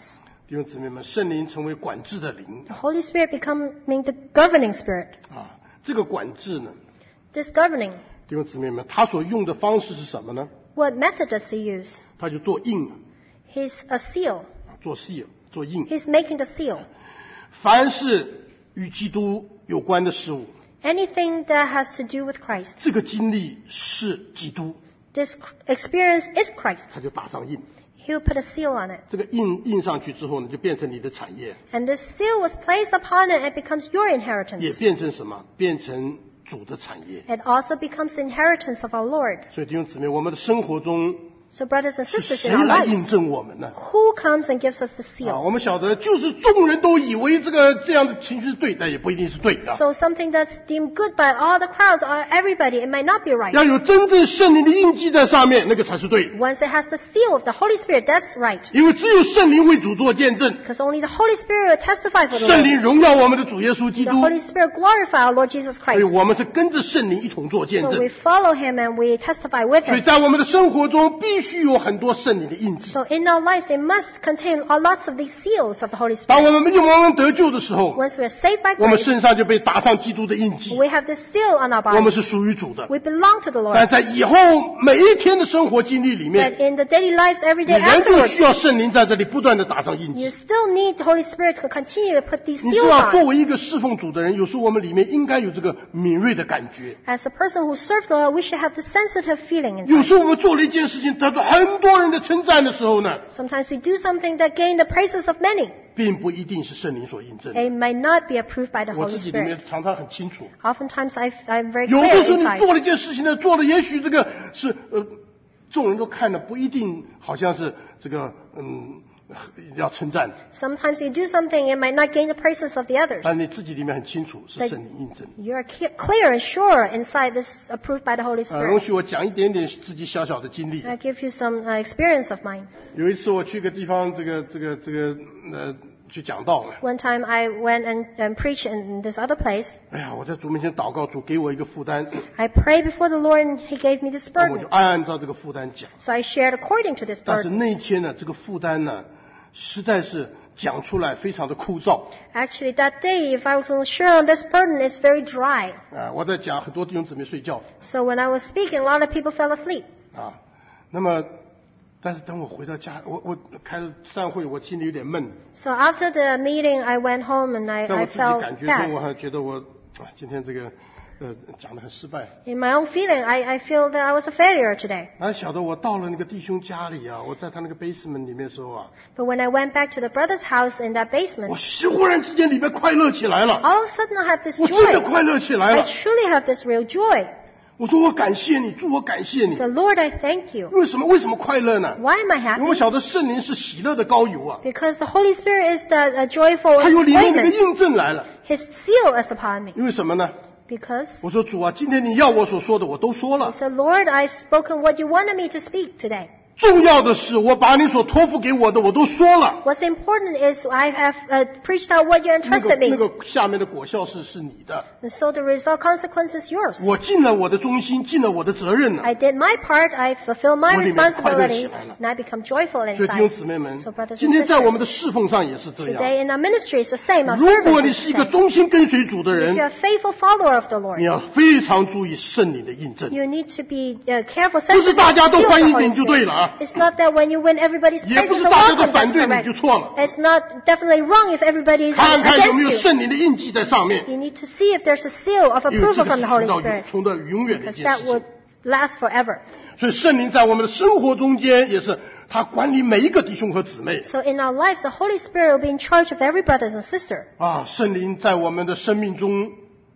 弟兄姊妹们，圣灵成为管制的灵 The Holy Spirit becoming the governing spirit. 啊。这个管制呢， This governing, 弟兄姊妹们，他所用的方式是什么呢？ what method does he use? 他就做印 He's a seal. 啊，做seal，做印。 He's making the seal. 凡是与基督有关的事物， Anything that has to do with Christ. 这个经历是基督， This experience is Christ. 他就打上印。 He'll put a seal on it. 这个印印上去之后呢，就变成你的产业， And this seal was placed upon it and it becomes your 也 inheritance. 变成什么？变成主的产业。 It also becomes the inheritance of our Lord. 所以弟兄姊妹，我们的生活中 So brothers and 是 sisters 谁 in our 来印 lives, 证我们呢？ who comes and gives us the 啊， seal? 我们晓得，就是众人都以为这个这样的情绪是对，但也不一定是对的。 So something that's deemed good by all the crowds or everybody, it might not be right. 要有真正圣灵的印记在上面，那个才是对。 Once it has the seal of the Holy Spirit, that's right. 因为只有圣灵为主做见证， Because only the Holy Spirit will testify for the 圣 Lord. 灵荣耀我们的主耶稣基 The 督， Holy Spirit glorify our Lord Jesus 所以 Christ. 我们是跟着圣灵一同做见 So 证 we。follow him and we testify with 所以 him. 在我们的生活中，必须有很多圣灵的印记。 So in our lives, they must contain a lots of these seals of the Holy 当 Spirit. 我们我们得救的时候， Once we are saved by 我们 grace, 身上就被打上基督的印记， we have this seal on our 我们 body. 是属于主的。 We belong to the 但 Lord. 在以后每一天的生活经历里 But 面， in the daily lives, every 你 day 仍旧 afterwards, 需要圣灵在这里不断的打上印 you 记。 still need the Holy Spirit to continue to put these 你知 seals 道，作 on. 为一个侍奉主的人，有时候我们里面应该有这个敏锐的感觉。 As a person who serves the Lord, we should have the sensitive feeling 有 inside. 时候我们做了一件事情，得到很多人的称赞的时候呢， Sometimes we do something that gain the praises of many. 并不一定是圣灵所印证的。 It might not be approved by the 我 Holy 自己里 Spirit. 面常常很清楚， Oftentimes I, I'm very 有的 clear 时候你 inside. 做了一件事情呢，做的也许这个是呃，众人都看了不一定好像是这个嗯要称赞， Sometimes you do something, it might not gain the praises of the others. 但你自己里面很清楚是圣灵印证。 You are ke- clear and sure inside this approved by the Holy 呃，容 Spirit. 许我讲一点点自己小小的经历。 I give you some uh, experience of mine. 有一次我去一个地方，这个这个这个呃去讲道了。 One time I went and, and preached in this other place. 哎呀，我在主面前祷告，主给我一个负担， I prayed before the Lord and He gave me this 那我就 burden. 按照这个负担讲。 So I shared according to this 但是 burden. 那一天呢，这个负担呢，实在是讲出来非常的枯燥。 Actually, that day, if I was to share on this burden, it's very dry. 啊，我在讲，很多弟兄姊妹睡觉 So when I was speaking, a lot of people fell asleep. 啊。那么，但是等我回到家，我我开散会，我心里有点闷。 So after the meeting, I went home and I, 在我 I 自己 felt 感觉中，我 bad. 还觉得我啊，今天这个呃讲的很失败。 In my own feeling, I, I feel that I was a failure today. 还晓得我到了那个弟兄家里啊，我在他那个 basement 里面的时候啊， But when I went back to the brother's house in that 我 basement, 是忽然之间里面快乐起来了， all of a sudden I have this 我真的 joy. 快乐起来 I 了。 truly have this real joy. 我说我感谢你，主我感谢你。 So Lord, I thank you. 为什么为什么快乐呢？ Why am I 因为我 happy? 晓得圣灵是喜乐的膏油啊， Because the Holy Spirit is the uh, joyful 它有里面那个 ointment. 印证来了。 His seal is upon me. 因为什么呢？ Because 我说主啊，今天你要我所说的我都说 I 了， said, Lord, I've spoken what you wanted me to speak today. 重要的是我把你所托付给我的我都说了。 What's important is I have uh, preached out what you 那个 entrusted 那 me. 个下面的果效是是你的， And so the result consequence is yours. 我尽了我的忠心，尽了我的责任了。 I did my part, I fulfilled my 我里面快乐起 responsibility, 来了。 and I become joyful 所以弟兄 inside. 姊妹们 So brothers， 今 and 天在我们 sisters, 的侍奉上也是这样。 today in our ministry is the same. Our 如果 service 你 is 是一 the 个 same. 忠心跟随主的 If 人 you're，a faithful follower of the 你 Lord, 要非常注意圣灵的印证。 you need to be uh, careful, 不是 sensitive 大家 to 都 the 欢迎 Holy 你就对 Spirit. 了啊， It's not that when you win everybody's 也 praise 不是 and 大家都 welcome, 反 that's 对你 correct. 就错了。 It's not definitely wrong if everybody is 看看有没有 against you. 圣灵的印记在上面， You need to see if there's a seal of 因为这 approval 个 from 是 the Holy 存到 Spirit, 存到永远的一 because 件 that 事 would 情。 last forever. 所以圣灵在我们的生活中间也是，他管理每一个弟兄和姊妹 So in our lives, the Holy Spirit will be in charge of every brother and sister. 啊。圣灵在我们的生命中，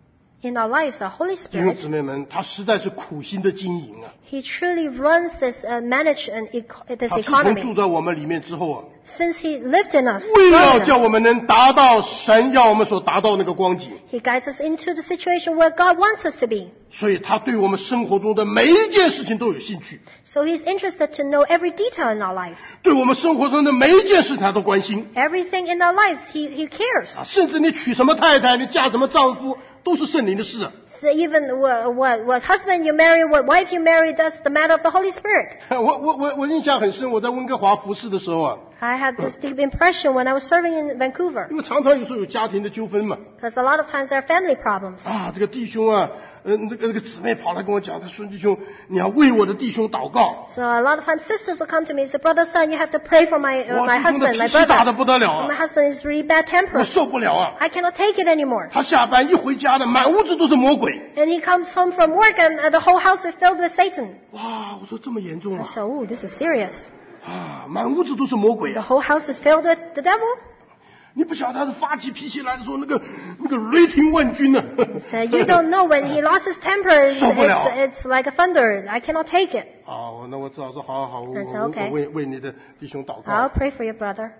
In our lives, the Holy 弟兄 Spirit, 姊妹们，他实在是苦心的经营啊。 He truly runs this, uh, manage and eco- this 他自从住 economy. 在我们里面之后啊， Since He lived in us, 为了 dwelt in 叫 us, 我们能达到神要我们所达到那个光景， He guides us into the situation where God wants us to be. 所以他对我们生活中的每一件事情都有兴趣， So He's interested to know every detail in our lives. 对我们生活中的每一件事情他都关心 Everything in our lives, He, he cares. 啊。甚至你娶什么太太，你嫁什么丈夫，都是圣灵的事啊。 It's even what, what, what husband you marry, what wife you marry, that's the matter of the Holy Spirit. 我我我我印象很深，我在温哥华服侍的时候啊， I had this deep impression when I was serving in Vancouver. 因为常常有时候有家庭的纠纷嘛， Because a lot of times there are family problems. 啊，这个弟兄啊，呃，那个那个姊妹跑来跟我讲，他说孙弟兄，你要为我的弟兄祷告。 So a lot of times sisters will come to me and say, brother, son, you have to pray for my, uh, 哇， my 弟兄的 husband, 脾 my 气大的 brother. 不得了 My 啊， husband is really bad 我 tempered. 受不了啊。 I cannot take it anymore. 他下班一回家的，满屋子都是魔鬼。 And he comes home from work and uh, the whole house is filled with Satan. 哇，我说这么严重 I 啊！ said, ooh, this is serious. 啊，满屋子都是魔鬼 The 啊！ whole house is filled with the devil. 你不晓得他是发起脾气来的时候，那个那个雷霆万钧呢、啊。 So you don't know when he lost his temper, it's, 受不了。 it's, it's like a thunder. I cannot take it. 啊，那我只好说，好好好，我 I said, 我 okay. 我为为你的弟兄祷 I'll 告， pray for your brother.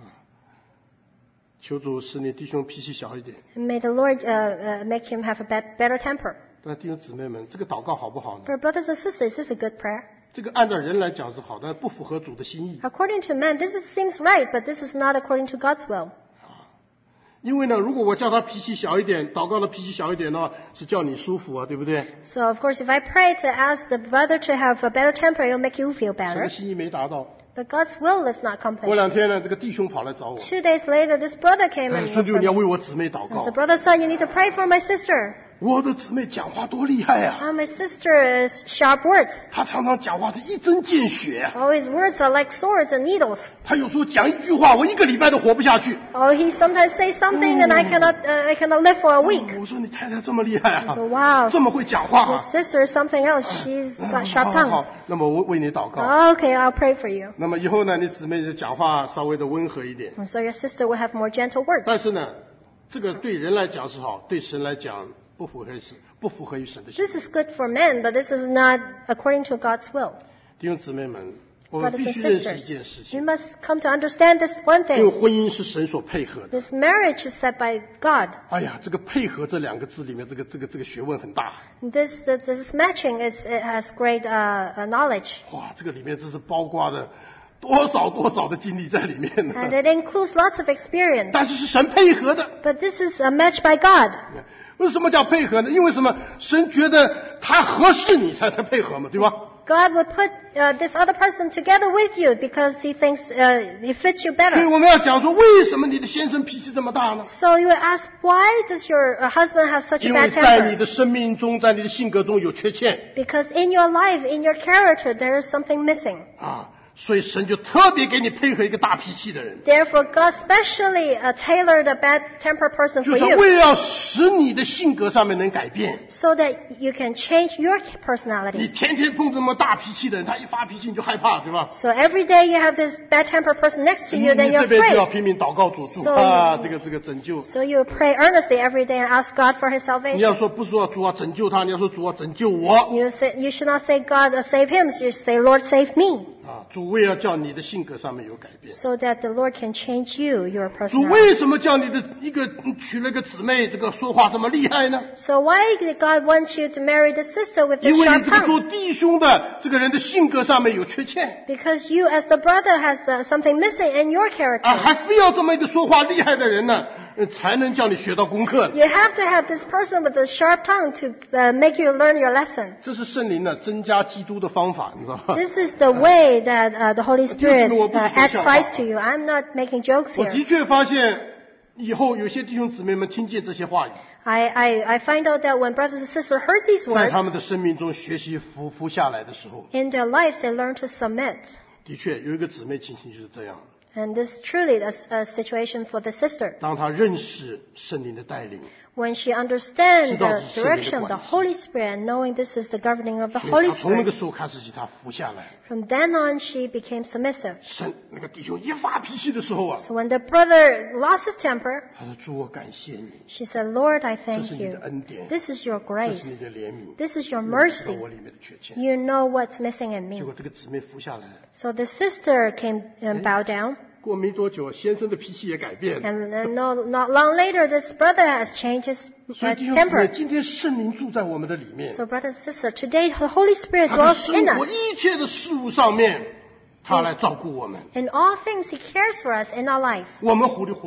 求主使你弟兄脾气小一点。 And may the Lord uh, uh, make him have a bet- better temper. 但弟兄姊妹们，这个祷告好不好呢？ For brothers and sisters, this is a good prayer. 这个按照人来讲是好，但不符合主的心意。 According to man, this is, seems right, but this is not according to God's will. 因为呢，如果我叫他脾气小一点，祷告的脾气小一点的话，是叫你舒服啊，对不对？ So of course, if I pray to ask the brother to have a better temper, it'll make you feel 神 better. 的心意没达到。 But God's will is not 过 accomplished. 两天呢，这个弟兄跑来找我， Two days later, this brother came 哎 and 孙弟兄，你要 said, 为我姊妹祷告。 brother, son, you need to pray for my sister. 我的姊妹讲话多厉害啊！ Oh, my sister is sharp words. 她常常讲话是一针见血啊！ Oh, his words are like swords and needles. 她有时候讲一句话，我一个礼拜都活不下去。 Oh, he sometimes says something and I cannot, uh, I cannot live for a week. 我说你太太这么厉害啊 So wow, 这么会讲话 your 啊！ sister is something else. She's got 好 sharp 好好 tongues. 那么我为你祷告。 Okay, I'll pray for you. 那么以后呢，你姊妹就讲话稍微的温和一点。 And so your sister will have more gentle words. 但是呢，这个对人来讲是好，对神来讲不符合神，不符合于神的心意。 This is good for men, but this is not according to God's will. 弟兄姊妹们，我们 Brothers 必 and 须认识一件 sisters, 事 you 情， must come to understand this one 因为 thing. 婚姻是神所配合的。 This marriage is set by God. 哎呀，这个配合这两个字里面，这个这个这个学问很大。 This, this, this matching is, it has great uh, uh, knowledge. 哇，这个里面真是包括的多少多少的经历在里面呢。 And it includes lots of experience. 但是是神配合的。 But this is a match by God. 为什么叫配合呢？因为什么？神觉得他合适你才才配合嘛，对吧？ God would put uh, this other person together with you because he thinks uh, it fits you 所以 better. 我们要讲说，为什么你的先生脾气这么大呢？ So you would ask, why does your uh, husband have such a 因为 bad 在你 temper? 的生命中，在你的性格中有缺陷 Because in your life, in your character, there is something missing. 啊，所以神就特别给你配合一个大脾气的人， Therefore, God specially uh, tailored a bad temper person 就 for 是 you 为了使你的性格上面能改变。 so that you can change your 你 personality. 天天碰这么大脾气的人，他一发脾气你就害怕，对吧？ So every day you have this bad temper person next to 你 you, then 你 you're 这边就要 afraid. 拼命祷告主主 So 啊， you- 这个这个拯救。 So you pray earnestly every day and ask God for His 你要 salvation. 说不是说主啊拯救他，你要说主啊拯救我 You say, you should not say God uh, save him. You should say Lord save me, 啊！主为了叫你的性格上面有改变。 so that the Lord can change you, your 主 personality. 为什么叫你的一个娶了个姊妹，这个说话这么厉害呢？ So why did God want you to marry the sister with 因 this 为你 sharp 这个做 tongue? 弟兄的这个人的性格上面有缺陷 Because you, as the brother, has uh, something missing in your 啊， character. 还非要这么一个说话厉害的人呢，呃才能叫你学到功课。 You have to have this person with a sharp tongue to uh, make you learn your lesson. 这是圣灵呢增加基督的方法，你知道吗？ This is the way that uh, the Holy Spirit uh, adds Christ to you. I'm not making jokes 我 here. 的确发现，以后有些弟兄姊妹们听见这些话语， I, I, I find out that when brothers and sisters heard these 在他们 words, 的生命中学习服服下来的时候， in their lives they learn to submit. 的确有一个姊妹情形就是这样。 And this is truly a, a situation for the sister. 当她认识圣灵的带领， When she understands 知道 the 是圣灵的 direction of the 管辖。 Holy Spirit, knowing this is the governing of the 所以 Holy 她从那个 Spirit, 时候开始起，她服下来。 from then on she became submissive. 神那个弟兄一发脾气的时候啊， So when the brother lost his temper, 他说：“主，我感谢你， she said, Lord, I 这 thank 是你 you. 的恩典， This is your 这 grace. 是你的怜悯， This is your 你知道 mercy. 我里面的缺陷。” You know what's missing in 结 me. 果这个姊妹服下来， So the sister came and bowed down. 过没多久，先生的脾气也改变。 And then no, not long later, this brother has changed his 所 uh, 以弟兄姊妹， temper. 今天圣灵住在我们的里面， So brothers and sisters, today the Holy Spirit 他在 dwells 生 in 活 us. 一切的事物上面，他来照顾我们。 In all things, He cares for us in our lives. 我们糊里糊涂的，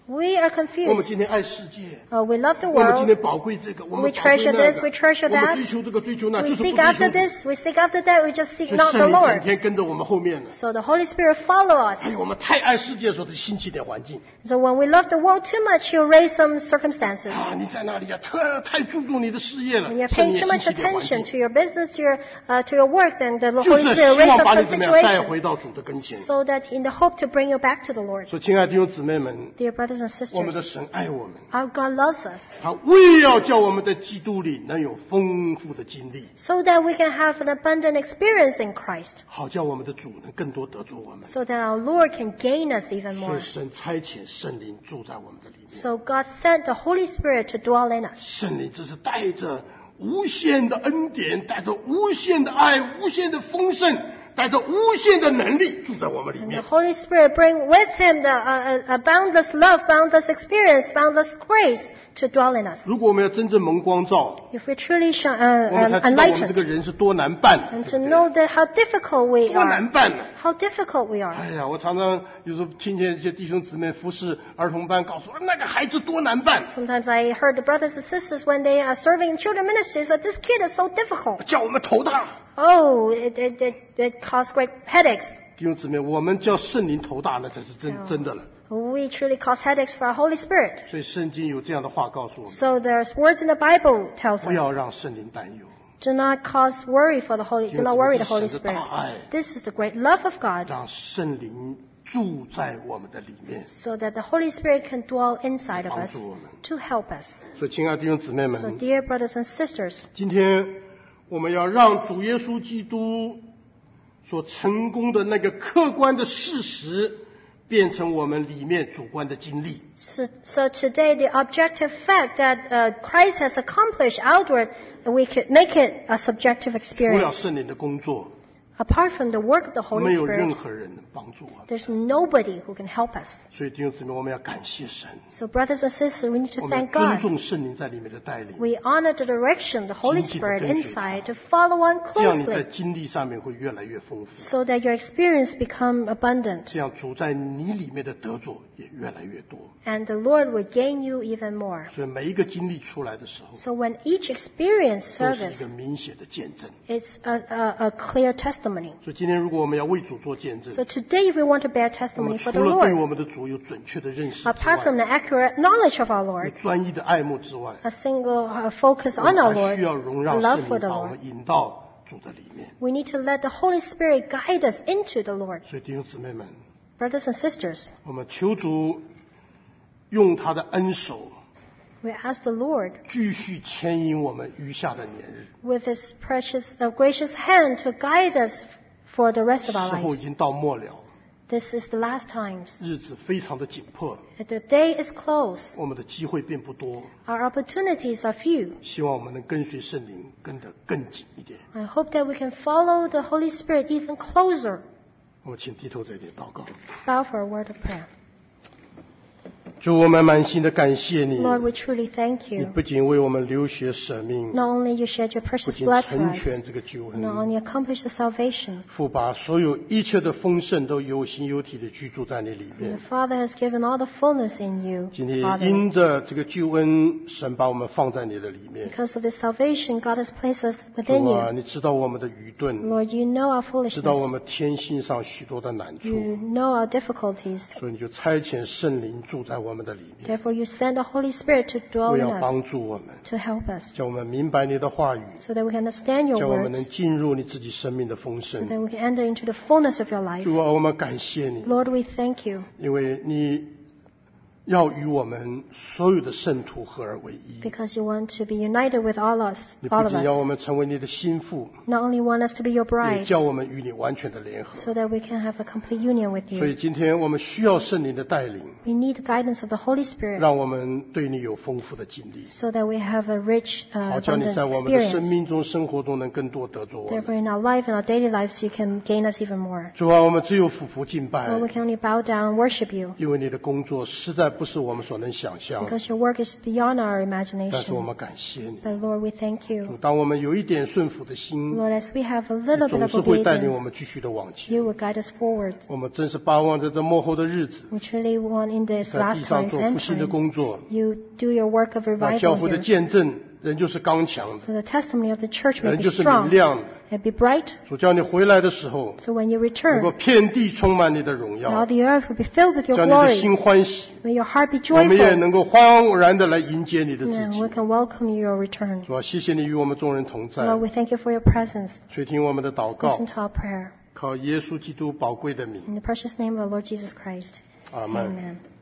We are 我们 confused. 今天爱世界， Uh, we love the 我们今 world. 天宝贵这个，我 We 们宝贵 treasure 那 this, 个， we treasure 我们 that. 追求这个追求那， We 就是不 seek 追 after 求 this, we seek after that, we just 所 seek 以 not 圣 the 灵整 Lord. 天跟着我们后面了。 So the Holy Spirit follow us. 还有我们太爱世界的时候，得兴起点环境 So when we love the world too much, He'll raise some circumstances. 啊！你在那里啊，特太注重你的事业了， When you're 圣 paying 灵 too 也兴 much 起点环 attention 境， to your business, to your, uh, to your work, then the 就 Holy 是 Spirit 希 raise 望 up 把 some 你怎么样带 situation. 回到主的跟前。 So that in the hope to bring you back to the Lord. 所以，亲爱的弟兄姊妹们， Dear brothers and 我们的 sisters, 神爱我们， our God loves us. 他为要叫我们在基督里能有丰富的经历， So that we can have an abundant experience in Christ. 好叫我们的主能更多得着我们。 So that our Lord can gain us even 所 more. 以，神差遣圣灵住在我们的里面。 So God sent the Holy Spirit to dwell in us. 圣灵这是带着无限的恩典，带着无限的爱，无限的丰盛，带着无限的能力住在我们里 And 面 the。Holy Spirit bring with Him the uh, uh, boundless love, boundless experience, boundless grace to dwell in us. 如果我们要真正蒙光照， If we truly sh- uh, 我们 um, 才知道我们这 enlightened 个人是多难办的， and 对 to 不对 know that how difficult we 多难 are, 办呢？ how difficult we are. 哎呀，我常常有时候听见一些弟兄姊妹服侍儿童班，告诉我那个孩子多难办， Sometimes I heard the brothers and sisters when they are serving in children ministries that this kid is so difficult. 叫我们头大。 Oh, it, it, it, it caused great headaches. 弟兄姊妹，我们叫圣灵头大，那才是真真的了。 We truly cause headaches for our Holy Spirit. 所以圣经有这样的话告诉我们： So there's words in the Bible tells 不要 us, 让圣灵担忧， do not cause worry for the Holy, do not worry the Holy Spirit. This is the great love of God, 让圣灵住在我们的里面。 so that the Holy Spirit can dwell inside of us 帮助我们。 to help us. 所以，亲爱的弟兄姊妹 So 们， dear brothers and sisters, 今天我们要让主耶稣基督所成功的那个客观的事实，变成我们里面主观的经历。 so, so today the objective fact that uh, Christ has accomplished outward, we could make it a subjective 除了 experience. 圣灵的工作， Apart from the work of the 没 Holy 有任 Spirit, 何人能帮助我们。 there's nobody who can help us. 所以弟兄姊妹，我们要感谢神， So brothers and sisters, we need to 我们 thank 尊 God. 重圣灵在里面的带领， We honor the direction of the Holy 紧紧地 Spirit 跟随 inside 他。 to follow on 这样你在 closely 经历上面会越来越丰富， so that your experience become abundant 这样主在你里面的得着也越来越多。 and the Lord will gain you even more. 所以每一个经历出来的时候， So when each experience 都是一 service, 个明显的见证。 it's a, a, a clear testimony. 所以今天如果我们要为主做见证， So today if we want to bear 我 testimony 们 for 除 the 了对我 Lord, 们的主有准确的认识之 apart from 外， the accurate knowledge of our 有 Lord, 专一的爱慕之外， a single uh, focus 我 on 们 our 还 Lord, 需要容 a 让 love 圣 for 灵 the 把我 Lord. 们引到主的里面。 We need to let the Holy Spirit guide us into the Lord. 所以弟兄姊妹们， Brothers and sisters, 我们求主用他的恩手 we ask the Lord 继续牵引我们余下的年日。 with His precious, uh, gracious hand to guide us for the rest 时 of our 候已 lives. 经到末了， This is the last times. 日子非常的紧迫， The day is close. 我们的机会并不多。 Our opportunities are few. 希望我们能跟随圣灵跟得更紧一点。 I hope that we can follow the Holy Spirit even closer. 我们请低头在这里祷告。 Let's bow for a word of prayer. 主，我们满心的感谢你， Lord, we truly thank 你 you. 不仅为我们流血舍命， Not only you shed your 不 precious 仅 blood for 成 us, 全这个救 not 恩， only accomplish the salvation, 父把所有一切的丰盛都有形有体的居住在你里 the 面。 Father has given all the fullness in you, 今天 Father. 因着这个救恩，神把我们放在你的里面。 Because of this salvation, God has placed us within 主啊， you. 你知道我们的愚钝， Lord, you know our 知道我 foolishness. 们天性上许多的难处， You know our difficulties. 所以你就差遣圣灵住在我们的里面， Therefore, you send the Holy Spirit to dwell 为 in 要帮 us, 助我们， to help us, 叫我们明白你的话语， so that we can understand your 叫我们能 words, 进入你自己生命的丰 so 盛。 that we can enter into the fullness of your life. 主啊，我们感谢你， Lord, we thank you 因为你要与我们所有的圣徒合而为一。 because you want to be united with all us, 你 all 不 of 仅要我 us. 们成为你的心腹， Not only want us to be your 也 bride, 叫我们与你完全的联合。 so that we can have a complete union with 所以 you. 今天我们需要圣灵的带领， We need the guidance of the Holy Spirit, 让我们对你有丰富的经历， so that we have a rich, 好 uh, 叫你 abundant 在我们的生 experience. 命中、生活中能更多得着我们。 Therefore, in our life and our daily lives, you can gain us even more. 主啊，我们只有俯伏敬拜 Lord, we，can only bow down and worship you 因为你的工作实在不是我们所能想象的， because your work is beyond our 但是我 imagination. 们感谢你。 But Lord, we thank 主， you. 当我们有一点顺服的心， Lord, as we have a little bit 总 of 是会带领我 obedience, 们继续的往前。 you will guide us forward. 我们真是巴望在这末后的日子， We truly want in this 在 last 地上 times 做 and 复兴的工 times, 作， you do your work of 让教 revival 会的 here. 见证仍旧是刚强的， So the testimony of the church may 仍 be 旧是明 strong 亮的。 and be bright. 主，叫你回来的时候， So when you 能够 return, 遍地充满你的荣 all 耀， the earth will be filled with your 叫你的 glory. 心欢喜， May your heart be 我们也 joyful. 能够欢然的来迎接你的自 And 己 we。can welcome your return. 主啊，谢谢你与我们众人同在， Lord, we thank you for your presence. 垂听我们的祷告 Listen，to our prayer. 靠耶稣基督宝贵的名， In the precious name of our Lord Jesus Christ. 阿门。 Amen.